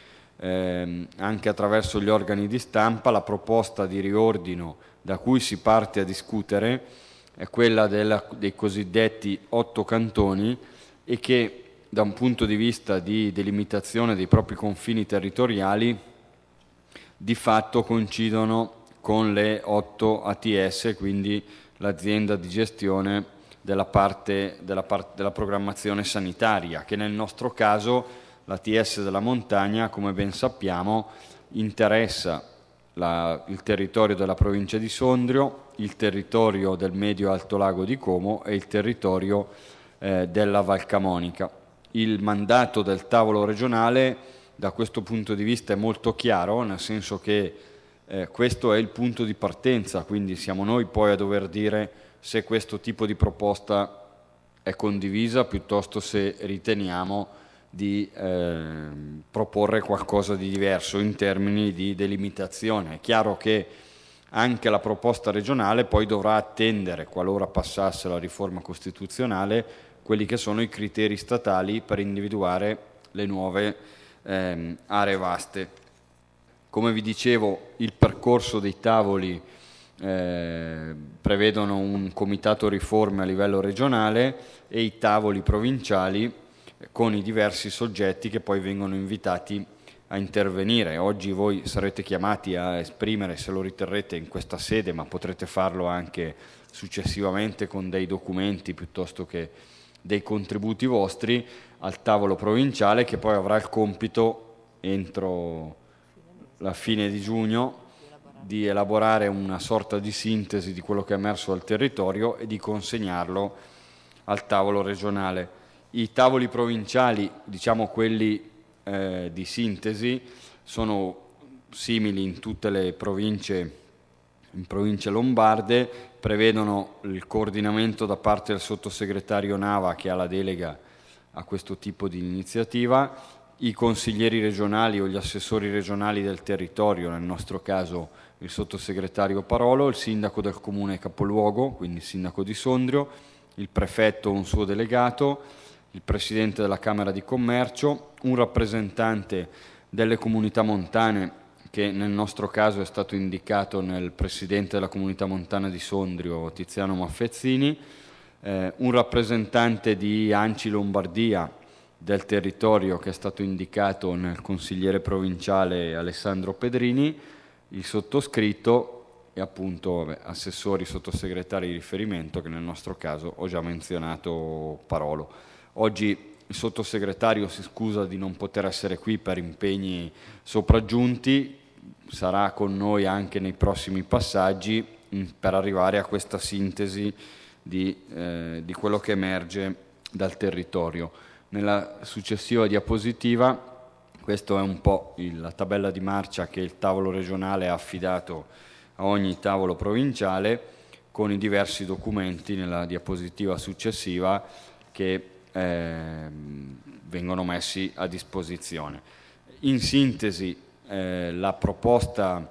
ehm, anche attraverso gli organi di stampa, la proposta di riordino da cui si parte a discutere è quella della, dei cosiddetti otto cantoni, e che da un punto di vista di delimitazione dei propri confini territoriali di fatto coincidono con le otto A T S, quindi l'azienda di gestione della parte della, parte, della programmazione sanitaria, che nel nostro caso l'A T S della montagna, come ben sappiamo, interessa La, il territorio della provincia di Sondrio, il territorio del medio alto lago di Como e il territorio eh, della Val Camonica. Il mandato del tavolo regionale da questo punto di vista è molto chiaro, nel senso che eh, questo è il punto di partenza, quindi siamo noi poi a dover dire se questo tipo di proposta è condivisa, piuttosto se riteniamo di eh, proporre qualcosa di diverso in termini di delimitazione. È chiaro che anche la proposta regionale poi dovrà attendere, qualora passasse la riforma costituzionale, quelli che sono i criteri statali per individuare le nuove ehm, aree vaste. Come vi dicevo, il percorso dei tavoli eh, prevedono un comitato riforme a livello regionale e i tavoli provinciali con i diversi soggetti che poi vengono invitati a intervenire. Oggi voi sarete chiamati a esprimere, se lo riterrete, in questa sede, ma potrete farlo anche successivamente con dei documenti piuttosto che dei contributi vostri al tavolo provinciale, che poi avrà il compito entro la fine di giugno di elaborare una sorta di sintesi di quello che è emerso dal territorio e di consegnarlo al tavolo regionale. I tavoli provinciali, diciamo quelli eh, di sintesi, sono simili in tutte le province, in province lombarde, prevedono il coordinamento da parte del sottosegretario Nava, che ha la delega a questo tipo di iniziativa, i consiglieri regionali o gli assessori regionali del territorio, nel nostro caso il sottosegretario Parolo, il sindaco del comune capoluogo, quindi il sindaco di Sondrio, il prefetto o un suo delegato, il presidente della Camera di Commercio, un rappresentante delle comunità montane, che nel nostro caso è stato indicato nel presidente della comunità montana di Sondrio, Tiziano Maffezzini, eh, un rappresentante di ANCI Lombardia del territorio, che è stato indicato nel consigliere provinciale Alessandro Pedrini, il sottoscritto e appunto vabbè, assessori, sottosegretari di riferimento, che nel nostro caso ho già menzionato Parolo. Oggi il sottosegretario si scusa di non poter essere qui per impegni sopraggiunti, sarà con noi anche nei prossimi passaggi per arrivare a questa sintesi di, eh, di quello che emerge dal territorio. Nella successiva diapositiva, questa è un po' il, la tabella di marcia che il tavolo regionale ha affidato a ogni tavolo provinciale, con i diversi documenti nella diapositiva successiva che Eh, vengono messi a disposizione. In sintesi, eh, la proposta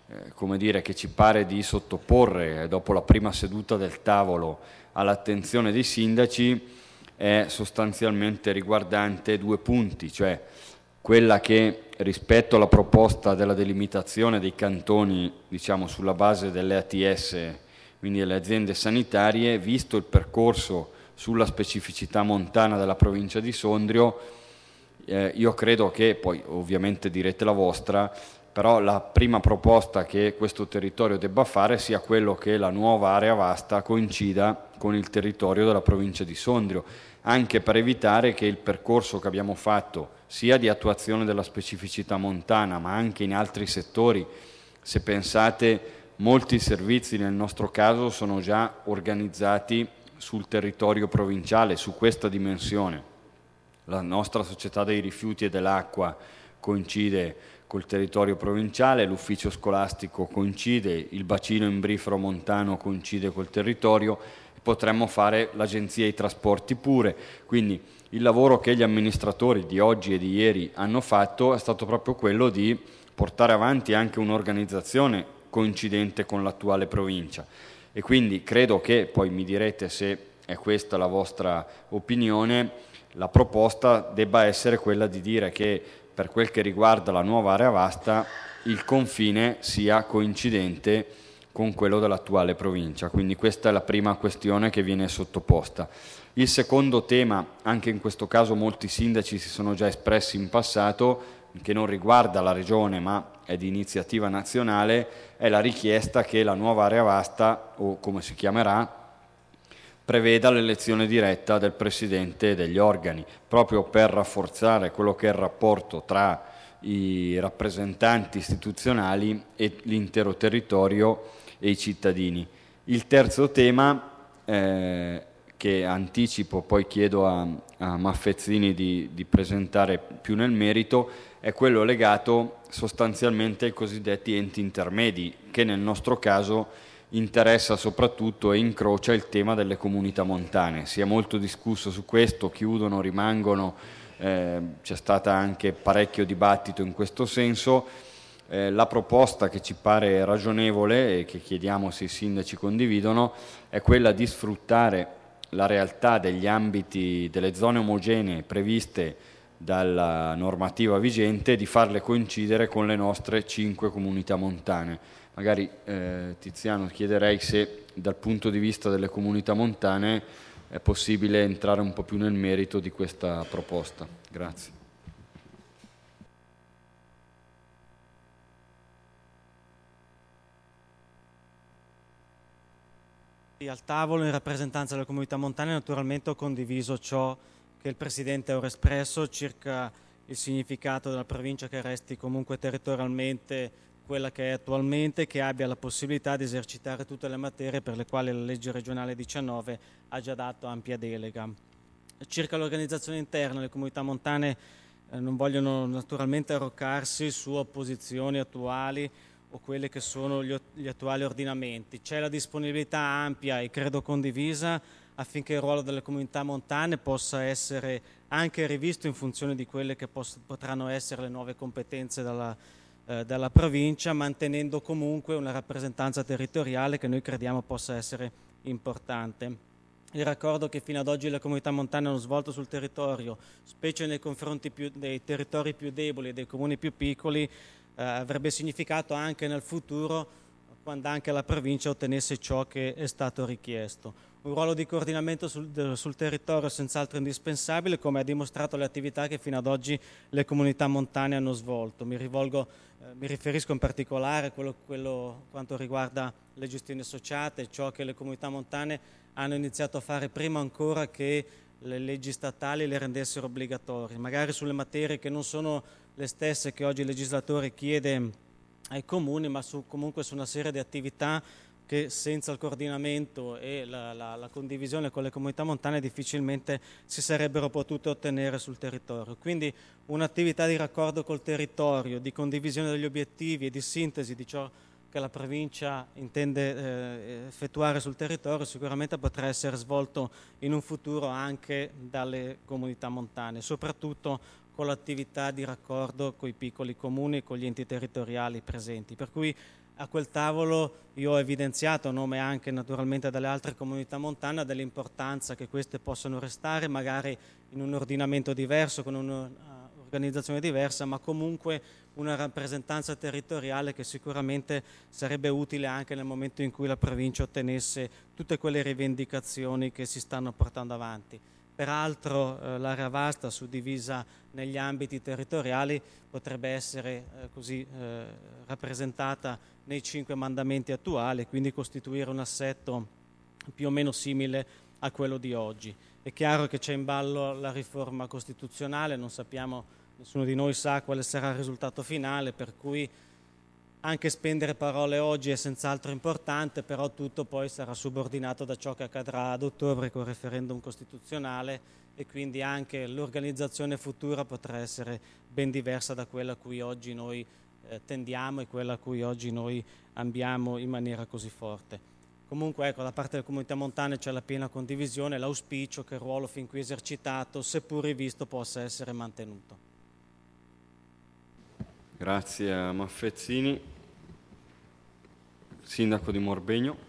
eh, come dire, che ci pare di sottoporre eh, dopo la prima seduta del tavolo all'attenzione dei sindaci è sostanzialmente riguardante due punti, cioè quella che rispetto alla proposta della delimitazione dei cantoni, diciamo sulla base delle A T S, quindi delle aziende sanitarie, visto il percorso sulla specificità montana della provincia di Sondrio, eh, io credo che, poi ovviamente direte la vostra, però la prima proposta che questo territorio debba fare sia quello che la nuova area vasta coincida con il territorio della provincia di Sondrio, anche per evitare che il percorso che abbiamo fatto sia di attuazione della specificità montana, ma anche in altri settori, se pensate, molti servizi nel nostro caso sono già organizzati sul territorio provinciale, su questa dimensione. La nostra società dei rifiuti e dell'acqua coincide col territorio provinciale, l'ufficio scolastico coincide, il bacino imbrifero montano coincide col territorio, potremmo fare l'agenzia dei trasporti pure, quindi il lavoro che gli amministratori di oggi e di ieri hanno fatto è stato proprio quello di portare avanti anche un'organizzazione coincidente con l'attuale provincia e quindi credo che, poi mi direte se è questa la vostra opinione, la proposta debba essere quella di dire che per quel che riguarda la nuova area vasta il confine sia coincidente con quello dell'attuale provincia, quindi questa è la prima questione che viene sottoposta. Il secondo tema, anche in questo caso molti sindaci si sono già espressi in passato, che non riguarda la regione ma è di iniziativa nazionale, è la richiesta che la nuova area vasta, o come si chiamerà, preveda l'elezione diretta del presidente e degli organi, proprio per rafforzare quello che è il rapporto tra i rappresentanti istituzionali e l'intero territorio e i cittadini. Il terzo tema, eh, che anticipo, poi chiedo a, a Maffezzini di, di presentare più nel merito, è quello legato sostanzialmente ai cosiddetti enti intermedi, che nel nostro caso interessa soprattutto e incrocia il tema delle comunità montane. Si è molto discusso su questo, chiudono, rimangono, eh, c'è stato anche parecchio dibattito in questo senso. Eh, la proposta che ci pare ragionevole e che chiediamo se i sindaci condividono è quella di sfruttare la realtà degli ambiti delle zone omogenee previste dalla normativa vigente e di farle coincidere con le nostre cinque comunità montane. Magari eh, Tiziano chiederei se dal punto di vista delle comunità montane è possibile entrare un po' più nel merito di questa proposta. Grazie. Al tavolo in rappresentanza delle comunità montane naturalmente ho condiviso ciò che il Presidente ha ora espresso circa il significato della provincia che resti comunque territorialmente quella che è attualmente, che abbia la possibilità di esercitare tutte le materie per le quali la legge regionale diciannove ha già dato ampia delega. Circa l'organizzazione interna, le comunità montane eh, non vogliono naturalmente arroccarsi su opposizioni attuali o quelle che sono gli, gli attuali ordinamenti. C'è la disponibilità ampia e credo condivisa affinché il ruolo delle comunità montane possa essere anche rivisto in funzione di quelle che poss- potranno essere le nuove competenze dalla, eh, dalla provincia, mantenendo comunque una rappresentanza territoriale che noi crediamo possa essere importante. Il raccordo che fino ad oggi le comunità montane hanno svolto sul territorio, specie nei confronti più, dei territori più deboli e dei comuni più piccoli, Eh, avrebbe significato anche nel futuro quando anche la provincia ottenesse ciò che è stato richiesto. Un ruolo di coordinamento sul, de, sul territorio senz'altro indispensabile, come ha dimostrato le attività che fino ad oggi le comunità montane hanno svolto. Mi, rivolgo, eh, mi riferisco in particolare a quello, quello quanto riguarda le gestioni associate, ciò che le comunità montane hanno iniziato a fare prima ancora che le leggi statali le rendessero obbligatorie, magari sulle materie che non sono le stesse che oggi il legislatore chiede ai comuni, ma su, comunque su una serie di attività che senza il coordinamento e la, la, la condivisione con le comunità montane difficilmente si sarebbero potute ottenere sul territorio. Quindi un'attività di raccordo col territorio, di condivisione degli obiettivi e di sintesi di ciò che la provincia intende eh, effettuare sul territorio sicuramente potrà essere svolto in un futuro anche dalle comunità montane, soprattutto con l'attività di raccordo con i piccoli comuni e con gli enti territoriali presenti. Per cui A quel tavolo io ho evidenziato, a nome anche naturalmente delle altre comunità montane, dell'importanza che queste possano restare magari in un ordinamento diverso, con un'organizzazione diversa, ma comunque una rappresentanza territoriale che sicuramente sarebbe utile anche nel momento in cui la provincia ottenesse tutte quelle rivendicazioni che si stanno portando avanti. Peraltro eh, l'area vasta suddivisa negli ambiti territoriali potrebbe essere eh, così eh, rappresentata nei cinque mandamenti attuali, quindi costituire un assetto più o meno simile a quello di oggi. È chiaro che c'è in ballo la riforma costituzionale, non sappiamo, nessuno di noi sa quale sarà il risultato finale, per cui anche spendere parole oggi è senz'altro importante, però tutto poi sarà subordinato da ciò che accadrà ad ottobre col referendum costituzionale e quindi anche l'organizzazione futura potrà essere ben diversa da quella a cui oggi noi eh, tendiamo e quella a cui oggi noi ambiamo in maniera così forte. Comunque ecco, da parte delle comunità montane c'è la piena condivisione, l'auspicio che il ruolo fin qui esercitato, seppur rivisto, possa essere mantenuto. Grazie a Maffezzini. Sindaco di Morbegno.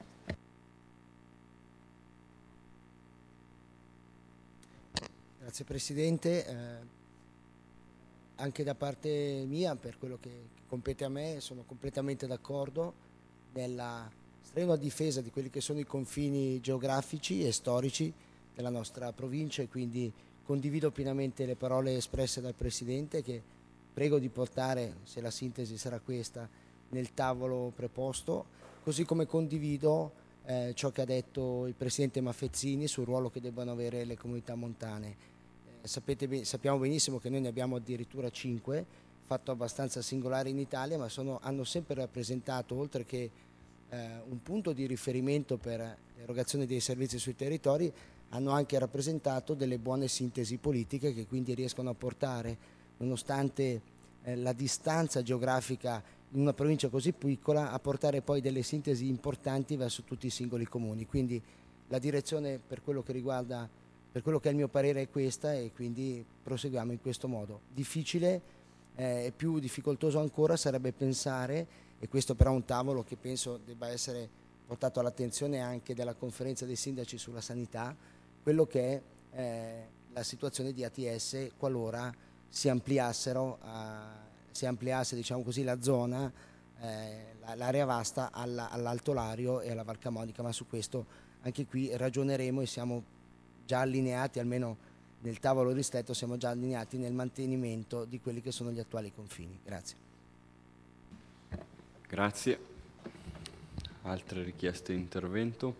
Grazie Presidente. Eh, anche da parte mia, per quello che compete a me, sono completamente d'accordo nella strenua difesa di quelli che sono i confini geografici e storici della nostra provincia e quindi condivido pienamente le parole espresse dal Presidente, che prego di portare, se la sintesi sarà questa, nel tavolo preposto, così come condivido eh, ciò che ha detto il Presidente Maffezzini sul ruolo che debbano avere le comunità montane. Eh, sapete, sappiamo benissimo che noi ne abbiamo addirittura cinque, fatto abbastanza singolare in Italia, ma sono, hanno sempre rappresentato, oltre che eh, un punto di riferimento per l'erogazione dei servizi sui territori, hanno anche rappresentato delle buone sintesi politiche che quindi riescono a portare, nonostante eh, la distanza geografica in una provincia così piccola, a portare poi delle sintesi importanti verso tutti i singoli comuni. Quindi la direzione per quello che riguarda, per quello che è il mio parere è questa e quindi proseguiamo in questo modo. Difficile e eh, più difficoltoso ancora sarebbe pensare, e questo però è un tavolo che penso debba essere portato all'attenzione anche della conferenza dei sindaci sulla sanità, quello che è eh, la situazione di A T S qualora si ampliassero, a, si ampliasse diciamo così, la zona, eh, l'area vasta all'Alto Lario e alla Val Camonica, ma su questo anche qui ragioneremo e siamo già allineati, almeno nel tavolo ristretto siamo già allineati nel mantenimento di quelli che sono gli attuali confini. Grazie. Grazie. Altre richieste di intervento?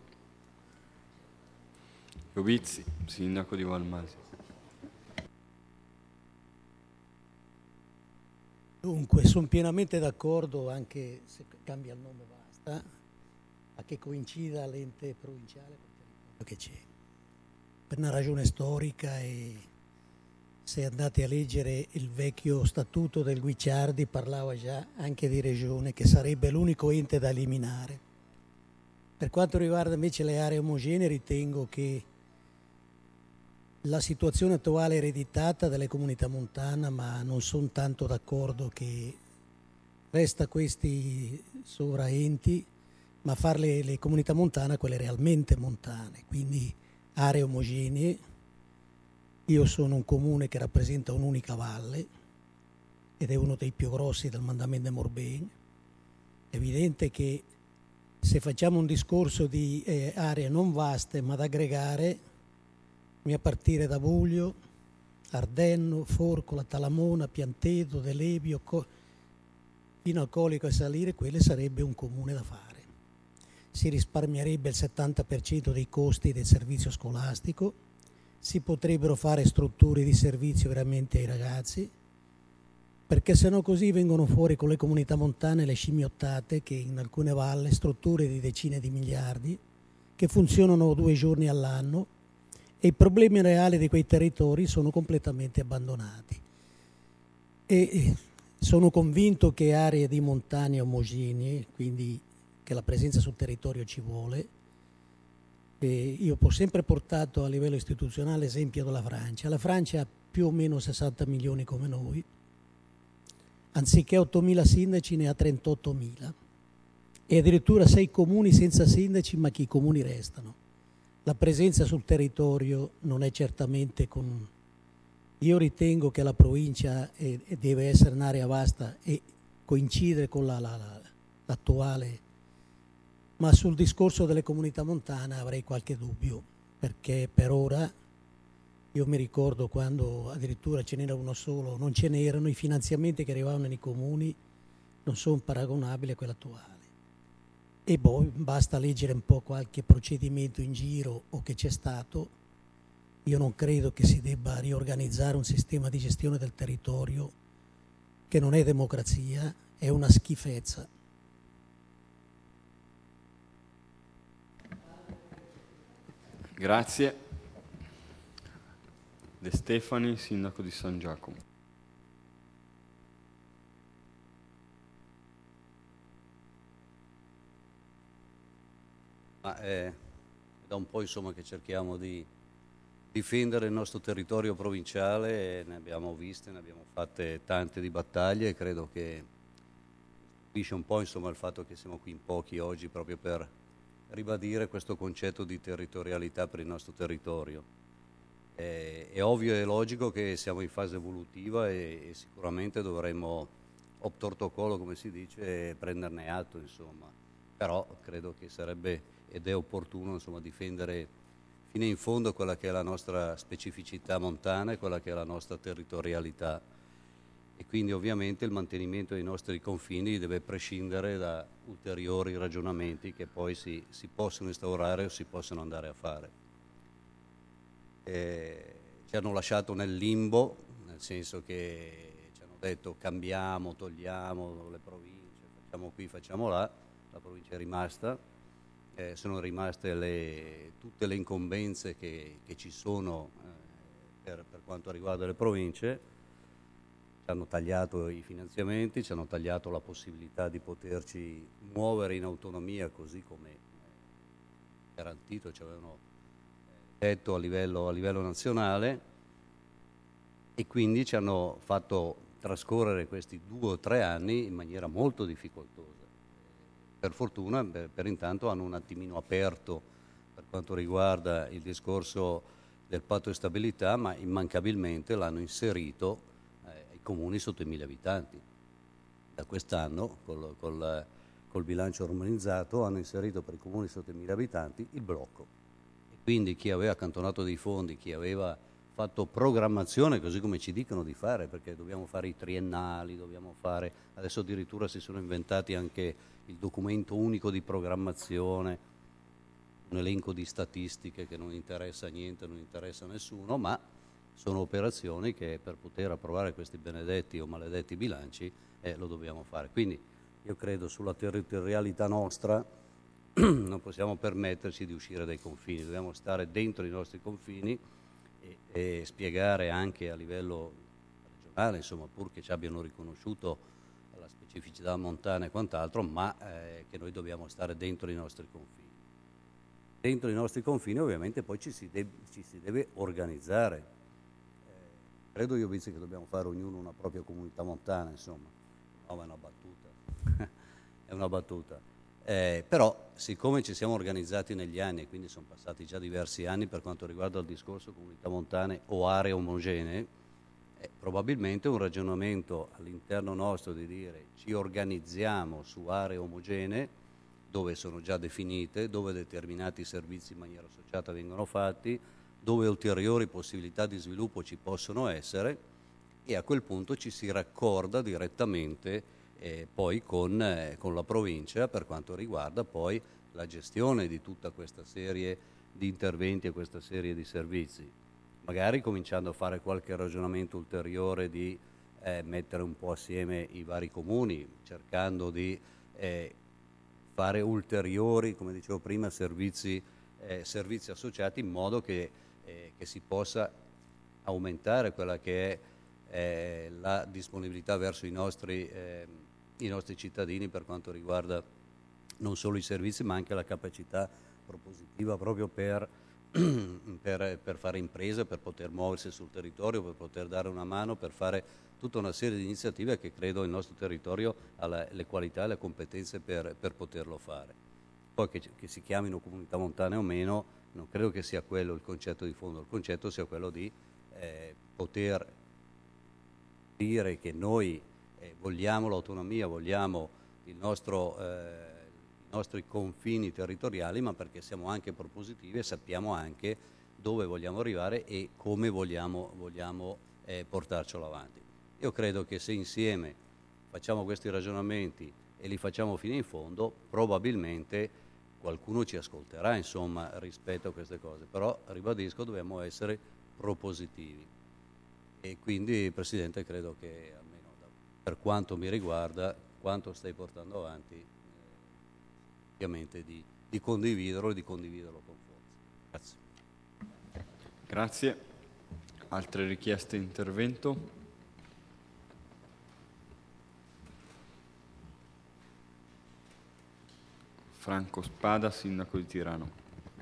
Iovizzi, sindaco di Valmasi. Dunque, sono pienamente d'accordo, anche se cambia il nome basta, a che coincida l'ente provinciale che c'è. Per una ragione storica, e se andate a leggere il vecchio statuto del Guicciardi parlava già anche di regione, che sarebbe l'unico ente da eliminare. Per quanto riguarda invece le aree omogenee, ritengo che la situazione attuale è ereditata dalle comunità montane, ma non sono tanto d'accordo che resta questi sovraenti, ma farle le comunità montane quelle realmente montane, quindi aree omogenee. Io sono un comune che rappresenta un'unica valle ed è uno dei più grossi del mandamento di Morbegno. È evidente che se facciamo un discorso di eh, aree non vaste ma da aggregare, a partire da Buglio, Ardenno, Forcola, Talamona, Piantedo, Delebio, Co- fino al Colico e Salire, quelle sarebbe un comune da fare. Si risparmierebbe il settanta per cento dei costi del servizio scolastico, si potrebbero fare strutture di servizio veramente ai ragazzi, perché sennò così vengono fuori con le comunità montane le scimmiottate che in alcune valle, strutture di decine di miliardi, che funzionano due giorni all'anno, e i problemi reali di quei territori sono completamente abbandonati. E sono convinto che aree di montagna omogenee, quindi che la presenza sul territorio ci vuole. E io ho sempre portato a livello istituzionale l'esempio della Francia. La Francia ha più o meno sessanta milioni come noi, anziché ottomila sindaci ne ha trentottomila. e addirittura sei comuni senza sindaci, ma che i comuni restano. La presenza sul territorio non è certamente con... Io ritengo che la provincia è, deve essere un'area vasta e coincidere con la, la, la, l'attuale, ma sul discorso delle comunità montane avrei qualche dubbio, perché per ora, io mi ricordo quando addirittura ce n'era uno solo, non ce n'erano, i finanziamenti che arrivavano nei comuni non sono paragonabili a quelli attuali. E poi basta leggere un po' qualche procedimento in giro o che c'è stato. Io non credo che si debba riorganizzare un sistema di gestione del territorio che non è democrazia, è una schifezza. Grazie. De Stefani, sindaco di San Giacomo. Ma è da un po' insomma che cerchiamo di difendere il nostro territorio provinciale, e ne abbiamo viste, ne abbiamo fatte tante di battaglie, e credo che stupisce un po' insomma il fatto che siamo qui in pochi oggi proprio per ribadire questo concetto di territorialità per il nostro territorio. È, è ovvio e logico che siamo in fase evolutiva e, e sicuramente dovremmo obtorto collo, come si dice, prenderne atto insomma. Però credo che sarebbe ed è opportuno insomma difendere fino in fondo quella che è la nostra specificità montana e quella che è la nostra territorialità, e quindi ovviamente il mantenimento dei nostri confini deve prescindere da ulteriori ragionamenti che poi si, si possono instaurare o si possono andare a fare. E ci hanno lasciato nel limbo, nel senso che ci hanno detto cambiamo, togliamo le province, facciamo qui, facciamo là. La provincia è rimasta, eh, sono rimaste le, tutte le incombenze che, che ci sono eh, per, per quanto riguarda le province. Ci hanno tagliato i finanziamenti, ci hanno tagliato la possibilità di poterci muovere in autonomia così come garantito, ci avevano detto a livello, a livello nazionale, e quindi ci hanno fatto trascorrere questi due o tre anni in maniera molto difficoltosa. Per fortuna, per, per intanto hanno un attimino aperto per quanto riguarda il discorso del patto di stabilità, ma immancabilmente l'hanno inserito eh, ai comuni sotto i mille abitanti. Da quest'anno, col, col, col bilancio romanizzato, hanno inserito per i comuni sotto i mille abitanti il blocco. E quindi chi aveva accantonato dei fondi, chi aveva fatto programmazione, così come ci dicono di fare, perché dobbiamo fare i triennali, dobbiamo fare, adesso addirittura si sono inventati anche il documento unico di programmazione, un elenco di statistiche che non interessa a niente, non interessa a nessuno, ma sono operazioni che per poter approvare questi benedetti o maledetti bilanci eh, lo dobbiamo fare. Quindi io credo sulla territorialità nostra non possiamo permetterci di uscire dai confini, dobbiamo stare dentro i nostri confini e, e spiegare anche a livello regionale, insomma, pur che ci abbiano riconosciuto la specificità montana e quant'altro, ma eh, che noi dobbiamo stare dentro i nostri confini. Dentro i nostri confini ovviamente poi ci si, de- ci si deve organizzare. Eh, credo io, visto che dobbiamo fare ognuno una propria comunità montana, insomma, no, è una battuta, è una battuta. Eh, però siccome ci siamo organizzati negli anni, e quindi sono passati già diversi anni per quanto riguarda il discorso comunità montane o aree omogenee, Eh, probabilmente un ragionamento all'interno nostro di dire ci organizziamo su aree omogenee dove sono già definite, dove determinati servizi in maniera associata vengono fatti, dove ulteriori possibilità di sviluppo ci possono essere, e a quel punto ci si raccorda direttamente eh, poi con, eh, con la provincia per quanto riguarda poi la gestione di tutta questa serie di interventi e questa serie di servizi. Magari cominciando a fare qualche ragionamento ulteriore di eh, mettere un po' assieme i vari comuni, cercando di eh, fare ulteriori, come dicevo prima, servizi, eh, servizi associati, in modo che, eh, che si possa aumentare quella che è eh, la disponibilità verso i nostri, eh, i nostri cittadini per quanto riguarda non solo i servizi ma anche la capacità propositiva proprio per per, per fare impresa, per poter muoversi sul territorio, per poter dare una mano, per fare tutta una serie di iniziative che credo il nostro territorio ha la, le qualità e le competenze per, per poterlo fare. Poi che, che si chiamino comunità montane o meno, non credo che sia quello il concetto di fondo, il concetto sia quello di eh, poter dire che noi eh, vogliamo l'autonomia, vogliamo il nostro... Eh, i nostri confini territoriali, ma perché siamo anche propositivi e sappiamo anche dove vogliamo arrivare e come vogliamo, vogliamo eh, portarcelo avanti. Io credo che se insieme facciamo questi ragionamenti e li facciamo fino in fondo, probabilmente qualcuno ci ascolterà, insomma, rispetto a queste cose, però ribadisco, dobbiamo essere propositivi. E quindi, Presidente, credo che, almeno per quanto mi riguarda, quanto stai portando avanti, ovviamente di, di condividerlo e di condividerlo con forza. Grazie. Grazie. Altre richieste di intervento? Franco Spada, Sindaco di Tirano.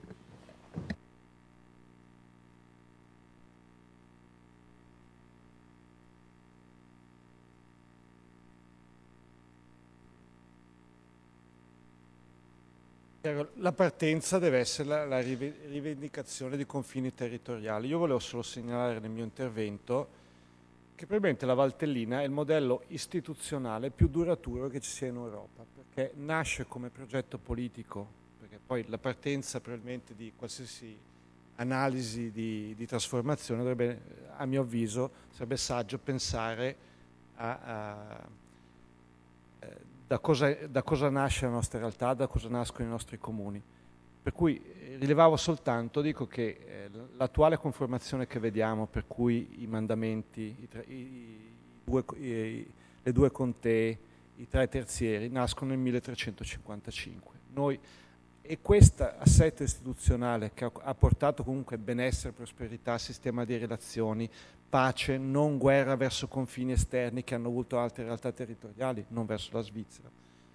La partenza deve essere la, la rivendicazione di confini territoriali. Io volevo solo segnalare nel mio intervento che probabilmente la Valtellina è il modello istituzionale più duraturo che ci sia in Europa, perché nasce come progetto politico, perché poi la partenza probabilmente di qualsiasi analisi di, di trasformazione dovrebbe, a mio avviso, sarebbe saggio pensare a... a Da cosa, da cosa nasce la nostra realtà, da cosa nascono i nostri comuni. Per cui rilevavo soltanto, dico che eh, l'attuale conformazione che vediamo, per cui i mandamenti, i tre, i due, i, le due contee, i tre terzieri, nascono nel milletrecentocinquantacinque. Noi, e questo assetto istituzionale che ha, ha portato comunque benessere, prosperità, sistema di relazioni, pace, non guerra verso confini esterni che hanno avuto altre realtà territoriali, non verso la Svizzera.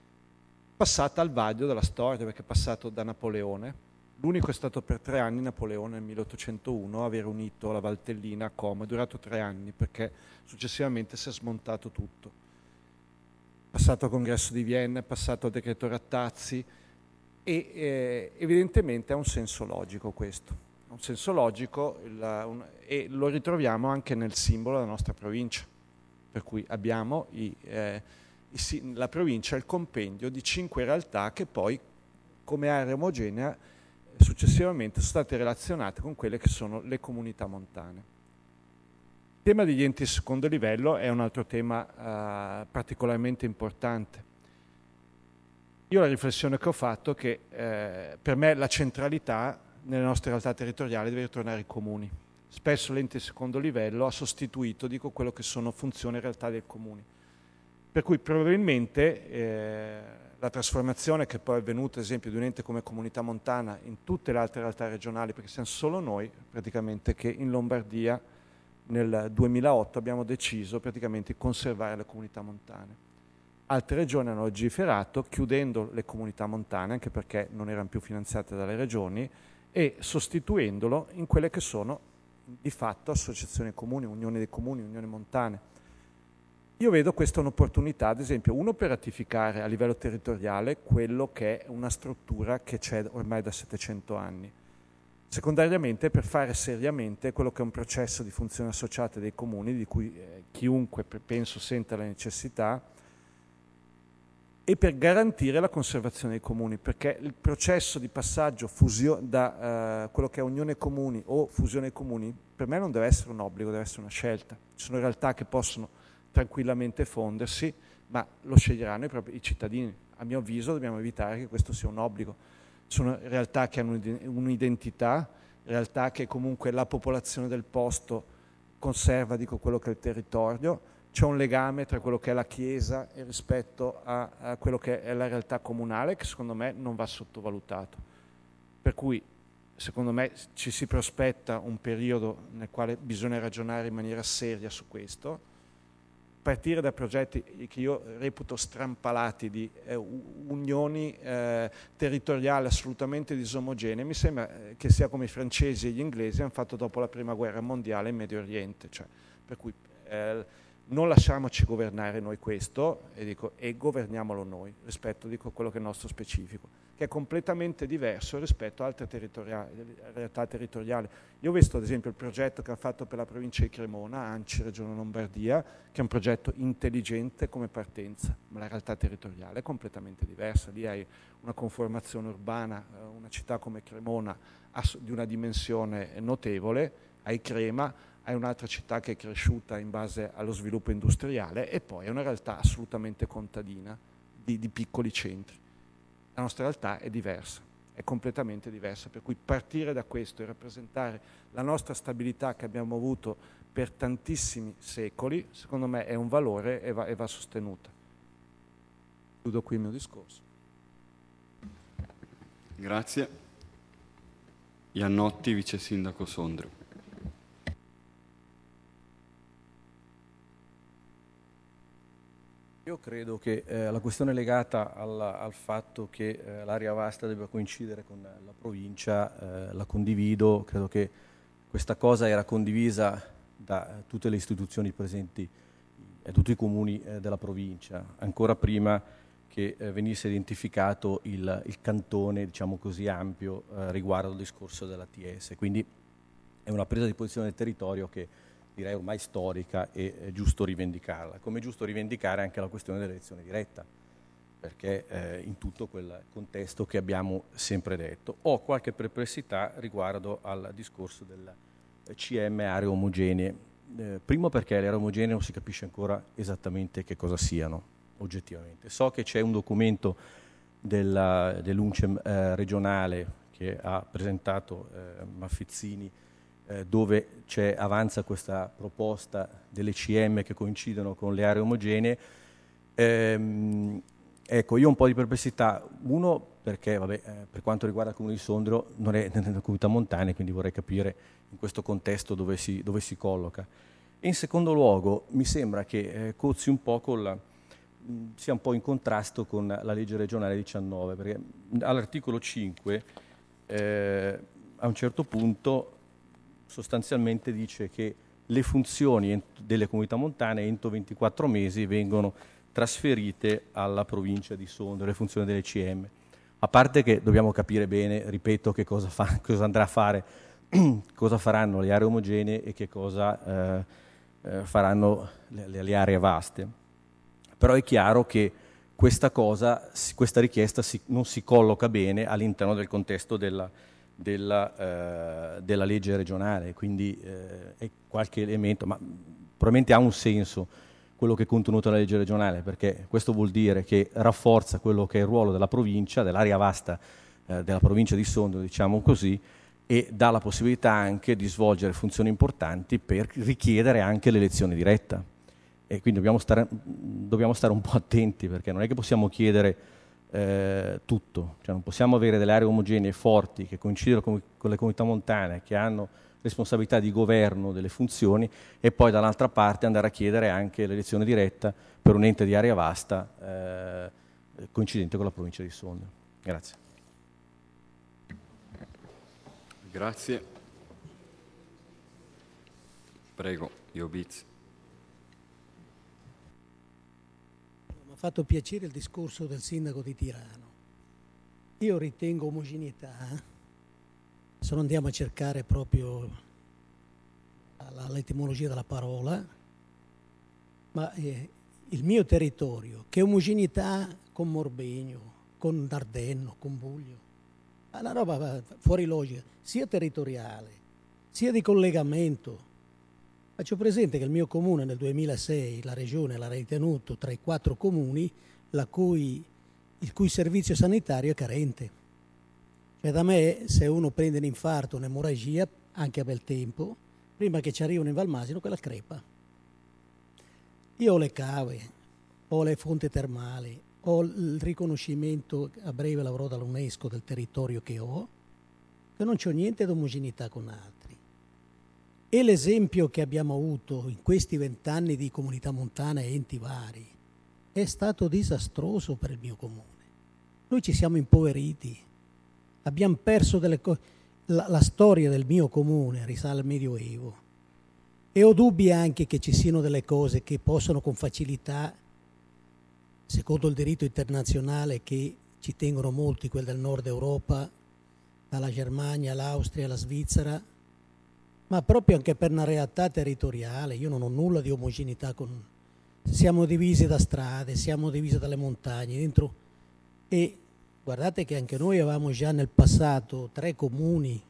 Passata al vaglio della storia, perché è passato da Napoleone. L'unico è stato per tre anni Napoleone nel milleottocentouno a aver unito la Valtellina a Como, è durato tre anni perché successivamente si è smontato tutto. Passato al congresso di Vienna, è passato al decreto Rattazzi e eh, evidentemente ha un senso logico questo. Un senso logico la, un, e lo ritroviamo anche nel simbolo della nostra provincia, per cui abbiamo i, eh, i, la provincia è il compendio di cinque realtà che poi come area omogenea successivamente sono state relazionate con quelle che sono le comunità montane. Il tema degli enti di secondo livello è un altro tema eh, particolarmente importante. Io la riflessione che ho fatto è che eh, per me la centralità nelle nostre realtà territoriali deve ritornare ai comuni. Spesso l'ente di secondo livello ha sostituito, dico, quello che sono funzioni e realtà dei comuni. Per cui probabilmente eh, la trasformazione che poi è avvenuta, ad esempio, di un ente come Comunità Montana in tutte le altre realtà regionali, perché siamo solo noi praticamente che in Lombardia nel duemilaotto abbiamo deciso praticamente di conservare le comunità montane. Altre regioni hanno legiferato chiudendo le comunità montane, anche perché non erano più finanziate dalle regioni, e sostituendolo in quelle che sono di fatto associazioni comuni, unioni dei comuni, unioni montane. Io vedo questa un'opportunità, ad esempio, uno per ratificare a livello territoriale quello che è una struttura che c'è ormai da settecento anni. Secondariamente per fare seriamente quello che è un processo di funzioni associate dei comuni, di cui eh, chiunque penso senta la necessità, e per garantire la conservazione dei comuni, perché il processo di passaggio fusio, da uh, quello che è unione comuni o fusione comuni, per me non deve essere un obbligo, deve essere una scelta. Ci sono realtà che possono tranquillamente fondersi, ma lo sceglieranno i, propri, i cittadini. A mio avviso dobbiamo evitare che questo sia un obbligo. Sono realtà che hanno un'identità, realtà che comunque la popolazione del posto conserva, dico, quello che è il territorio. C'è un legame tra quello che è la Chiesa e rispetto a, a quello che è la realtà comunale che secondo me non va sottovalutato. Per cui secondo me ci si prospetta un periodo nel quale bisogna ragionare in maniera seria su questo. partire da progetti che io reputo strampalati di eh, unioni eh, territoriali assolutamente disomogenee, mi sembra che sia come i francesi e gli inglesi hanno fatto dopo la prima guerra mondiale in Medio Oriente, cioè, per cui eh, non lasciamoci governare noi questo e, dico, e governiamolo noi rispetto dico, a quello che è il nostro specifico, che è completamente diverso rispetto a altre territoriali, realtà territoriali. Io ho visto ad esempio il progetto che ha fatto per la provincia di Cremona, ANCI Regione Lombardia, che è un progetto intelligente come partenza, ma la realtà territoriale è completamente diversa. Lì hai una conformazione urbana, una città come Cremona di una dimensione notevole, hai Crema, hai un'altra città che è cresciuta in base allo sviluppo industriale e poi è una realtà assolutamente contadina di, di piccoli centri. La nostra realtà è diversa, è completamente diversa, per cui partire da questo e rappresentare la nostra stabilità che abbiamo avuto per tantissimi secoli, secondo me è un valore e va, e va sostenuta. Chiudo qui il mio discorso. Grazie. Iannotti, vice sindaco Sondrio. Io credo che eh, la questione legata al, al fatto che eh, l'area vasta debba coincidere con la provincia, eh, la condivido, credo che questa cosa era condivisa da tutte le istituzioni presenti e tutti i comuni eh, della provincia, ancora prima che eh, venisse identificato il, il cantone, diciamo così, ampio eh, riguardo al discorso della T S. Quindi è una presa di posizione del territorio che direi ormai storica e è giusto rivendicarla. Come è giusto rivendicare anche la questione dell'elezione diretta, perché eh, in tutto quel contesto che abbiamo sempre detto. Ho qualche perplessità riguardo al discorso del C M aree omogenee. Eh, primo perché le aree omogenee non si capisce ancora esattamente che cosa siano, oggettivamente. So che c'è un documento della, dell'UNCEM eh, regionale che ha presentato eh, Maffezzini, dove c'è, avanza questa proposta delle C M che coincidono con le aree omogenee. Ehm, ecco, io ho un po' di perplessità, uno perché vabbè, eh, per quanto riguarda il comune di Sondrio non è nella comunità montana, quindi vorrei capire in questo contesto dove si, dove si colloca. E in secondo luogo mi sembra che eh, cozzi un po' con la, mh, sia un po' in contrasto con la legge regionale diciannove, perché all'articolo cinque eh, a un certo punto sostanzialmente dice che le funzioni delle comunità montane entro ventiquattro mesi vengono trasferite alla provincia di Sondrio, le funzioni delle C M. A parte che dobbiamo capire bene, ripeto, che cosa, fa, cosa andrà a fare, cosa faranno le aree omogenee e che cosa eh, eh, faranno le, le aree vaste. Però è chiaro che questa cosa, questa richiesta si, non si colloca bene all'interno del contesto della Della, eh, della legge regionale, quindi eh, è qualche elemento, ma probabilmente ha un senso quello che è contenuto nella legge regionale, perché questo vuol dire che rafforza quello che è il ruolo della provincia, dell'area vasta eh, della provincia di Sondrio, diciamo così, e dà la possibilità anche di svolgere funzioni importanti per richiedere anche l'elezione diretta. E quindi dobbiamo stare, dobbiamo stare un po' attenti, perché non è che possiamo chiedere Eh, tutto, cioè non possiamo avere delle aree omogenee forti che coincidono con, con le comunità montane, che hanno responsabilità di governo delle funzioni, e poi dall'altra parte andare a chiedere anche l'elezione diretta per un ente di area vasta eh, coincidente con la provincia di Sondrio. Grazie. Grazie. Prego, Iobizzi. Mi ha fatto piacere il discorso del sindaco di Tirano. Io ritengo omogeneità, se non andiamo a cercare proprio l'etimologia della parola, ma eh, il mio territorio, che omogeneità con Morbegno, con Dardenno, con Buglio, è una roba fuori logica, sia territoriale, sia di collegamento. Faccio presente che il mio comune nel duemilasei, la regione l'ha ritenuto tra i quattro comuni la cui, il cui servizio sanitario è carente. Cioè da me, se uno prende un infarto, un'emorragia, anche a bel tempo, prima che ci arrivino in Valmasino, quella crepa. Io ho le cave, ho le fonti termali, ho il riconoscimento, a breve l'avrò dall'UNESCO, del territorio che ho, che non c'ho niente di omogeneità con altri. E l'esempio che abbiamo avuto in questi vent'anni di comunità montana e enti vari è stato disastroso per il mio comune. Noi ci siamo impoveriti, abbiamo perso delle cose. La, la storia del mio comune risale al Medioevo e ho dubbi anche che ci siano delle cose che possono con facilità, secondo il diritto internazionale che ci tengono molti, quelli del nord Europa, dalla Germania, l'Austria, la Svizzera, ma proprio anche per una realtà territoriale. Io non ho nulla di omogeneità con... Siamo divisi da strade, siamo divisi dalle montagne, dentro... E guardate che anche noi avevamo già nel passato tre comuni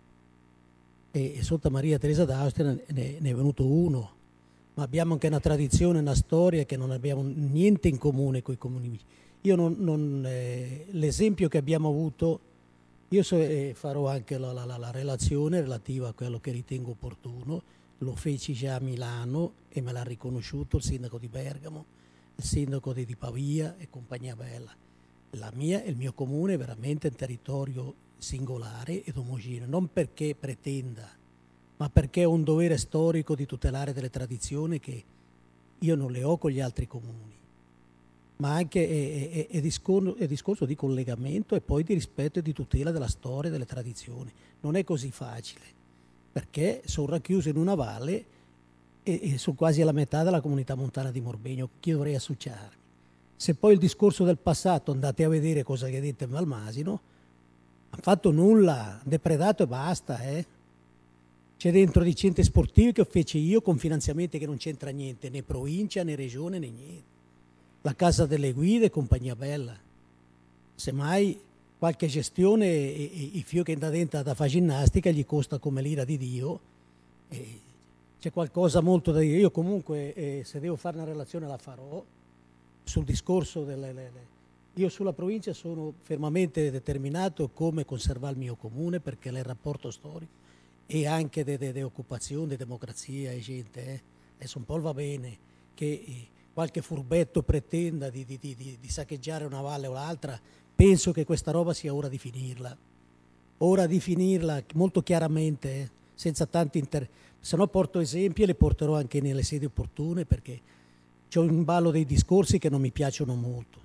e, e sotto Maria Teresa d'Austria ne, ne è venuto uno, ma abbiamo anche una tradizione, una storia che non abbiamo niente in comune con i comuni. Io non... non eh, l'esempio che abbiamo avuto... Io so, eh, farò anche la, la, la relazione relativa a quello che ritengo opportuno, lo feci già a Milano e me l'ha riconosciuto il sindaco di Bergamo, il sindaco di, di Pavia e compagnia bella. La mia, il mio comune è veramente un territorio singolare ed omogeneo, non perché pretenda, ma perché ho un dovere storico di tutelare delle tradizioni che io non le ho con gli altri comuni. Ma anche è, è, è, discorso, è discorso di collegamento e poi di rispetto e di tutela della storia e delle tradizioni. Non è così facile, perché sono racchiuso in una valle e, e sono quasi alla metà della comunità montana di Morbegno, che io dovrei associarmi. Se poi il discorso del passato, andate a vedere cosa che ha detto Valmasino, hanno fatto nulla, depredato e basta. Eh. C'è dentro dei centri sportivi che feci io con finanziamenti che non c'entra niente, né provincia, né regione, né niente. La casa delle guide, compagnia bella. Semmai qualche gestione e, e, e fio che da dentro da fare ginnastica gli costa come l'ira di Dio. E c'è qualcosa molto da dire. Io comunque eh, se devo fare una relazione la farò sul discorso delle... Le, le. Io sulla provincia sono fermamente determinato come conservare il mio comune perché è il rapporto storico e anche di de, de occupazione, di democrazia e gente. Eh. Adesso un po' va bene che... Eh, qualche furbetto pretenda di, di, di, di saccheggiare una valle o l'altra, penso che questa roba sia ora di finirla. Ora di finirla molto chiaramente, eh, senza tanti inter... Se no porto esempi e li porterò anche nelle sedi opportune perché c'è un ballo dei discorsi che non mi piacciono molto.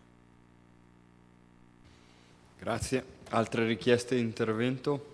Grazie. Altre richieste di intervento?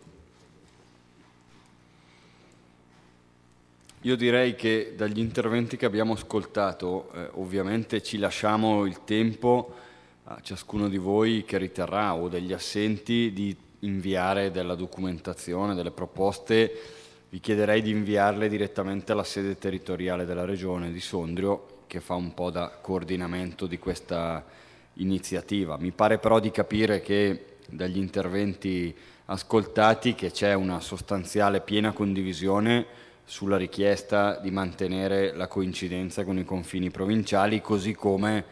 Io direi che dagli interventi che abbiamo ascoltato eh, ovviamente ci lasciamo il tempo a ciascuno di voi che riterrà o degli assenti di inviare della documentazione, delle proposte. Vi chiederei di inviarle direttamente alla sede territoriale della Regione di Sondrio che fa un po' da coordinamento di questa iniziativa. Mi pare però di capire che dagli interventi ascoltati che c'è una sostanziale piena condivisione sulla richiesta di mantenere la coincidenza con i confini provinciali, così come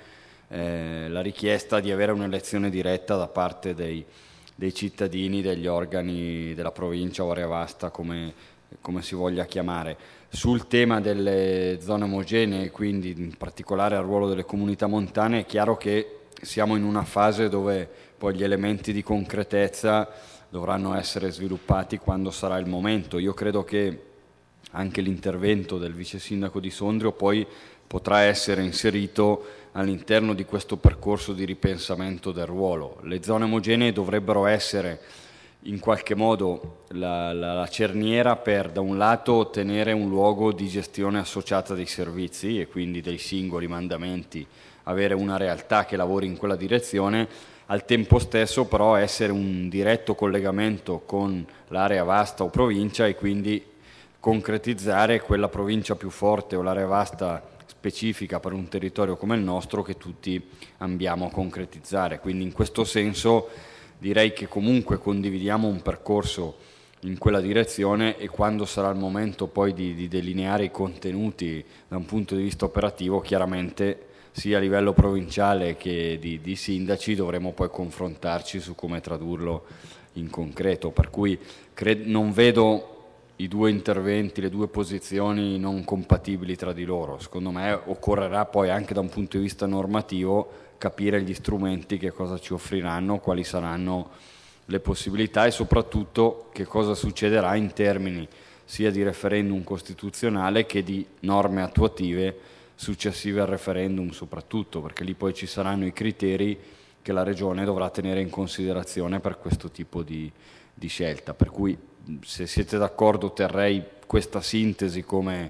eh, la richiesta di avere un'elezione diretta da parte dei, dei cittadini, degli organi della provincia o area vasta, come, come si voglia chiamare. Sul tema delle zone omogenee, quindi in particolare al ruolo delle comunità montane, è chiaro che siamo in una fase dove poi gli elementi di concretezza dovranno essere sviluppati quando sarà il momento. Io credo che anche l'intervento del vice sindaco di Sondrio poi potrà essere inserito all'interno di questo percorso di ripensamento del ruolo. Le zone omogenee dovrebbero essere in qualche modo la, la, la cerniera per, da un lato, ottenere un luogo di gestione associata dei servizi e quindi dei singoli mandamenti, avere una realtà che lavori in quella direzione, al tempo stesso però essere un diretto collegamento con l'area vasta o provincia e quindi concretizzare quella provincia più forte o l'area vasta specifica per un territorio come il nostro che tutti ambiamo a concretizzare. Quindi in questo senso direi che comunque condividiamo un percorso in quella direzione e quando sarà il momento poi di, di delineare i contenuti da un punto di vista operativo, chiaramente sia a livello provinciale che di, di sindaci dovremo poi confrontarci su come tradurlo in concreto. Per cui cred- non vedo i due interventi, le due posizioni non compatibili tra di loro. Secondo me occorrerà poi anche da un punto di vista normativo capire gli strumenti che cosa ci offriranno, quali saranno le possibilità e soprattutto che cosa succederà in termini sia di referendum costituzionale che di norme attuative successive al referendum soprattutto, perché lì poi ci saranno i criteri che la Regione dovrà tenere in considerazione per questo tipo di, di scelta. Per cui, se siete d'accordo, terrei questa sintesi come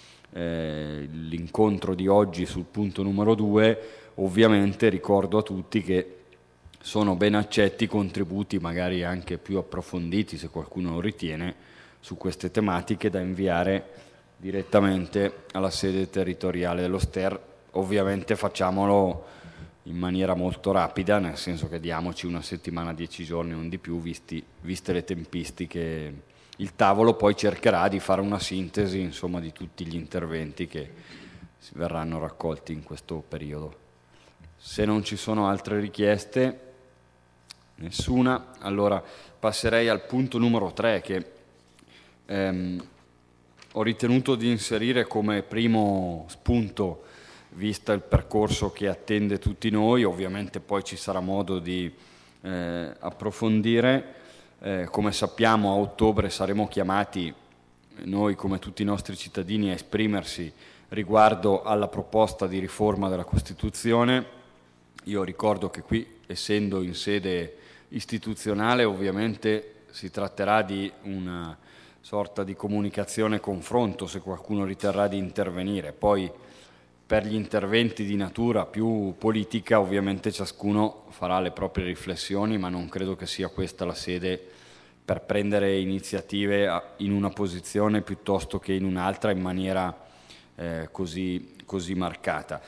eh, l'incontro di oggi sul punto numero due. Ovviamente ricordo a tutti che sono ben accetti contributi magari anche più approfonditi, se qualcuno lo ritiene, su queste tematiche, da inviare direttamente alla sede territoriale dello S T E R. Ovviamente facciamolo in maniera molto rapida, nel senso che diamoci una settimana, dieci giorni, non di più, visti, viste le tempistiche. Il tavolo poi cercherà di fare una sintesi, insomma, di tutti gli interventi che verranno raccolti in questo periodo. Se non ci sono altre richieste, nessuna, allora passerei al punto numero tre, che ehm, ho ritenuto di inserire come primo spunto, vista il percorso che attende tutti noi. Ovviamente poi ci sarà modo di eh, approfondire. Eh, come sappiamo, a ottobre saremo chiamati, noi come tutti i nostri cittadini, a esprimersi riguardo alla proposta di riforma della Costituzione. Io ricordo che qui, essendo in sede istituzionale, ovviamente si tratterà di una sorta di comunicazione confronto, se qualcuno riterrà di intervenire. Poi, per gli interventi di natura più politica, ovviamente ciascuno farà le proprie riflessioni, ma non credo che sia questa la sede per prendere iniziative in una posizione piuttosto che in un'altra in maniera eh, così, così marcata.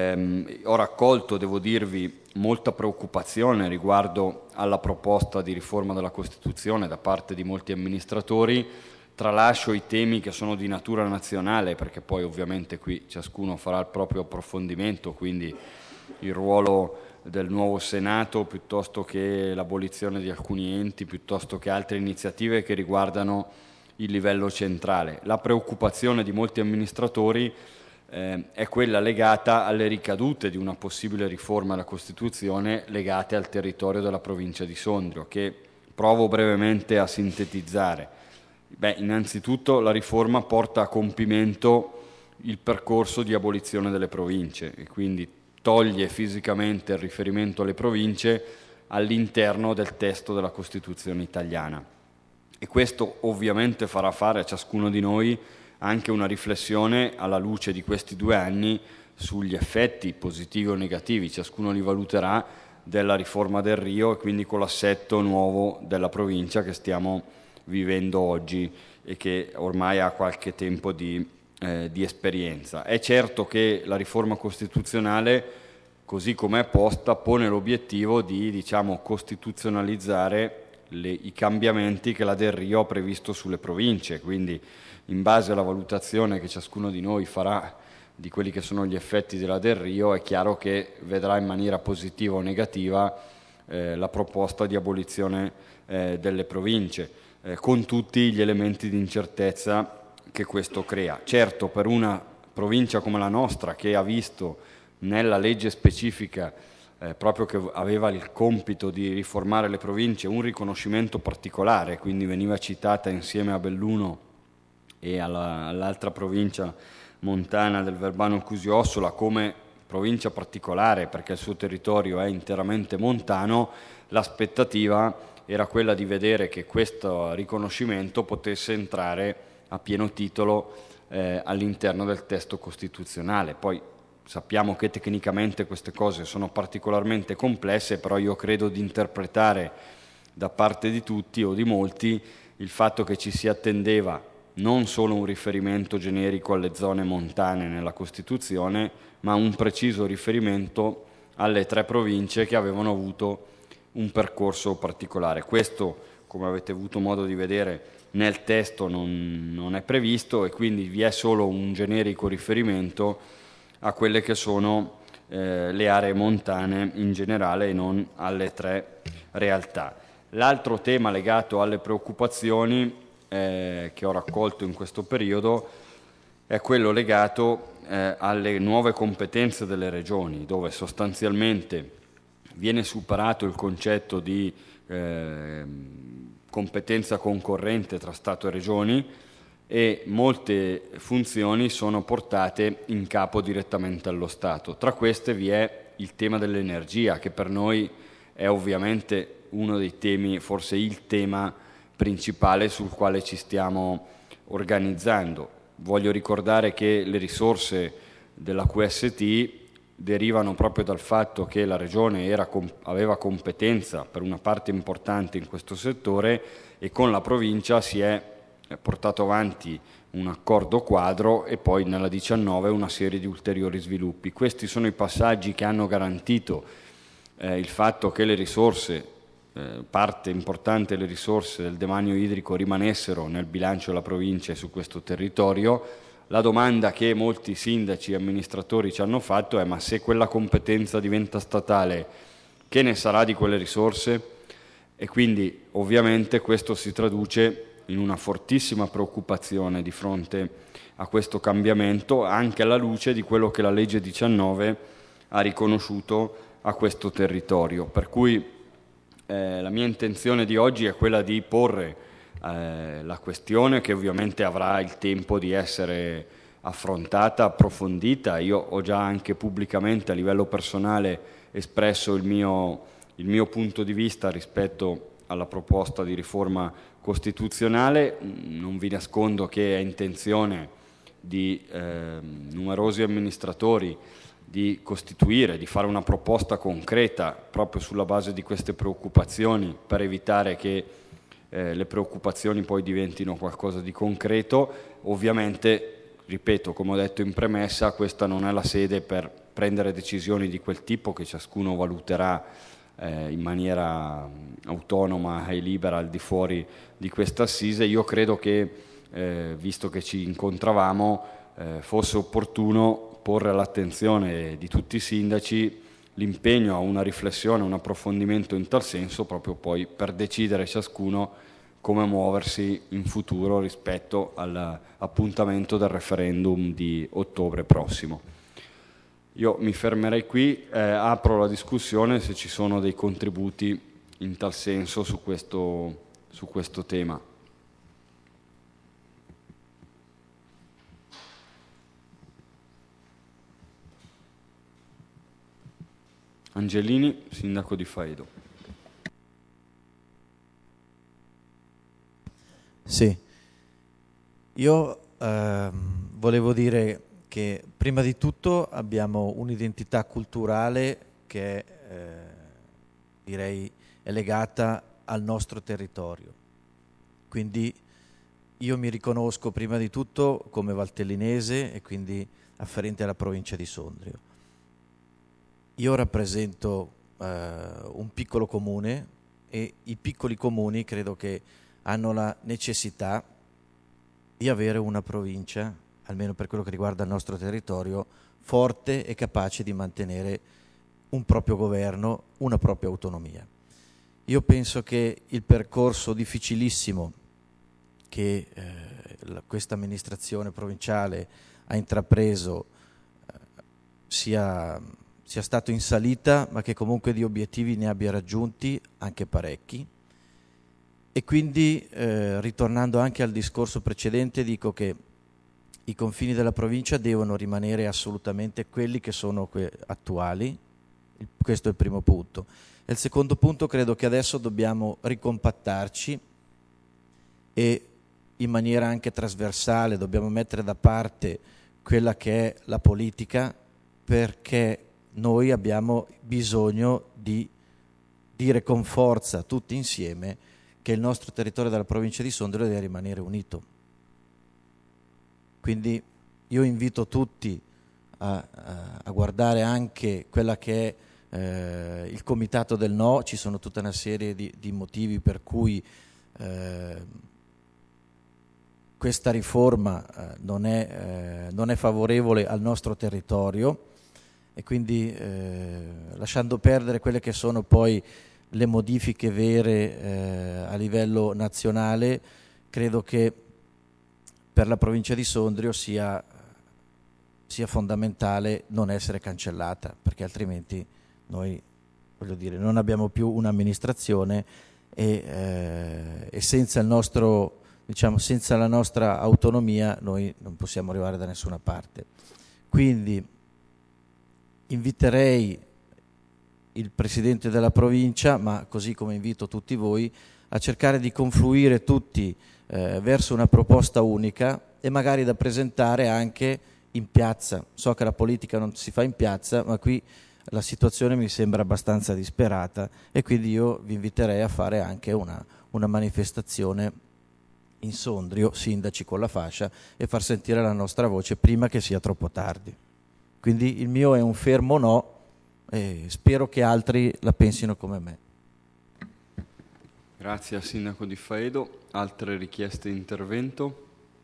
Eh, ho raccolto, devo dirvi, molta preoccupazione riguardo alla proposta di riforma della Costituzione da parte di molti amministratori. Tralascio i temi che sono di natura nazionale, perché poi ovviamente qui ciascuno farà il proprio approfondimento, quindi il ruolo del nuovo Senato piuttosto che l'abolizione di alcuni enti, piuttosto che altre iniziative che riguardano il livello centrale. La preoccupazione di molti amministratori eh, è quella legata alle ricadute di una possibile riforma della Costituzione legate al territorio della provincia di Sondrio, che provo brevemente a sintetizzare. Beh, innanzitutto la riforma porta a compimento il percorso di abolizione delle province e quindi toglie fisicamente il riferimento alle province all'interno del testo della Costituzione italiana. E questo ovviamente farà fare a ciascuno di noi anche una riflessione alla luce di questi due anni sugli effetti positivi o negativi, ciascuno li valuterà, della riforma del Rio e quindi con l'assetto nuovo della provincia che stiamo vivendo oggi e che ormai ha qualche tempo di, eh, di esperienza. È certo che la riforma costituzionale, così come è posta, pone l'obiettivo di, diciamo, costituzionalizzare le, i cambiamenti che la Del Rio ha previsto sulle province, quindi in base alla valutazione che ciascuno di noi farà di quelli che sono gli effetti della Del Rio, è chiaro che vedrà in maniera positiva o negativa eh, la proposta di abolizione eh, delle province, eh, con tutti gli elementi di incertezza che questo crea. Certo, per una provincia come la nostra, che ha visto nella legge specifica, eh, proprio che aveva il compito di riformare le province, un riconoscimento particolare, quindi veniva citata insieme a Belluno e alla, all'altra provincia montana del Verbano-Cusio-Ossola come provincia particolare perché il suo territorio è interamente montano, l'aspettativa era quella di vedere che questo riconoscimento potesse entrare a pieno titolo eh, all'interno del testo costituzionale. Poi sappiamo che tecnicamente queste cose sono particolarmente complesse, però io credo di interpretare da parte di tutti o di molti il fatto che ci si attendeva non solo un riferimento generico alle zone montane nella Costituzione, ma un preciso riferimento alle tre province che avevano avuto un percorso particolare. Questo, come avete avuto modo di vedere, nel testo non, non è previsto e quindi vi è solo un generico riferimento a quelle che sono eh, le aree montane in generale e non alle tre realtà. L'altro tema legato alle preoccupazioni Eh, che ho raccolto in questo periodo è quello legato eh, alle nuove competenze delle regioni, dove sostanzialmente viene superato il concetto di eh, competenza concorrente tra Stato e regioni e molte funzioni sono portate in capo direttamente allo Stato. Tra queste vi è il tema dell'energia, che per noi è ovviamente uno dei temi, forse il tema principale sul quale ci stiamo organizzando. Voglio ricordare che le risorse della Q S T derivano proprio dal fatto che la Regione era, aveva competenza per una parte importante in questo settore e con la provincia si è portato avanti un accordo quadro e poi nella diciannove una serie di ulteriori sviluppi. Questi sono i passaggi che hanno garantito eh, il fatto che le risorse, eh, parte importante delle risorse del demanio idrico rimanessero nel bilancio della provincia e su questo territorio. La domanda che molti sindaci e amministratori ci hanno fatto è: ma se quella competenza diventa statale, che ne sarà di quelle risorse? E quindi ovviamente questo si traduce in una fortissima preoccupazione di fronte a questo cambiamento, anche alla luce di quello che la legge diciannove ha riconosciuto a questo territorio. Per cui eh, la mia intenzione di oggi è quella di porre eh, la questione, che ovviamente avrà il tempo di essere affrontata, approfondita. Io ho già anche pubblicamente a livello personale espresso il mio, il mio punto di vista rispetto alla proposta di riforma costituzionale. Non vi nascondo che è intenzione di eh, numerosi amministratori di costituire, di fare una proposta concreta proprio sulla base di queste preoccupazioni, per evitare che eh, le preoccupazioni poi diventino qualcosa di concreto. Ovviamente, ripeto, come ho detto in premessa, questa non è la sede per prendere decisioni di quel tipo, che ciascuno valuterà eh, in maniera autonoma e libera al di fuori di questa assise. Io credo che, eh, visto che ci incontravamo, eh, fosse opportuno porre all'attenzione di tutti i sindaci l'impegno a una riflessione, un approfondimento in tal senso, proprio poi per decidere ciascuno come muoversi in futuro rispetto all'appuntamento del referendum di ottobre prossimo. Io mi fermerei qui, eh, apro la discussione se ci sono dei contributi in tal senso su questo, su questo tema. Angelini, sindaco di Faedo. Sì, io ehm, volevo dire che prima di tutto abbiamo un'identità culturale che eh, direi è legata al nostro territorio. Quindi io mi riconosco prima di tutto come valtellinese e quindi afferente alla provincia di Sondrio. Io rappresento eh, un piccolo comune e i piccoli comuni credo che hanno la necessità di avere una provincia, almeno per quello che riguarda il nostro territorio, forte e capace di mantenere un proprio governo, una propria autonomia. Io penso che il percorso difficilissimo che eh, la, questa amministrazione provinciale ha intrapreso eh, sia, sia stato in salita, ma che comunque di obiettivi ne abbia raggiunti anche parecchi. E quindi, eh, ritornando anche al discorso precedente, dico che i confini della provincia devono rimanere assolutamente quelli che sono que- attuali. Il, questo è il primo punto. E il secondo punto, credo che adesso dobbiamo ricompattarci e in maniera anche trasversale dobbiamo mettere da parte quella che è la politica, perché noi abbiamo bisogno di dire con forza tutti insieme che il nostro territorio della provincia di Sondrio deve rimanere unito. Quindi io invito tutti a, a, a guardare anche quella che è eh, il comitato del no. Ci sono tutta una serie di, di motivi per cui eh, questa riforma eh, non, è, eh, non è favorevole al nostro territorio, e quindi eh, lasciando perdere quelle che sono poi le modifiche vere eh, a livello nazionale, credo che per la provincia di Sondrio sia, sia fondamentale non essere cancellata, perché altrimenti noi, voglio dire, non abbiamo più un'amministrazione e, eh, e senza il nostro diciamo, senza la nostra autonomia noi non possiamo arrivare da nessuna parte. Quindi inviterei il Presidente della Provincia, ma così come invito tutti voi, a cercare di confluire tutti eh, verso una proposta unica e magari da presentare anche in piazza. So che la politica non si fa in piazza, ma qui la situazione mi sembra abbastanza disperata e quindi io vi inviterei a fare anche una, una manifestazione in Sondrio, sindaci con la fascia, e far sentire la nostra voce prima che sia troppo tardi. Quindi il mio è un fermo no e spero che altri la pensino come me. Grazie al Sindaco di Faedo. Altre richieste di intervento?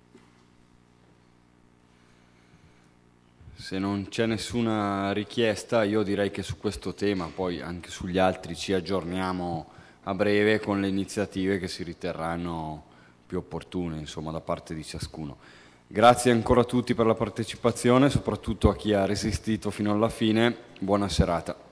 Se non c'è nessuna richiesta, io direi che su questo tema, poi anche sugli altri, ci aggiorniamo a breve con le iniziative che si riterranno più opportune, insomma, da parte di ciascuno. Grazie ancora a tutti per la partecipazione, soprattutto a chi ha resistito fino alla fine. Buona serata.